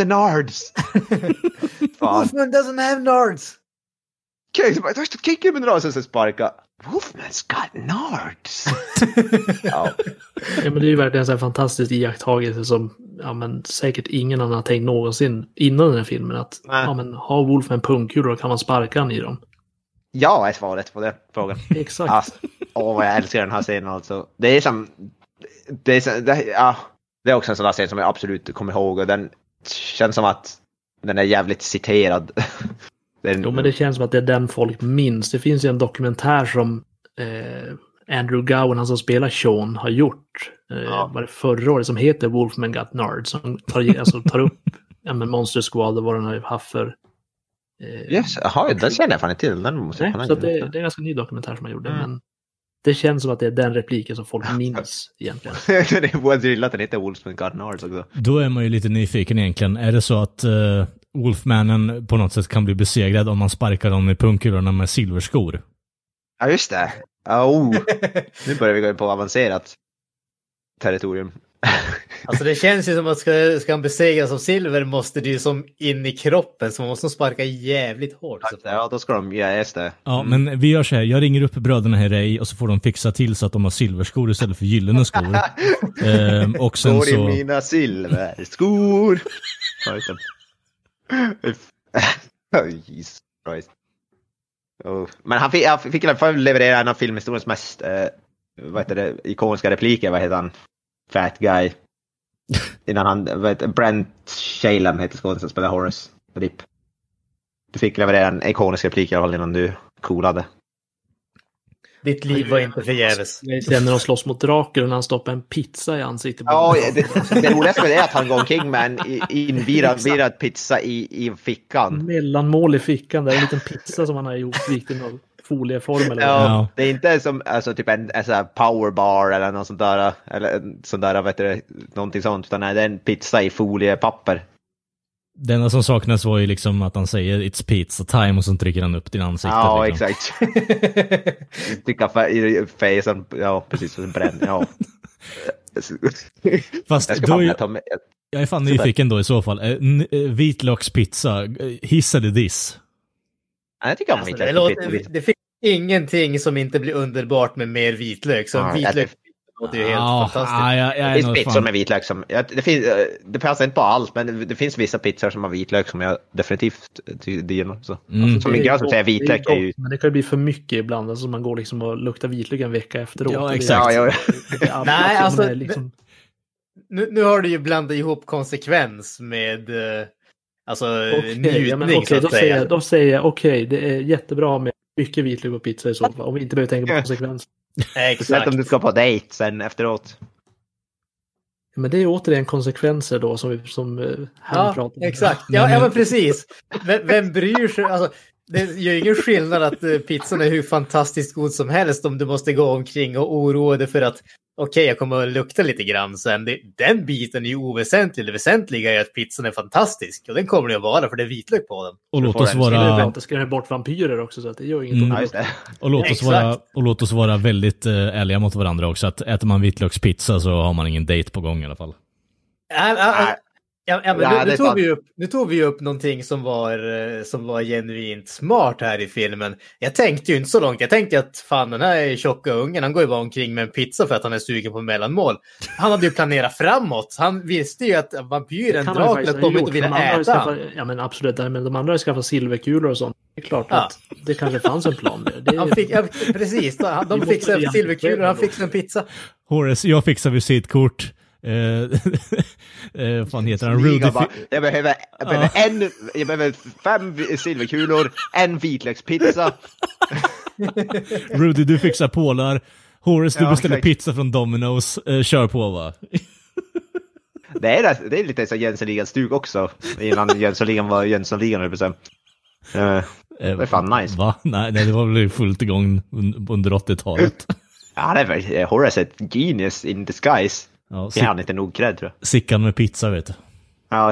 [SPEAKER 4] Wolfman doesn't have nards.
[SPEAKER 1] Kick him in the nards och så sparka. Wolfman's got nards.
[SPEAKER 2] Ja, men det är ju verkligen en sån här fantastisk iakttagelse som säkert ingen annan har tänkt någonsin innan den här filmen, att har Wolfman punkkulor kan man sparka han i dem.
[SPEAKER 1] Ja, är svaret på den frågan.
[SPEAKER 2] Exakt.
[SPEAKER 1] Alltså, vad jag älskar den här scenen alltså. Det är också en sån här scen som jag absolut kommer ihåg, och den känns som att den är jävligt citerad.
[SPEAKER 2] Jo, men det känns som att det är den folk minns. Det finns ju en dokumentär som Andrew Gowan, han som spelar Sean, har gjort var det förra året, som heter Wolfman Got Nards, som tar upp Monster Squad och vad den har haft för
[SPEAKER 1] den känner jag fan inte till.
[SPEAKER 2] Så det är en ganska ny dokumentär som man gjorde, men det känns som att det är den repliken som folk minns egentligen.
[SPEAKER 1] Det var drillat att det heter Wolfman Got Nards också.
[SPEAKER 5] Då är man ju lite nyfiken egentligen. Är det så att Wolfmanen på något sätt kan bli besegrad om man sparkar dem i pungkulorna med silverskor.
[SPEAKER 1] Ja, just det. Nu börjar vi gå in på avancerat territorium.
[SPEAKER 4] Alltså det känns ju som att ska han besegras av silver måste det ju som in i kroppen, så man måste sparka jävligt hårt.
[SPEAKER 1] Ja, då ska de göra just det.
[SPEAKER 5] Ja, men vi gör så här. Jag ringer upp bröderna Herrey och så får de fixa till så att de har silverskor istället för gyllene skor. Och sen
[SPEAKER 1] så... mina silverskor. Jesus Christ. Men han fick i alla fall leverera en av filmhistoriens mest ikoniska repliker. Vad heter han? Fat guy. Innan han, Brent Shalem heter skådespelaren som spelar Horace. Rip. Du fick leverera en ikonisk replik i alla fall innan du coolade.
[SPEAKER 4] Ditt liv var inte förgäves.
[SPEAKER 2] Sen när de slåss mot Dracula och han stoppar en pizza i ansiktet.
[SPEAKER 1] Ja, det roligaste med det är att han går omkring med en invirad pizza i fickan.
[SPEAKER 2] Mellanmål i fickan, där är en liten pizza som han har gjort vikt i någon folieform eller
[SPEAKER 1] ja, det är inte som alltså, typ en powerbar eller något sånt där, eller sånt där, någonting sånt, utan det är en pizza i foliepapper.
[SPEAKER 5] Det enda som saknas var ju liksom att han säger it's pizza time och så trycker han upp din ansikte.
[SPEAKER 1] Ja,
[SPEAKER 5] liksom.
[SPEAKER 1] Exakt. Trycka i facen, ja precis, som bränn, ja.
[SPEAKER 5] Fast då jag är fan nyfiken då i så fall. Vitlökspizza, hiss eller diss?
[SPEAKER 1] Ja, jag tycker om vitlökspizza.
[SPEAKER 4] Det finns ingenting som inte blir underbart med mer vitlök. Så vitlök låter ju helt fantastiskt.
[SPEAKER 1] Det finns pizzor med vitlök som... det passar inte på allt, men det finns vissa pizzor som har vitlök som jag definitivt gillar. Så. Alltså, som jag skulle säga, vitlök är ju...
[SPEAKER 2] Men det kan ju bli för mycket ibland. Alltså man går liksom och luktar vitlök en vecka efteråt.
[SPEAKER 5] Ja, exakt.
[SPEAKER 4] Nej, alltså... Nu har du ju blandat ihop konsekvens med... njutning, så att säga.
[SPEAKER 2] Då säger jag okej, det är jättebra med mycket vitlök på pizza i så fall. Om vi inte behöver tänka på konsekvens.
[SPEAKER 1] Exakt. Om du ska på dejt sen efteråt.
[SPEAKER 2] Men det är återigen konsekvenser då som han pratar om.
[SPEAKER 4] Exakt. Ja, men precis. Vem bryr sig? Alltså, det gör ingen skillnad att pizzan är hur fantastiskt god som helst om du måste gå omkring och oroa dig för att jag kommer att lukta lite grann sen. Den biten är ju oväsentlig. Det väsentliga är att pizzan är fantastisk. Och den kommer det att vara för det är vitlök på den.
[SPEAKER 5] Och låt oss vara...
[SPEAKER 2] Skrämma bort vampyrer också så att det gör inget.
[SPEAKER 5] Och låt oss vara väldigt ärliga mot varandra också. Att äter man vitlökspizza så har man ingen date på gång i alla fall.
[SPEAKER 4] Nu tog vi upp någonting som var genuint smart här i filmen. Jag tänkte ju inte så långt. Jag tänkte att fan, den här tjocka ungen, han går ju bara omkring med en pizza för att han är sugen på mellanmål. Han hade ju planerat framåt. Han visste ju att vampyren Dracula kommer inte vilja äta.
[SPEAKER 2] Ja, men absolut. Men de andra har skaffat silverkulor och sånt. Det är klart att det kanske fanns en plan där.
[SPEAKER 4] Precis. De fixade silverkulor och han fixade en pizza.
[SPEAKER 5] Horace, jag fixar visitkort. Fan heter han? Rudy.
[SPEAKER 1] Jag behöver 5 silverkulor, en vitlökspizza.
[SPEAKER 5] Rudy, du fixar pålar. Horace, du beställer pizza från Domino's. Kör på, va?
[SPEAKER 1] Det är lite så Jönssonligan-stug också. Innan Jönssonligan var Jönssonligan. Det är fan nice.
[SPEAKER 5] Va? Nej, det var väl fullt igång under 80-talet.
[SPEAKER 1] Ja, det är väl Horace ett genius in disguise.
[SPEAKER 5] Ja,
[SPEAKER 1] det är han inte nog cred, tror jag.
[SPEAKER 5] Sickan med pizza, vet du.
[SPEAKER 1] Ja.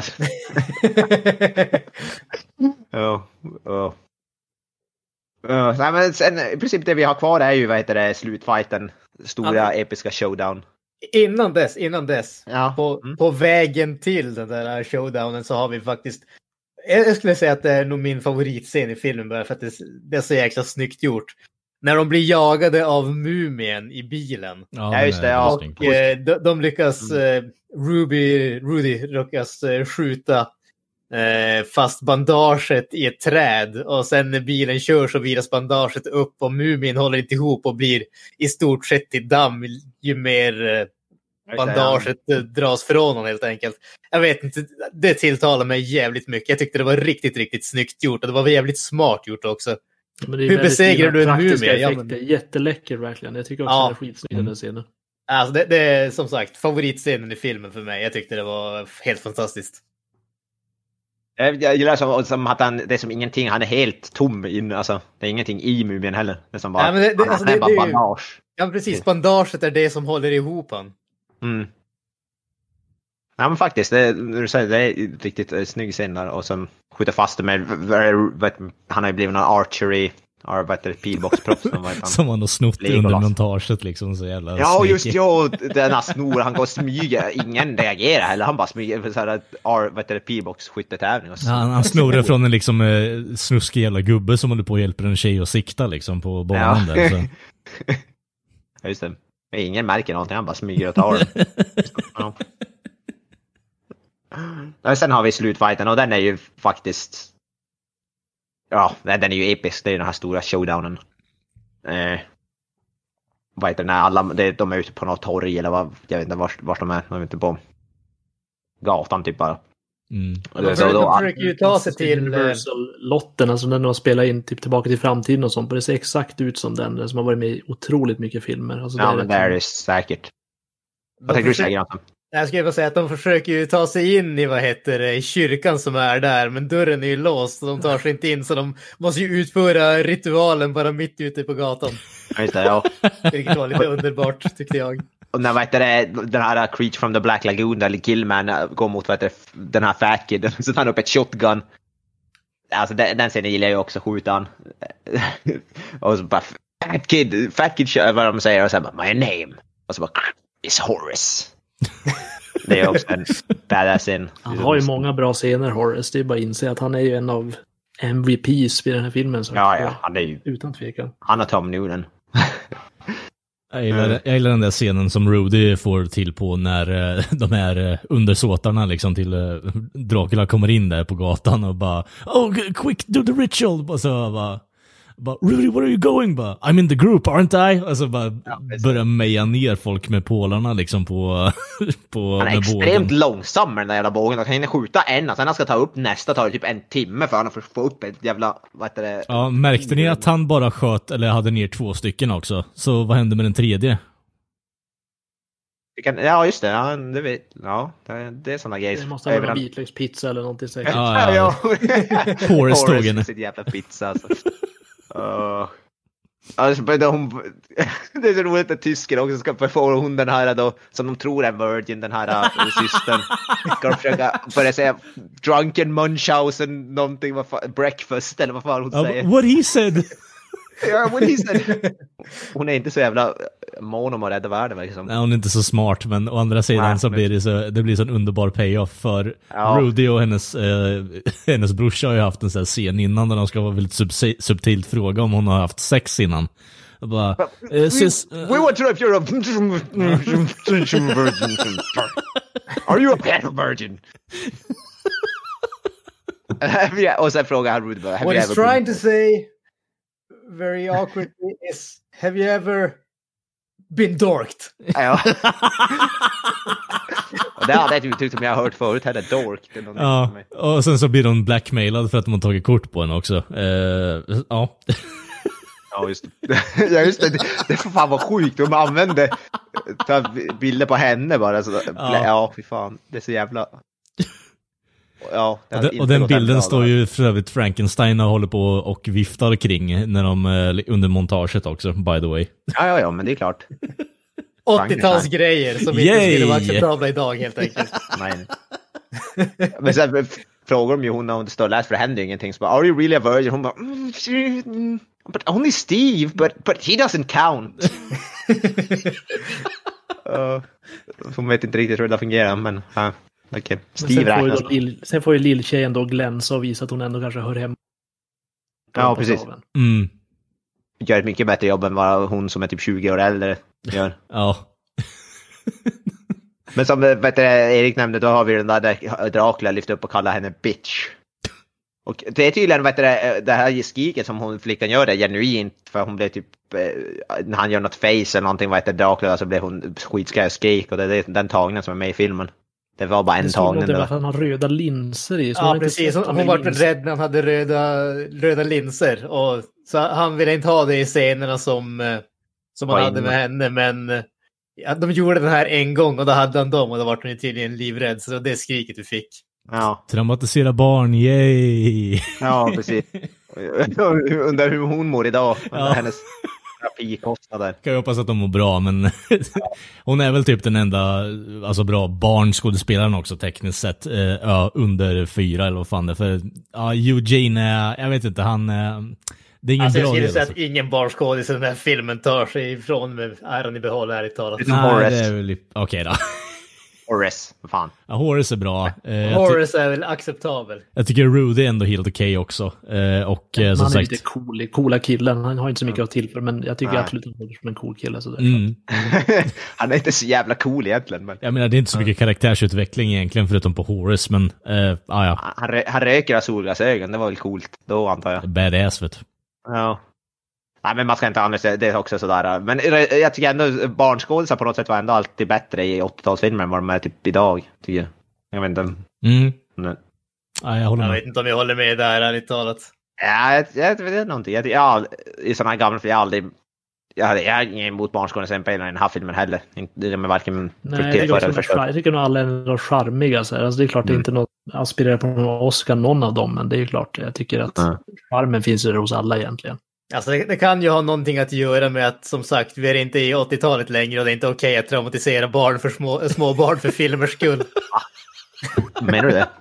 [SPEAKER 1] Nej, men sen, i princip det vi har kvar är ju slutfighten. Stora episka showdown.
[SPEAKER 4] Innan dess.
[SPEAKER 1] Ja.
[SPEAKER 4] På vägen till den där showdownen så har vi faktiskt... Jag skulle säga att det är nog min favoritscen i filmen, bara för att det är så jäkla snyggt gjort. När de blir jagade av mumien i bilen.
[SPEAKER 1] Ja, just det. Ja.
[SPEAKER 4] Och de lyckas, Rudy lyckas skjuta fast bandaget i ett träd. Och sen när bilen kör så viras bandaget upp och mumien håller inte ihop och blir i stort sett till damm ju mer bandaget dras från honom helt enkelt. Jag vet inte, det tilltalar mig jävligt mycket. Jag tyckte det var riktigt, riktigt snyggt gjort och det var jävligt smart gjort också. Hur besegrar du en mumie?
[SPEAKER 2] Jätteläcker verkligen. Jag tycker också att det är skitsnygg den scenen.
[SPEAKER 4] Alltså det är som sagt favoritscenen i filmen för mig. Jag tyckte det var helt fantastiskt.
[SPEAKER 1] Jag gillar som att det är som ingenting, han är helt tom in, alltså det är ingenting i mumien heller. Det är som bara,
[SPEAKER 4] det är
[SPEAKER 1] bara bandage.
[SPEAKER 4] Ja, precis, bandaget är det som håller ihop han.
[SPEAKER 1] Ja, men faktiskt, det är riktigt snygg scen där. Och sen skjuter fast det med, han har ju blivit någon archery, pilboxproff
[SPEAKER 5] som han har snott under montaget liksom, så jävla
[SPEAKER 1] ja, sneaky. Just den här snor, han går och smyger, ingen reagerar heller, han bara smyger för såhär pilbox-skyttetävling.
[SPEAKER 5] Han snor från en liksom snuskig jävla gubbe som håller på och hjälper en tjej att sikta liksom på banan där. Så.
[SPEAKER 1] Ja, just det. Ingen märker någonting, han bara smyger och tar den. Ja. Och sen har vi slutfighten och den är ju faktiskt, ja, den är ju episk. Det är ju den här stora showdownen. Vad heter den här, alla, de är ute på något torg eller vad, jag vet inte vart de är. De är ute på gatan typ bara.
[SPEAKER 4] De försöker ju ta sig till
[SPEAKER 2] Universal-lotten, alltså den har spelat in typ Tillbaka till framtiden och sånt. Det ser exakt ut som den som har varit med i otroligt mycket filmer. Alltså,
[SPEAKER 1] ja, men det är det säkert. Vad tänker du säga, Granström?
[SPEAKER 4] Jag skulle bara säga att de försöker ju ta sig in i kyrkan som är där, men dörren är ju låst och de tar sig inte in, så de måste ju utföra ritualen bara mitt ute på gatan.
[SPEAKER 1] Just det, ja.
[SPEAKER 4] Vilket var lite underbart, tyckte jag.
[SPEAKER 1] Och när den här Creature from the Black Lagoon eller Killman går mot den här Fat Kid, så tar han upp ett shotgun. Alltså den scenen gillar jag också, skjuta han. Och så bara Fat Kid kör vad de säger och så bara my name. Och så bara is Horace. Det är också en badass scen.
[SPEAKER 2] Han har ju många bra scener, Horace. Det är bara att inse att han är ju en av MVPs vid den här filmen. Så
[SPEAKER 1] ja, han är ju
[SPEAKER 2] utan tvekan.
[SPEAKER 1] Han har Tom Noonan.
[SPEAKER 5] Jag gillar den där scenen som Rudy får till på när de här undersåtarna liksom till Dracula kommer in där på gatan och bara oh, quick, do the ritual. Och så bara Rudy, where are you going? I'm in the group, aren't I? Alltså bara börja meja ner folk med pålarna liksom på
[SPEAKER 1] han är extremt långsam med den där jävla bågen. Han hinner skjuta en och sen han ska ta upp nästa tar det typ en timme för han att få upp ett jävla, vad heter det?
[SPEAKER 5] Ja, märkte ni att han bara sköt eller hade ner 2 stycken också? Så vad hände med den tredje?
[SPEAKER 1] Ja, just det. Ja, det vet. Ja, det är såna grejer.
[SPEAKER 2] Det måste vara vitlökspizza eller någonting säkert.
[SPEAKER 1] Ja.
[SPEAKER 5] Horace tog henne.
[SPEAKER 1] Sitt jävla pizza alltså. Alltså, det är så roligt att tysken också ska få hon den här då, som de tror är virgin, den här systern ska de försöka börja säga drunken Munchausen någonting, breakfast eller vad fan hon säger.
[SPEAKER 5] What he said.
[SPEAKER 1] Ja, what he said. Hon är inte så jävla mån om att rädda världen liksom.
[SPEAKER 5] Nej, hon är inte så smart, men å andra sidan så blir det blir så en underbar payoff för Rudy och hennes brorsa har ju haft en sån här scen innan där de ska vara väldigt subtilt fråga om hon har haft sex innan. Och bara,
[SPEAKER 1] we want to know if you're a virgin. Are you a pet virgin? Och sen frågar han Rudy bara,
[SPEAKER 4] what he's trying to say very awkwardly is, have you ever been dorked?
[SPEAKER 1] Ja. Och det hade jag tyckt som jag har hört förut, hade dorked.
[SPEAKER 5] Ja, och sen så blir de blackmailad för att de har tagit kort på henne också. Ja.
[SPEAKER 1] Ja, just det. Ja, just det. Det får fan vara sjukt. De använde bilder på henne bara. Så, ja, fy fan. Det är så jävla... Ja,
[SPEAKER 5] och den bilden står ju för övrigt Frankenstein och håller på och viftar kring när de under montaget också, by the way.
[SPEAKER 1] Ja, men det är klart.
[SPEAKER 4] 80-tals grejer som inte skulle vara acceptabla idag helt enkelt.
[SPEAKER 1] Nej. Men sen frågar de ju hon när hon står läst för det händer ingenting. Så bara, are you really a virgin? Hon bara, but only Steve, but he doesn't count. Hon vet inte riktigt hur det fungerar, men... Okay.
[SPEAKER 2] Sen får ju lilltjejen då glänsa och visa att hon ändå kanske hör hem.
[SPEAKER 1] Ja, precis. Gör ett mycket bättre jobb än vad hon som är typ 20 år äldre gör.
[SPEAKER 5] Ja.
[SPEAKER 1] Men som Erik nämnde, då har vi den där Dracula lyfter upp och kallar henne bitch. Och det är tydligen det här skriket som hon flickan gör det genuint, för hon blev typ när han gör något face eller någonting, Dracula, så blev hon skitskraj och skrik, och det är den tagningen som är med i filmen. Det var bara en tagning.
[SPEAKER 2] Det var för att han har röda linser i.
[SPEAKER 4] Ja, precis. Hon var rädd när han hade röda linser. Och så han ville inte ha det i scenerna som han hade med henne. Men de gjorde den här en gång och då hade han dem. Och då var hon tydligen livrädd. Så det skriket du fick.
[SPEAKER 1] Ja.
[SPEAKER 5] Traumatisera barn, yay!
[SPEAKER 1] Ja, precis. Undrar hur hon mår idag.
[SPEAKER 5] Ja.
[SPEAKER 1] terapikostnader.
[SPEAKER 5] Kan jag hoppas att de mår bra, men hon är väl typ den enda alltså bra barnskådespelaren också tekniskt sett under 4 eller vad fan det är. För Eugene, jag vet inte, han det är ingen bra
[SPEAKER 4] jag skulle
[SPEAKER 5] del,
[SPEAKER 4] säga att ingen barnskådis i den här filmen tar sig ifrån med äran i behåll här i talet.
[SPEAKER 5] Nej, det är väl okej då.
[SPEAKER 1] Horace, vad fan.
[SPEAKER 5] Ja, Horace är bra.
[SPEAKER 4] Horace är väl acceptabel.
[SPEAKER 5] Jag tycker Rudy är ändå helt okej också. Och som
[SPEAKER 2] han är
[SPEAKER 5] sagt...
[SPEAKER 2] lite coola killen. Han har inte så mycket att tillföra, men jag tycker absolut att han är som en cool kille. Så
[SPEAKER 1] Han är inte så jävla cool egentligen. Men...
[SPEAKER 5] Jag menar, det är inte så mycket karaktärsutveckling egentligen, förutom på Horace, men ja.
[SPEAKER 1] Han röker av solglasögon, det var väl coolt då, antar jag.
[SPEAKER 5] Badass, vet du.
[SPEAKER 1] Ja. Nej, men man ska inte analysera, det är också sådär. Men jag tycker ändå barnskådisar på något sätt var ändå alltid bättre i 80-talsfilmer än vad de är typ idag, tycker jag. Jag vet inte.
[SPEAKER 5] Ja, jag
[SPEAKER 4] vet inte om jag håller med där, ärligt talat.
[SPEAKER 1] Ja, jag vet någonting. I sådana här gamla filmer jag är ingen emot barnskådespelare i den här filmen heller. Det är varken
[SPEAKER 2] jag tycker nog alla är något charmiga. Så här. Alltså, det är klart det är inte något aspirerar på någon Oscar, någon av dem, men det är ju klart, jag tycker att charmen finns hos alla egentligen.
[SPEAKER 4] Alltså det kan ju ha någonting att göra med att, som sagt, vi är inte i 80-talet längre och det är inte okej att traumatisera barn för små barn för filmers skull.
[SPEAKER 1] Menar du det?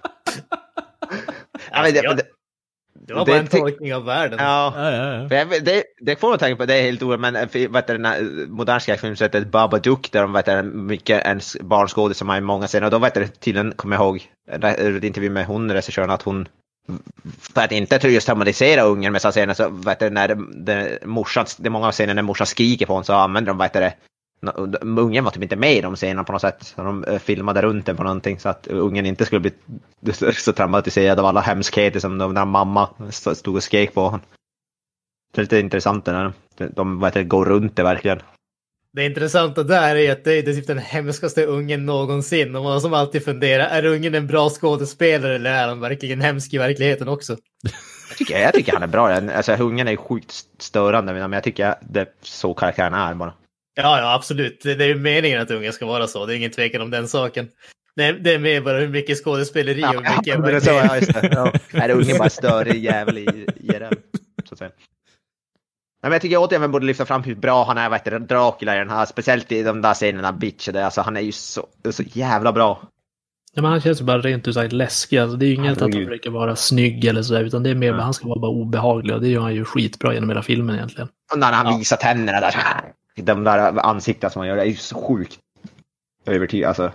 [SPEAKER 4] Det var bara en tolkning av världen.
[SPEAKER 1] Ja. Det får man tänka på, det är helt oerhört, men den här modern skräckfilm så heter Babadook, där de mycket en barnskådis som har i många scener, och då tydligen, kommer jag ihåg intervju med regissören, att hon för att inte just traumatisera ungen med scener, så när det är många scener när morsan skriker på honom, så använder de ungen var typ inte med i de scenerna på något sätt, så de filmade runt den på någonting så att ungen inte skulle bli så traumatiserad av alla hemskheter som när mamma stod och skrek på honom. Det är lite intressant när de går runt det verkligen.
[SPEAKER 4] Det intressanta där är att det är typ den hemskaste ungen någonsin. Och man som alltid funderar, är ungen en bra skådespelare eller är han verkligen hemsk i verkligheten också?
[SPEAKER 1] Jag tycker han är bra. Alltså, ungen är sjukt störande, men jag tycker det är så karaktären är bara. Ja,
[SPEAKER 4] absolut. Det är ju meningen att ungen ska vara så. Det är ingen tvekan om den saken. Det är mer bara hur mycket skådespeleri och mycket...
[SPEAKER 1] Är ungen bara större jävel i den, så att säga. Men jag tycker återigen borde lyfta fram hur bra han är, Dracula i den här, speciellt i de där scenerna, bitch, alltså han är ju så jävla bra.
[SPEAKER 2] Ja, men han känns ju bara rent ut sagt läskig, alltså, det är ju inget att han försöker vara snygg eller sådär, utan det är mer att han ska vara bara obehaglig, och det gör han ju skitbra genom hela filmen egentligen.
[SPEAKER 1] Och när han visar tänderna där, de där ansikten som han gör, det är ju så sjukt övertygad, alltså,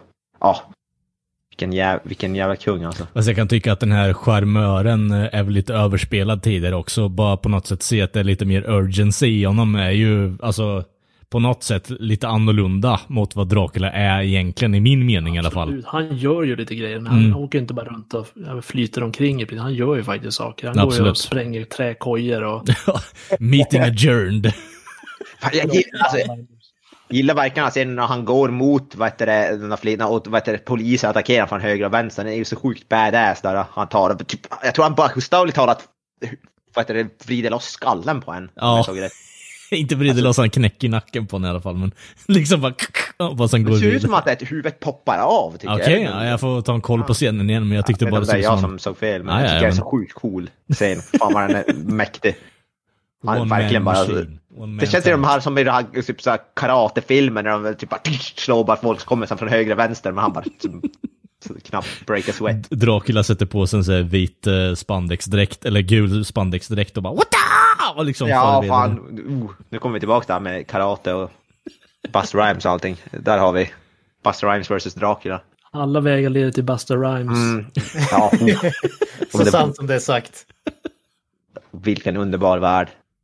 [SPEAKER 1] vilken jävla kung alltså.
[SPEAKER 5] Alltså jag kan tycka att den här charmören är väl lite överspelad tidigare också. Bara på något sätt se att det är lite mer urgency i honom är ju alltså på något sätt lite annorlunda mot vad Dracula är egentligen, i min mening i alla fall. Han
[SPEAKER 2] gör ju lite grejer. Han åker inte bara runt och flyter omkring. Han gör ju faktiskt saker. Han går ju och spränger träkojor och...
[SPEAKER 5] Meeting adjourned.
[SPEAKER 1] Gillar verkligen att se när han går mot den här flyten och polisen attackerar från höger och vänster. Det är ju så sjukt badass där. Han tar typ, jag tror han bara stavligt talat vrider loss skallen på en.
[SPEAKER 5] Ja. Inte vrider loss, han knäcker nacken på en i alla fall, men liksom bara sen går
[SPEAKER 1] det ser ut som att huvudet poppar av, tycker jag.
[SPEAKER 5] Okej, jag får ta en koll på scenen igen, men jag tyckte bara
[SPEAKER 1] det är jag som såg fel, men jag tycker det är så sjukt cool scen. Fan vad den är mäktig. Han verkligen bara... Det känns som de här som i de här typ så här karatefilmer när de typ bara slår bara folk som kommer från höger och vänster, men han bara knappt break a sweat.
[SPEAKER 5] Dracula sätter på sig en så här vit spandexdräkt eller gul spandexdräkt och bara what the? Och liksom
[SPEAKER 1] nu kommer vi tillbaka där med karate och Buster Rhymes och allting. Där har vi Buster Rhymes versus Dracula.
[SPEAKER 2] Alla vägar leder till Buster Rhymes.
[SPEAKER 4] Så sant som det är sagt.
[SPEAKER 1] Vilken underbar värld.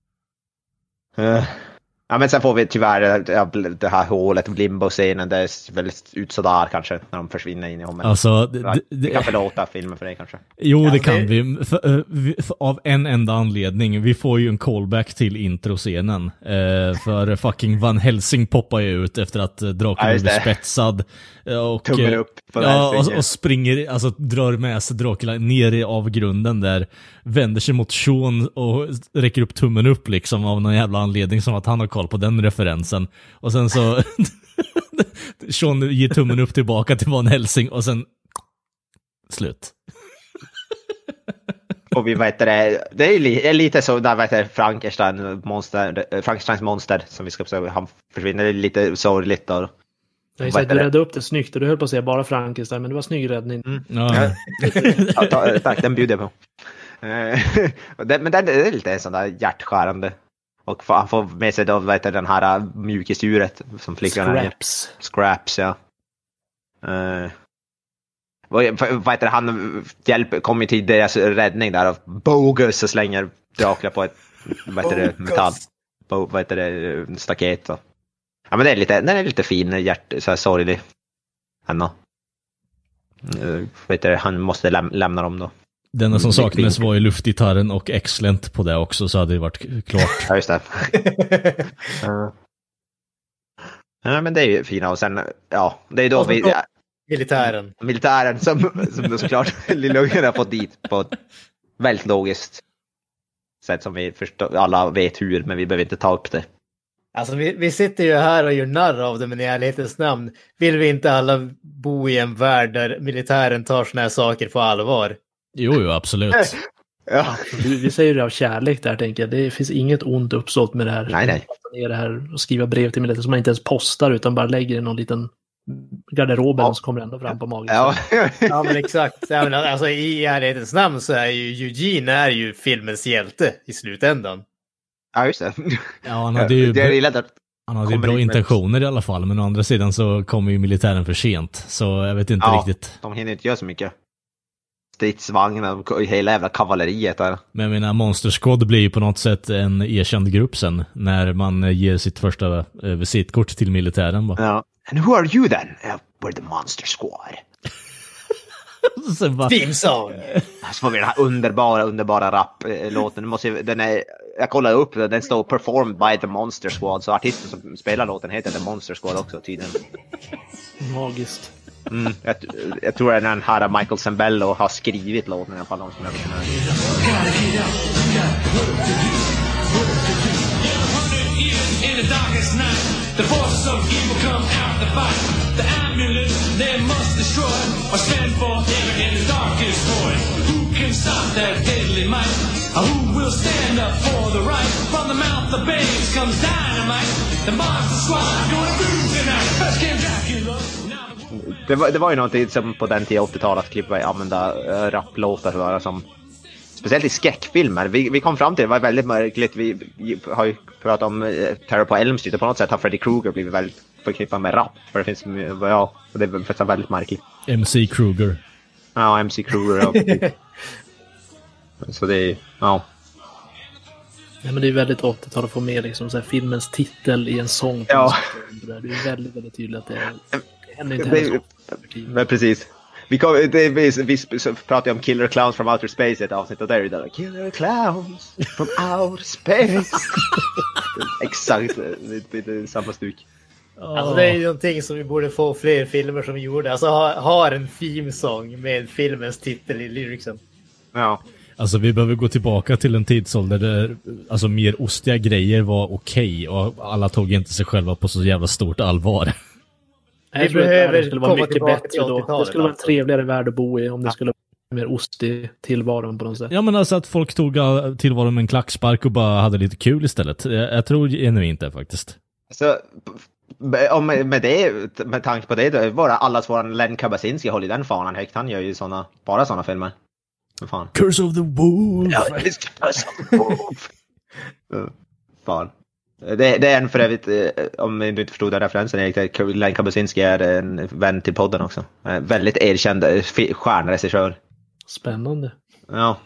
[SPEAKER 1] Ja, men sen får vi tyvärr det här hålet, limbo-scenen, det är väldigt utsådär kanske när de försvinner in i honom.
[SPEAKER 5] Alltså,
[SPEAKER 1] vi kan förlåta filmen för det kanske.
[SPEAKER 5] Jo, det kan vi. Av en enda anledning. Vi får ju en callback till introscenen. För fucking Van Helsing poppar ju ut efter att Dracula blir spetsad. Och,
[SPEAKER 1] tummen upp på
[SPEAKER 5] och springer, alltså drar med sig Dracula ner i avgrunden där, vänder sig mot Sean och räcker upp tummen upp liksom av någon jävla anledning, som att han har koll på den referensen. Och sen så Sean ger tummen upp tillbaka till Van Helsing och sen slut.
[SPEAKER 1] Och vi vet det är lite så där vet jag Frankensteins monster som vi ska säga, han försvinner lite sorgligt då.
[SPEAKER 2] Du räddade upp det snyggt och du höll på att säga bara Frankenstein, men det var snygg räddning.
[SPEAKER 1] Ja, tack, den bjuder jag på. Men den är lite sån där hjärtskärande. Och han får med sig då, vet du, den här mjukisdjuret som flickan Scraps, ja. Vad heter han kommer till deras räddning där och Bogus och slänger Dracula på ett metall staket då. Ja, men den är lite fin, så här sorglig. Han måste lämna dem då.
[SPEAKER 5] Den som saknades var ju luftgitarren och excellent på det också, så hade det varit klart.
[SPEAKER 1] Ja, just det. Ja, men det är ju fina. Och sen, ja, det är då militären som såklart Lillungen har fått dit på ett väldigt logiskt sätt som vi förstår, alla vet hur, men vi behöver inte ta upp det.
[SPEAKER 4] Alltså vi sitter ju här och gör narr av det, men i ärlighetens namn vill vi inte alla bo i en värld där militären tar såna här saker på allvar.
[SPEAKER 5] Jo, absolut.
[SPEAKER 2] Ja. Vi säger det av kärlek där, tänker jag. Det finns inget ont uppsåt med det här.
[SPEAKER 1] Nej.
[SPEAKER 2] Det här och skriva brev till militären som man inte ens postar utan bara lägger i någon liten garderoben och så kommer det ändå fram på magen.
[SPEAKER 4] Ja, men exakt. Ja, men alltså, i ärlighetens namn så är ju Eugene är ju filmens hjälte i slutändan.
[SPEAKER 1] Ja, just det.
[SPEAKER 5] Ja, han hade ju bra intentioner i alla fall, men å andra sidan så kommer ju militären för sent, så jag vet inte riktigt.
[SPEAKER 1] De hinner inte göra så mycket. Stridsvagnar och hela jävla kavalleriet där.
[SPEAKER 5] Men jag menar, Monster Squad blir ju på något sätt en erkänd grupp sen, när man ger sitt första visitkort till militären. Bara.
[SPEAKER 1] Ja. And who are you then? We're the Monster Squad.
[SPEAKER 4] Theme song.
[SPEAKER 1] Så får vi den här underbara rap-låten. Jag kollar upp den står performed by the Monster Squad, så artisten som spelar låten heter The Monster Squad också tydligen.
[SPEAKER 2] Magiskt.
[SPEAKER 1] Jag tror att den här Michael Zambello har skrivit låten i alla fall.
[SPEAKER 10] The forces of evil come out to fight. The amulet they must destroy or stand forever in the darkest void. Who can stop that deadly might? Who will stand up for the right? From the mouth of babes comes dynamite. The Monster Squad gonna move tonight. First came Dracula.
[SPEAKER 1] Det var ju någonting som på den tiden 80-talet att klippa använda rapplåtar som speciellt i skräckfilmer. Vi kom fram till det var väldigt märkligt. Vi har ju pratat om Terror på Elm Street och på något sätt har Freddy Krueger blivit väldigt förknippad med rap. För det finns och det är väldigt märkligt.
[SPEAKER 5] MC Krueger.
[SPEAKER 1] Ja, MC Krueger. Så det är Ja,
[SPEAKER 2] men det är väldigt 80-tal att få med liksom så här filmens titel i en sång.
[SPEAKER 1] Ja.
[SPEAKER 2] Det är väldigt, väldigt tydligt att det händer inte heller så.
[SPEAKER 1] Men precis. Vi pratar om Killer Clowns from Outer Space i ett avsnitt och där är det Killer Clowns from Outer Space. Exakt, det är samma stuk.
[SPEAKER 4] Alltså det är ju någonting som vi borde få fler filmer som vi gjorde. Alltså har en theme-song med filmens titel i lyricsen.
[SPEAKER 1] Ja.
[SPEAKER 5] Alltså vi behöver gå tillbaka till en tidsålder där alltså mer ostiga grejer var okej och alla tog inte sig själva på så jävla stort allvar.
[SPEAKER 2] Jag tror att det skulle vara mycket bättre då. Det skulle vara en trevligare värld att bo i om det skulle vara mer ost i tillvaron på något sätt.
[SPEAKER 5] Ja, men alltså att folk tog tillvaron med en klackspark och bara hade lite kul istället. Jag tror ännu inte faktiskt.
[SPEAKER 1] Så med tanke på det då var allas våran Len Kabasinski håller den fanan högt. Han gör ju bara såna filmer. Fan.
[SPEAKER 5] Curse of the Wolf.
[SPEAKER 1] Ja, Curse of the Wolf. Fan. Det är en för övrigt, om du inte förstod den referensen, Len Kabasinski är en vän till podden också. Väldigt erkänd stjärnregissör.
[SPEAKER 2] Spännande.
[SPEAKER 1] Ja.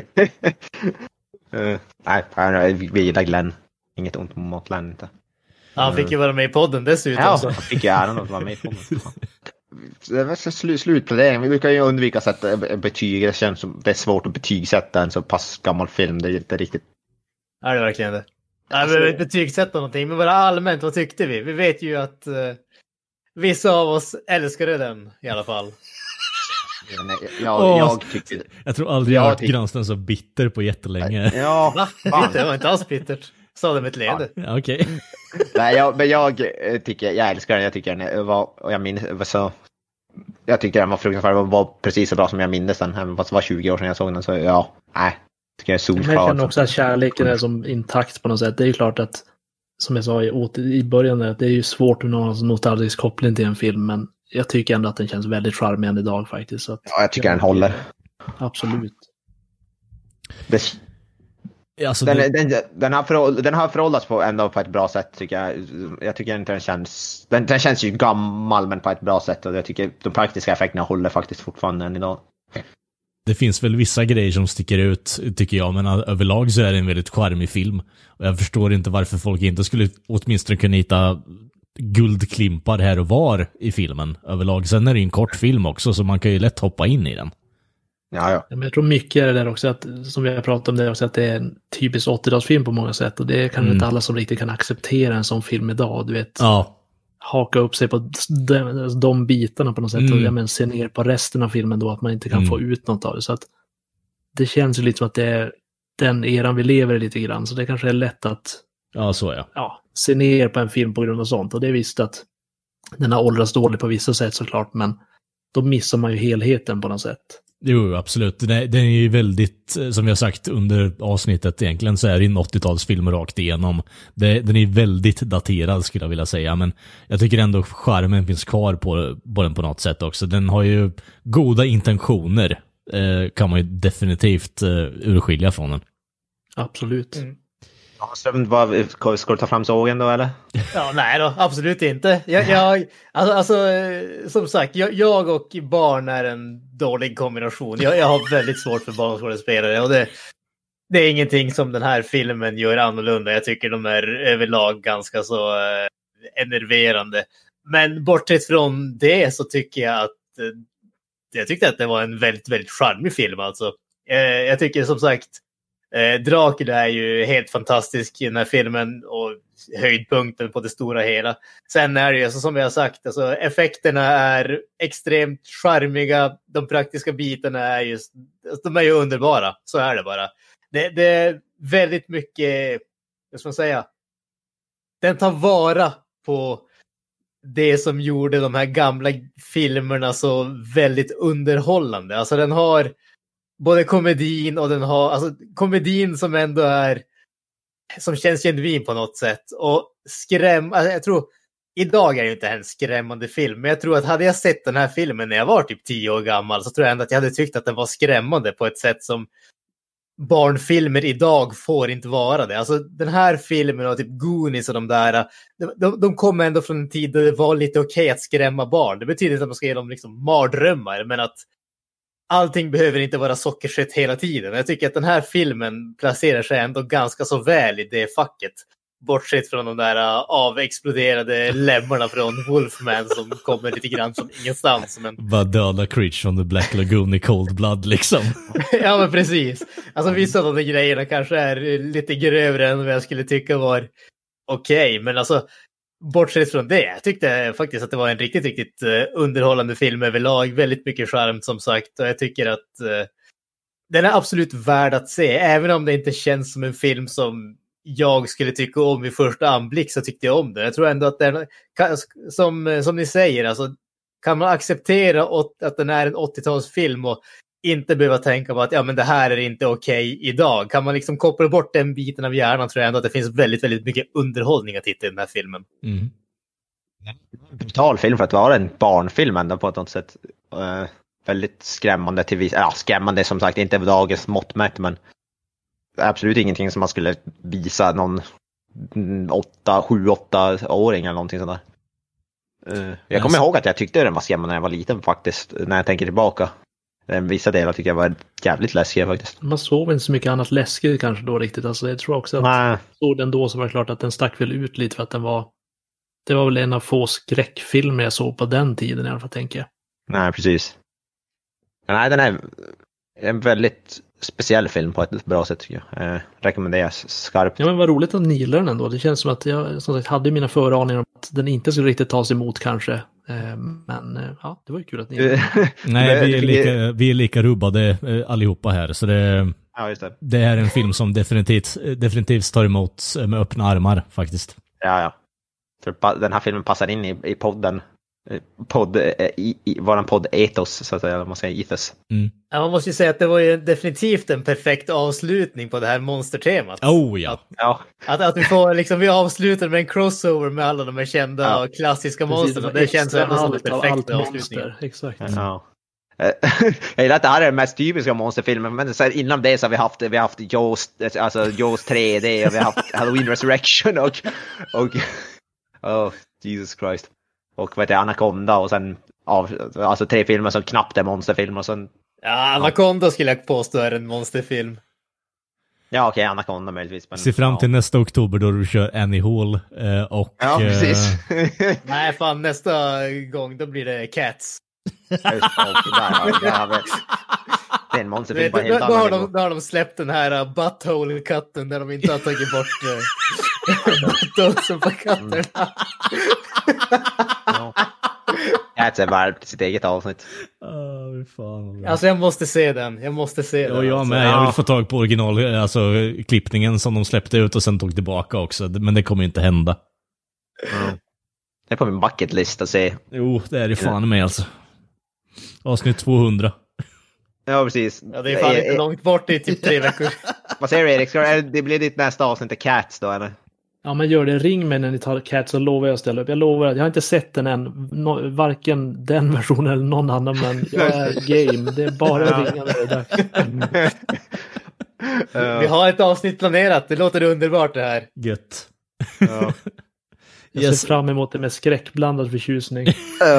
[SPEAKER 1] Nej, vi gillar Glenn. Inget ont mot Glenn inte.
[SPEAKER 4] Han fick ju vara med i podden dessutom.
[SPEAKER 1] Ja, han fick ju äran att vara med i podden. Det var slutplädering. Vi brukar ju undvika att sätta betyg. Det känns som det är svårt att betygsätta en så pass gammal film. Det är inte riktigt.
[SPEAKER 4] Ja, det är verkligen det. Nej, vi behöver inte betygsätta någonting, men bara allmänt, vad tyckte vi? Vi vet ju att vissa av oss älskade den i alla fall.
[SPEAKER 1] Jag tyckte...
[SPEAKER 5] Jag tror aldrig jag har varit granskad så bitter på jättelänge.
[SPEAKER 1] Ja,
[SPEAKER 4] det var inte alls bittert. Sa det med ett leende.
[SPEAKER 5] Ja, okej.
[SPEAKER 1] Nej, men jag älskar den. Jag tycker den var, och jag minns så jag tycker den var fruktansvärd. Det var precis så bra som jag minns den. Även fast det var 20 år sedan jag såg den. Så ja, nej. Tycker jag är solklar.
[SPEAKER 2] Jag känner också att kärleken är som intakt på något sätt. Det är ju klart att, som jag sa i början, det är ju svårt att ha någon nostalgisk koppling till en film. Men jag tycker ändå att den känns väldigt charmig än idag faktiskt. Så att,
[SPEAKER 1] ja, jag tycker den håller.
[SPEAKER 2] Absolut.
[SPEAKER 1] Alltså, den har förhållats på ändå på ett bra sätt tycker jag. Jag tycker inte den känns... Den känns ju gammal men på ett bra sätt. Och jag tycker de praktiska effekterna håller faktiskt fortfarande än idag.
[SPEAKER 5] Det finns väl vissa grejer som sticker ut tycker jag. Men överlag så är det en väldigt charmig film. Och jag förstår inte varför folk inte skulle åtminstone kunna hitta guldklimpar här och var i filmen överlag. Sen är det en kort film också så man kan ju lätt hoppa in i den.
[SPEAKER 1] Ja.
[SPEAKER 2] Men jag tror mycket är det där också, att, som vi har pratat om det också, att det är en typisk 80-talsfilm på många sätt. Och det är kanske inte alla som riktigt kan acceptera en sån film idag. Du vet, haka upp sig på de bitarna på något sätt. Och se ner på resten av filmen då, att man inte kan få ut något av det. Så att det känns ju lite som att det är den eran vi lever i lite grann. Så det kanske är lätt att se ner på en film på grund av sånt. Och det är visst att den har åldrats dåligt på vissa sätt såklart. Men då missar man ju helheten på något sätt.
[SPEAKER 5] Jo, absolut. Den är ju väldigt, som vi har sagt under avsnittet egentligen, så är det en 80-talsfilm rakt igenom. Den är väldigt daterad skulle jag vilja säga, men jag tycker ändå charmen finns kvar på den på något sätt också. Den har ju goda intentioner, kan man ju definitivt urskilja från den.
[SPEAKER 2] Absolut.
[SPEAKER 1] Ja, ska du ta fram sågen då eller?
[SPEAKER 4] Ja, nej då, absolut inte. Alltså, som sagt, jag och barn är en dålig kombination. Jag har väldigt svårt för barnskådespelare och det är ingenting som den här filmen gör annorlunda. Jag tycker de är överlag ganska så enerverande. Men bortsett från det så tycker jag att jag tyckte att det var en väldigt, väldigt charmig film alltså. Jag tycker som sagt Dracula är ju helt fantastisk i den här filmen och höjdpunkten på det stora hela. Sen är det ju, alltså, som vi har sagt, alltså, effekterna är extremt charmiga. De praktiska bitarna är just, de är ju underbara. Så är det bara. Det är väldigt mycket, vad ska man säga, den tar vara på det som gjorde de här gamla filmerna så väldigt underhållande. Alltså den har både komedin och den har, alltså komedin som ändå är, som känns genuin på något sätt. Och alltså jag tror, idag är det inte en skrämmande film, men jag tror att hade jag sett den här filmen när jag var typ 10 år gammal så tror jag ändå att jag hade tyckt att den var skrämmande på ett sätt som barnfilmer idag får inte vara det. Alltså den här filmen och typ Goonies och de där, de kommer ändå från en tid där det var lite okej att skrämma barn. Det betyder inte att man ska ge dem liksom mardrömmar, men att allting behöver inte vara sockersött hela tiden. Jag tycker att den här filmen placerar sig ändå ganska så väl i det facket. Bortsett från de där avexploderade lemmarna från Wolfman som kommer lite grann från ingenstans. Men...
[SPEAKER 5] Bara döda Creech från The Black Lagoon i Cold Blood liksom.
[SPEAKER 4] Ja men precis. Alltså vissa av de grejerna kanske är lite grövre än vad jag skulle tycka var okej. Men alltså bortsett från det, jag tyckte faktiskt att det var en riktigt, riktigt underhållande film överlag. Väldigt mycket charm som sagt. Och jag tycker att den är absolut värd att se. Även om det inte känns som en film som jag skulle tycka om i första anblick, så tyckte jag om det. Jag tror ändå att den, som ni säger, alltså, kan man acceptera att den är en 80-talsfilm och inte behöva tänka på att ja, men det här är inte okej idag. Kan man liksom koppla bort den biten av hjärnan, tror jag ändå att det finns väldigt, väldigt mycket underhållning att hitta i den här filmen.
[SPEAKER 1] En brutal film för att vara en barnfilm ändå på något sätt. Väldigt skrämmande till vis. Ja, skrämmande som sagt, inte dagens mått mätt, men absolut ingenting som man skulle visa någon 7-8-åring eller någonting sådär. Jag kommer ihåg att jag tyckte den var skrämmande när jag var liten faktiskt, när jag tänker tillbaka. Vissa delar tycker jag var jävligt läskiga faktiskt. Man
[SPEAKER 2] såg inte så mycket annat läskigt kanske då riktigt. Alltså, jag tror också att såg den då så var det klart att den stack väl ut lite för att det var väl en av få skräckfilmer jag såg på den tiden i alla fall, tänker jag.
[SPEAKER 1] Nej, precis. Nej, den är en väldigt speciell film på ett bra sätt tycker jag. Rekommenderas skarpt.
[SPEAKER 2] Ja, men vad roligt att ni gillar den ändå. Det känns som att jag som sagt hade mina föraningar om att den inte skulle riktigt tas emot kanske. Men ja, det var ju kul att ni
[SPEAKER 5] Nej, vi är lika rubbade allihopa här. Så
[SPEAKER 1] ja, just det.
[SPEAKER 5] Det är en film som definitivt tar emot med öppna armar faktiskt.
[SPEAKER 1] Ja. För den här filmen passar in i podden våran podd ethos, så att säga, man säger ethos.
[SPEAKER 4] Ja, man måste ju säga att det var ju definitivt en perfekt avslutning på det här monstertemat.
[SPEAKER 5] Oh ja.
[SPEAKER 4] Att vi får liksom, vi avslutar med en crossover med alla de här kända och klassiska monstren. Det känns ändå som en perfekt avslutning.
[SPEAKER 2] Exakt.
[SPEAKER 1] Ja. Jag gillar att det här är den mest typiska monsterfilmen, men så här, innan det så har vi haft Jaws 3D och vi har haft Halloween Resurrection och oh, Jesus Christ. Och vad heter det, Anaconda och sen alltså 3 filmer som knappt är monsterfilmer och sen...
[SPEAKER 4] Ja, Anaconda skulle jag påstå är en monsterfilm.
[SPEAKER 1] Ja, okej, Anaconda möjligtvis. Men,
[SPEAKER 5] se fram till nästa oktober då du kör Annie Hall och...
[SPEAKER 1] Ja, precis.
[SPEAKER 4] Nej, fan, nästa gång då blir det Cats.
[SPEAKER 1] Det är en monsterfilm på helt
[SPEAKER 4] annan nivå. Då har de släppt den här butthole-katten där de inte har tagit bort buttholesen på katterna.
[SPEAKER 1] Cats är värd sitt eget avsnitt.
[SPEAKER 5] Fan.
[SPEAKER 4] Alltså jag måste se den.
[SPEAKER 5] Ja, jag med. Jag vill få tag på original, alltså klippningen som de släppte ut och sen tog tillbaka också. Men det kommer ju inte hända.
[SPEAKER 1] Det är på min bucket list att se.
[SPEAKER 5] Jo, det är det fan med alltså. Avsnitt 200.
[SPEAKER 1] Ja, precis.
[SPEAKER 4] Ja, det är fan inte långt bort, det är typ 3 veckor.
[SPEAKER 1] Vad säger du, Erik? Det blir ditt nästa avsnitt till Cats då, eller?
[SPEAKER 2] Ja, men gör det. Ring mig när ni tar Cats så lovar jag att ställa upp. Jag lovar att jag har inte sett den än. Varken den versionen eller någon annan, men jag är game. Det är bara ringa när det är dags.
[SPEAKER 4] Vi har ett avsnitt planerat. Det låter underbart det här.
[SPEAKER 5] Gött.
[SPEAKER 1] Ja.
[SPEAKER 2] Jag ser fram emot det med skräckblandad förtjusning.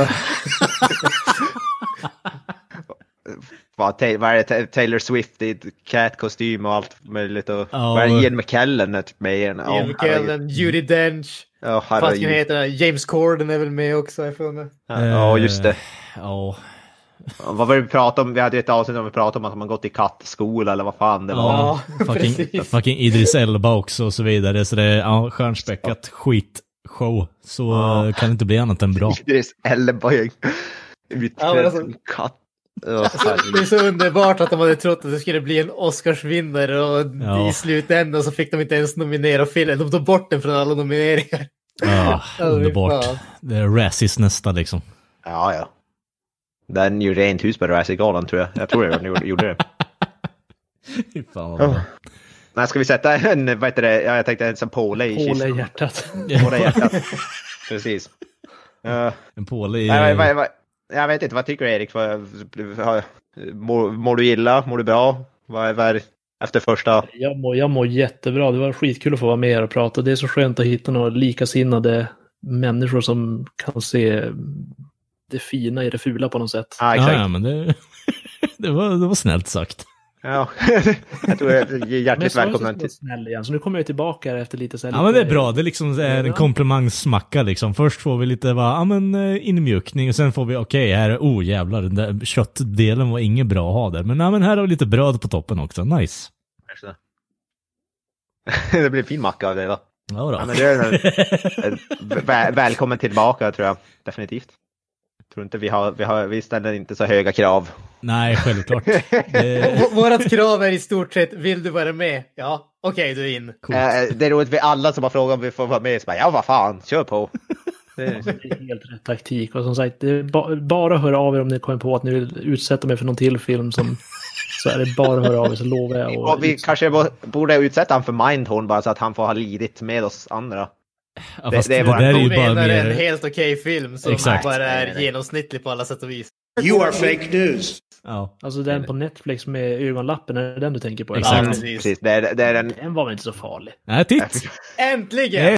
[SPEAKER 1] Vad är det? Taylor Swift i cat-kostym och allt möjligt. Och vad är det? Ian McKellen med igen?
[SPEAKER 4] Ian McKellen, Judi Dench. Vad heter det? James Corden är väl med också, jag får med.
[SPEAKER 1] Ja, just det.
[SPEAKER 5] Ja.
[SPEAKER 1] Vad var det vi pratade om? Vi hade ju ett avsnitt om vi pratade om att man gått i kattskola eller vad fan det var.
[SPEAKER 4] Ja,
[SPEAKER 5] fucking Idris Elba också och så vidare. Så det är stjärnspäckat skitshow. Så kan det inte bli annat än bra.
[SPEAKER 1] Idris Elba katt.
[SPEAKER 4] Det är så underbart att de hade trott att det skulle bli en Oscarsvinnare och i slutändan så fick de inte ens nominera filmen. De tog bort den från alla nomineringar.
[SPEAKER 5] Ja, underbart. Det är Razzies nästa liksom.
[SPEAKER 1] Ja. Den gjorde rent hus på Razzie-galan tror jag. Jag tror jag gjorde det.
[SPEAKER 5] Fan.
[SPEAKER 1] Nej, ska vi sätta en, vad heter det? Jag tänkte en påle i
[SPEAKER 2] kistan. Hjärtat.
[SPEAKER 1] Påle i hjärtat. Precis.
[SPEAKER 5] En påle i...
[SPEAKER 1] Jag vet inte, vad tycker du, Erik? Mår du illa? Mår du bra? Vad är efter första?
[SPEAKER 2] Jag mår jättebra. Det var skitkul att få vara med här och prata. Det är så skönt att hitta några likasinnade människor som kan se det fina i det fula på något sätt.
[SPEAKER 1] Ja, exakt.
[SPEAKER 5] Ja, men det var snällt sagt.
[SPEAKER 1] Ja, jag tror jag är hjärtligt välkommen till.
[SPEAKER 2] Snäll igen. Så nu kommer jag tillbaka efter lite så här.
[SPEAKER 5] Ja, men det är bra. Det är liksom en komplimangsmacka liksom. Först får vi lite inmjukning och sen får vi här jävlar, den där köttdelen var inget bra att ha där. Men här har vi lite bröd på toppen också. Nice.
[SPEAKER 1] Det blir en fin macka av det då.
[SPEAKER 5] Ja, då.
[SPEAKER 1] Ja, men det är välkommen tillbaka tror jag. Definitivt. Tror inte vi ställer inte så höga krav.
[SPEAKER 5] Nej, självklart.
[SPEAKER 4] Vårat krav är i stort sett, vill du vara med? Ja, okej, du är in.
[SPEAKER 1] Det är roligt, vi alla som har frågat om vi får vara med. Så bara, ja, vad fan, kör på.
[SPEAKER 2] Det är helt rätt taktik. Och som sagt, det är bara höra av er om ni kommer på att ni vill utsätta mig för någon till film så är det bara höra av er så lovar jag.
[SPEAKER 1] Och vi kanske borde utsätta han för Mindhorn bara så att han får ha lidit med oss andra.
[SPEAKER 5] Ja, det där är ju bara mer...
[SPEAKER 4] en helt okej film som bara är genomsnittlig på alla sätt och vis.
[SPEAKER 9] You are fake news.
[SPEAKER 2] Ja. Alltså den på Netflix med ögonlappen, är det den du tänker på?
[SPEAKER 5] Exakt.
[SPEAKER 1] Ja, precis. Det är
[SPEAKER 2] den var väl inte så farlig.
[SPEAKER 5] Nej, titt!
[SPEAKER 4] Äntligen!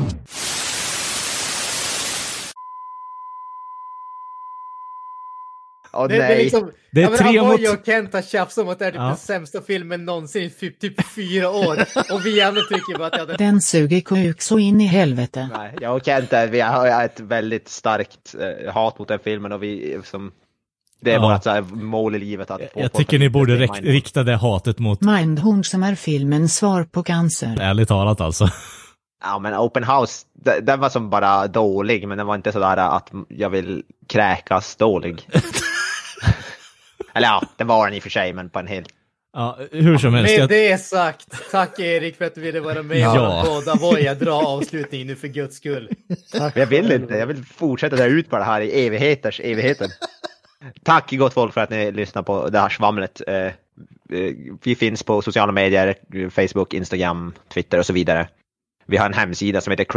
[SPEAKER 4] Det är liksom,
[SPEAKER 5] det är 3 mot...
[SPEAKER 4] Jag och Kent har tjafs om att det är den sämsta filmen någonsin typ 4 år. Och vi andra tycker bara att
[SPEAKER 11] den suger kuk så in i helvete.
[SPEAKER 1] Nej, jag och Kent vi har ett väldigt starkt hat mot den filmen och vi som det är vårt så här mål i livet att
[SPEAKER 5] jag tycker ni borde rikta det hatet mot
[SPEAKER 11] Mindhorn som är filmens svar på cancer.
[SPEAKER 5] Ärligt talat alltså.
[SPEAKER 1] Ja, men Open House, den var som bara dålig, men den var inte sådär att jag vill kräkas dålig. Eller ja, det var den i och för sig, men på en helt
[SPEAKER 5] Ja, hur som helst.
[SPEAKER 4] Med det sagt, tack Erik för att du ville vara med och båda Voja dra avslutningen nu för guds skull.
[SPEAKER 1] Tack. Jag vill fortsätta dra ut på det här i evigheter. Tack gott folk för att ni lyssnar på det här svamlet. Vi finns på sociala medier, Facebook, Instagram, Twitter och så vidare. Vi har en hemsida som heter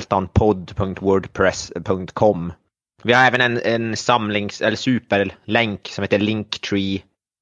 [SPEAKER 1] creativemeltdownpod.wordpress.com. Vi har även en samlings- eller superlänk som heter Linktree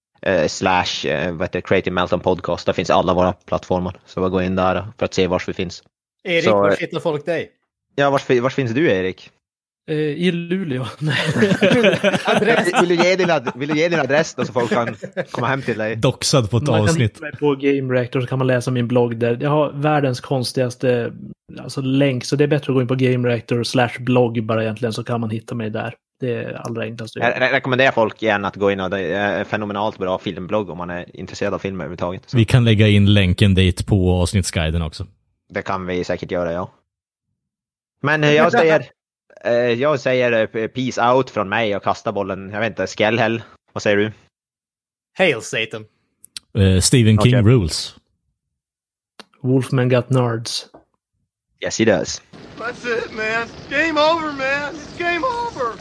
[SPEAKER 1] / Creative Meltdown Podcast. Där finns alla våra plattformar. Så gå in där för att se var vi finns.
[SPEAKER 4] Erik, var hittar folk dig?
[SPEAKER 1] Ja, var finns du, Erik?
[SPEAKER 2] I Luleå.
[SPEAKER 1] Vill du ge din adress då så folk kan komma hem till dig?
[SPEAKER 5] Doxad på ett avsnitt.
[SPEAKER 2] På Game Reactor så kan man läsa min blogg där. Jag har världens konstigaste länk, så det är bättre att gå in på Game Reactor /blogg bara egentligen, så kan man hitta mig där. Det är allra enklast.
[SPEAKER 1] Jag rekommenderar folk igen att gå in, och det är en fenomenalt bra filmblogg om man är intresserad av film överhuvudtaget. Så.
[SPEAKER 5] Vi kan lägga in länken dit på avsnittsguiden också.
[SPEAKER 1] Det kan vi säkert göra, ja. Men jag säger peace out från mig och kastar bollen. Jag vet inte, Skellhäll. Vad säger du?
[SPEAKER 4] Hail Satan.
[SPEAKER 5] Stephen King rules.
[SPEAKER 2] Wolfman got nards.
[SPEAKER 1] Yes, he does.
[SPEAKER 9] That's it, man. Game over, man. It's game over.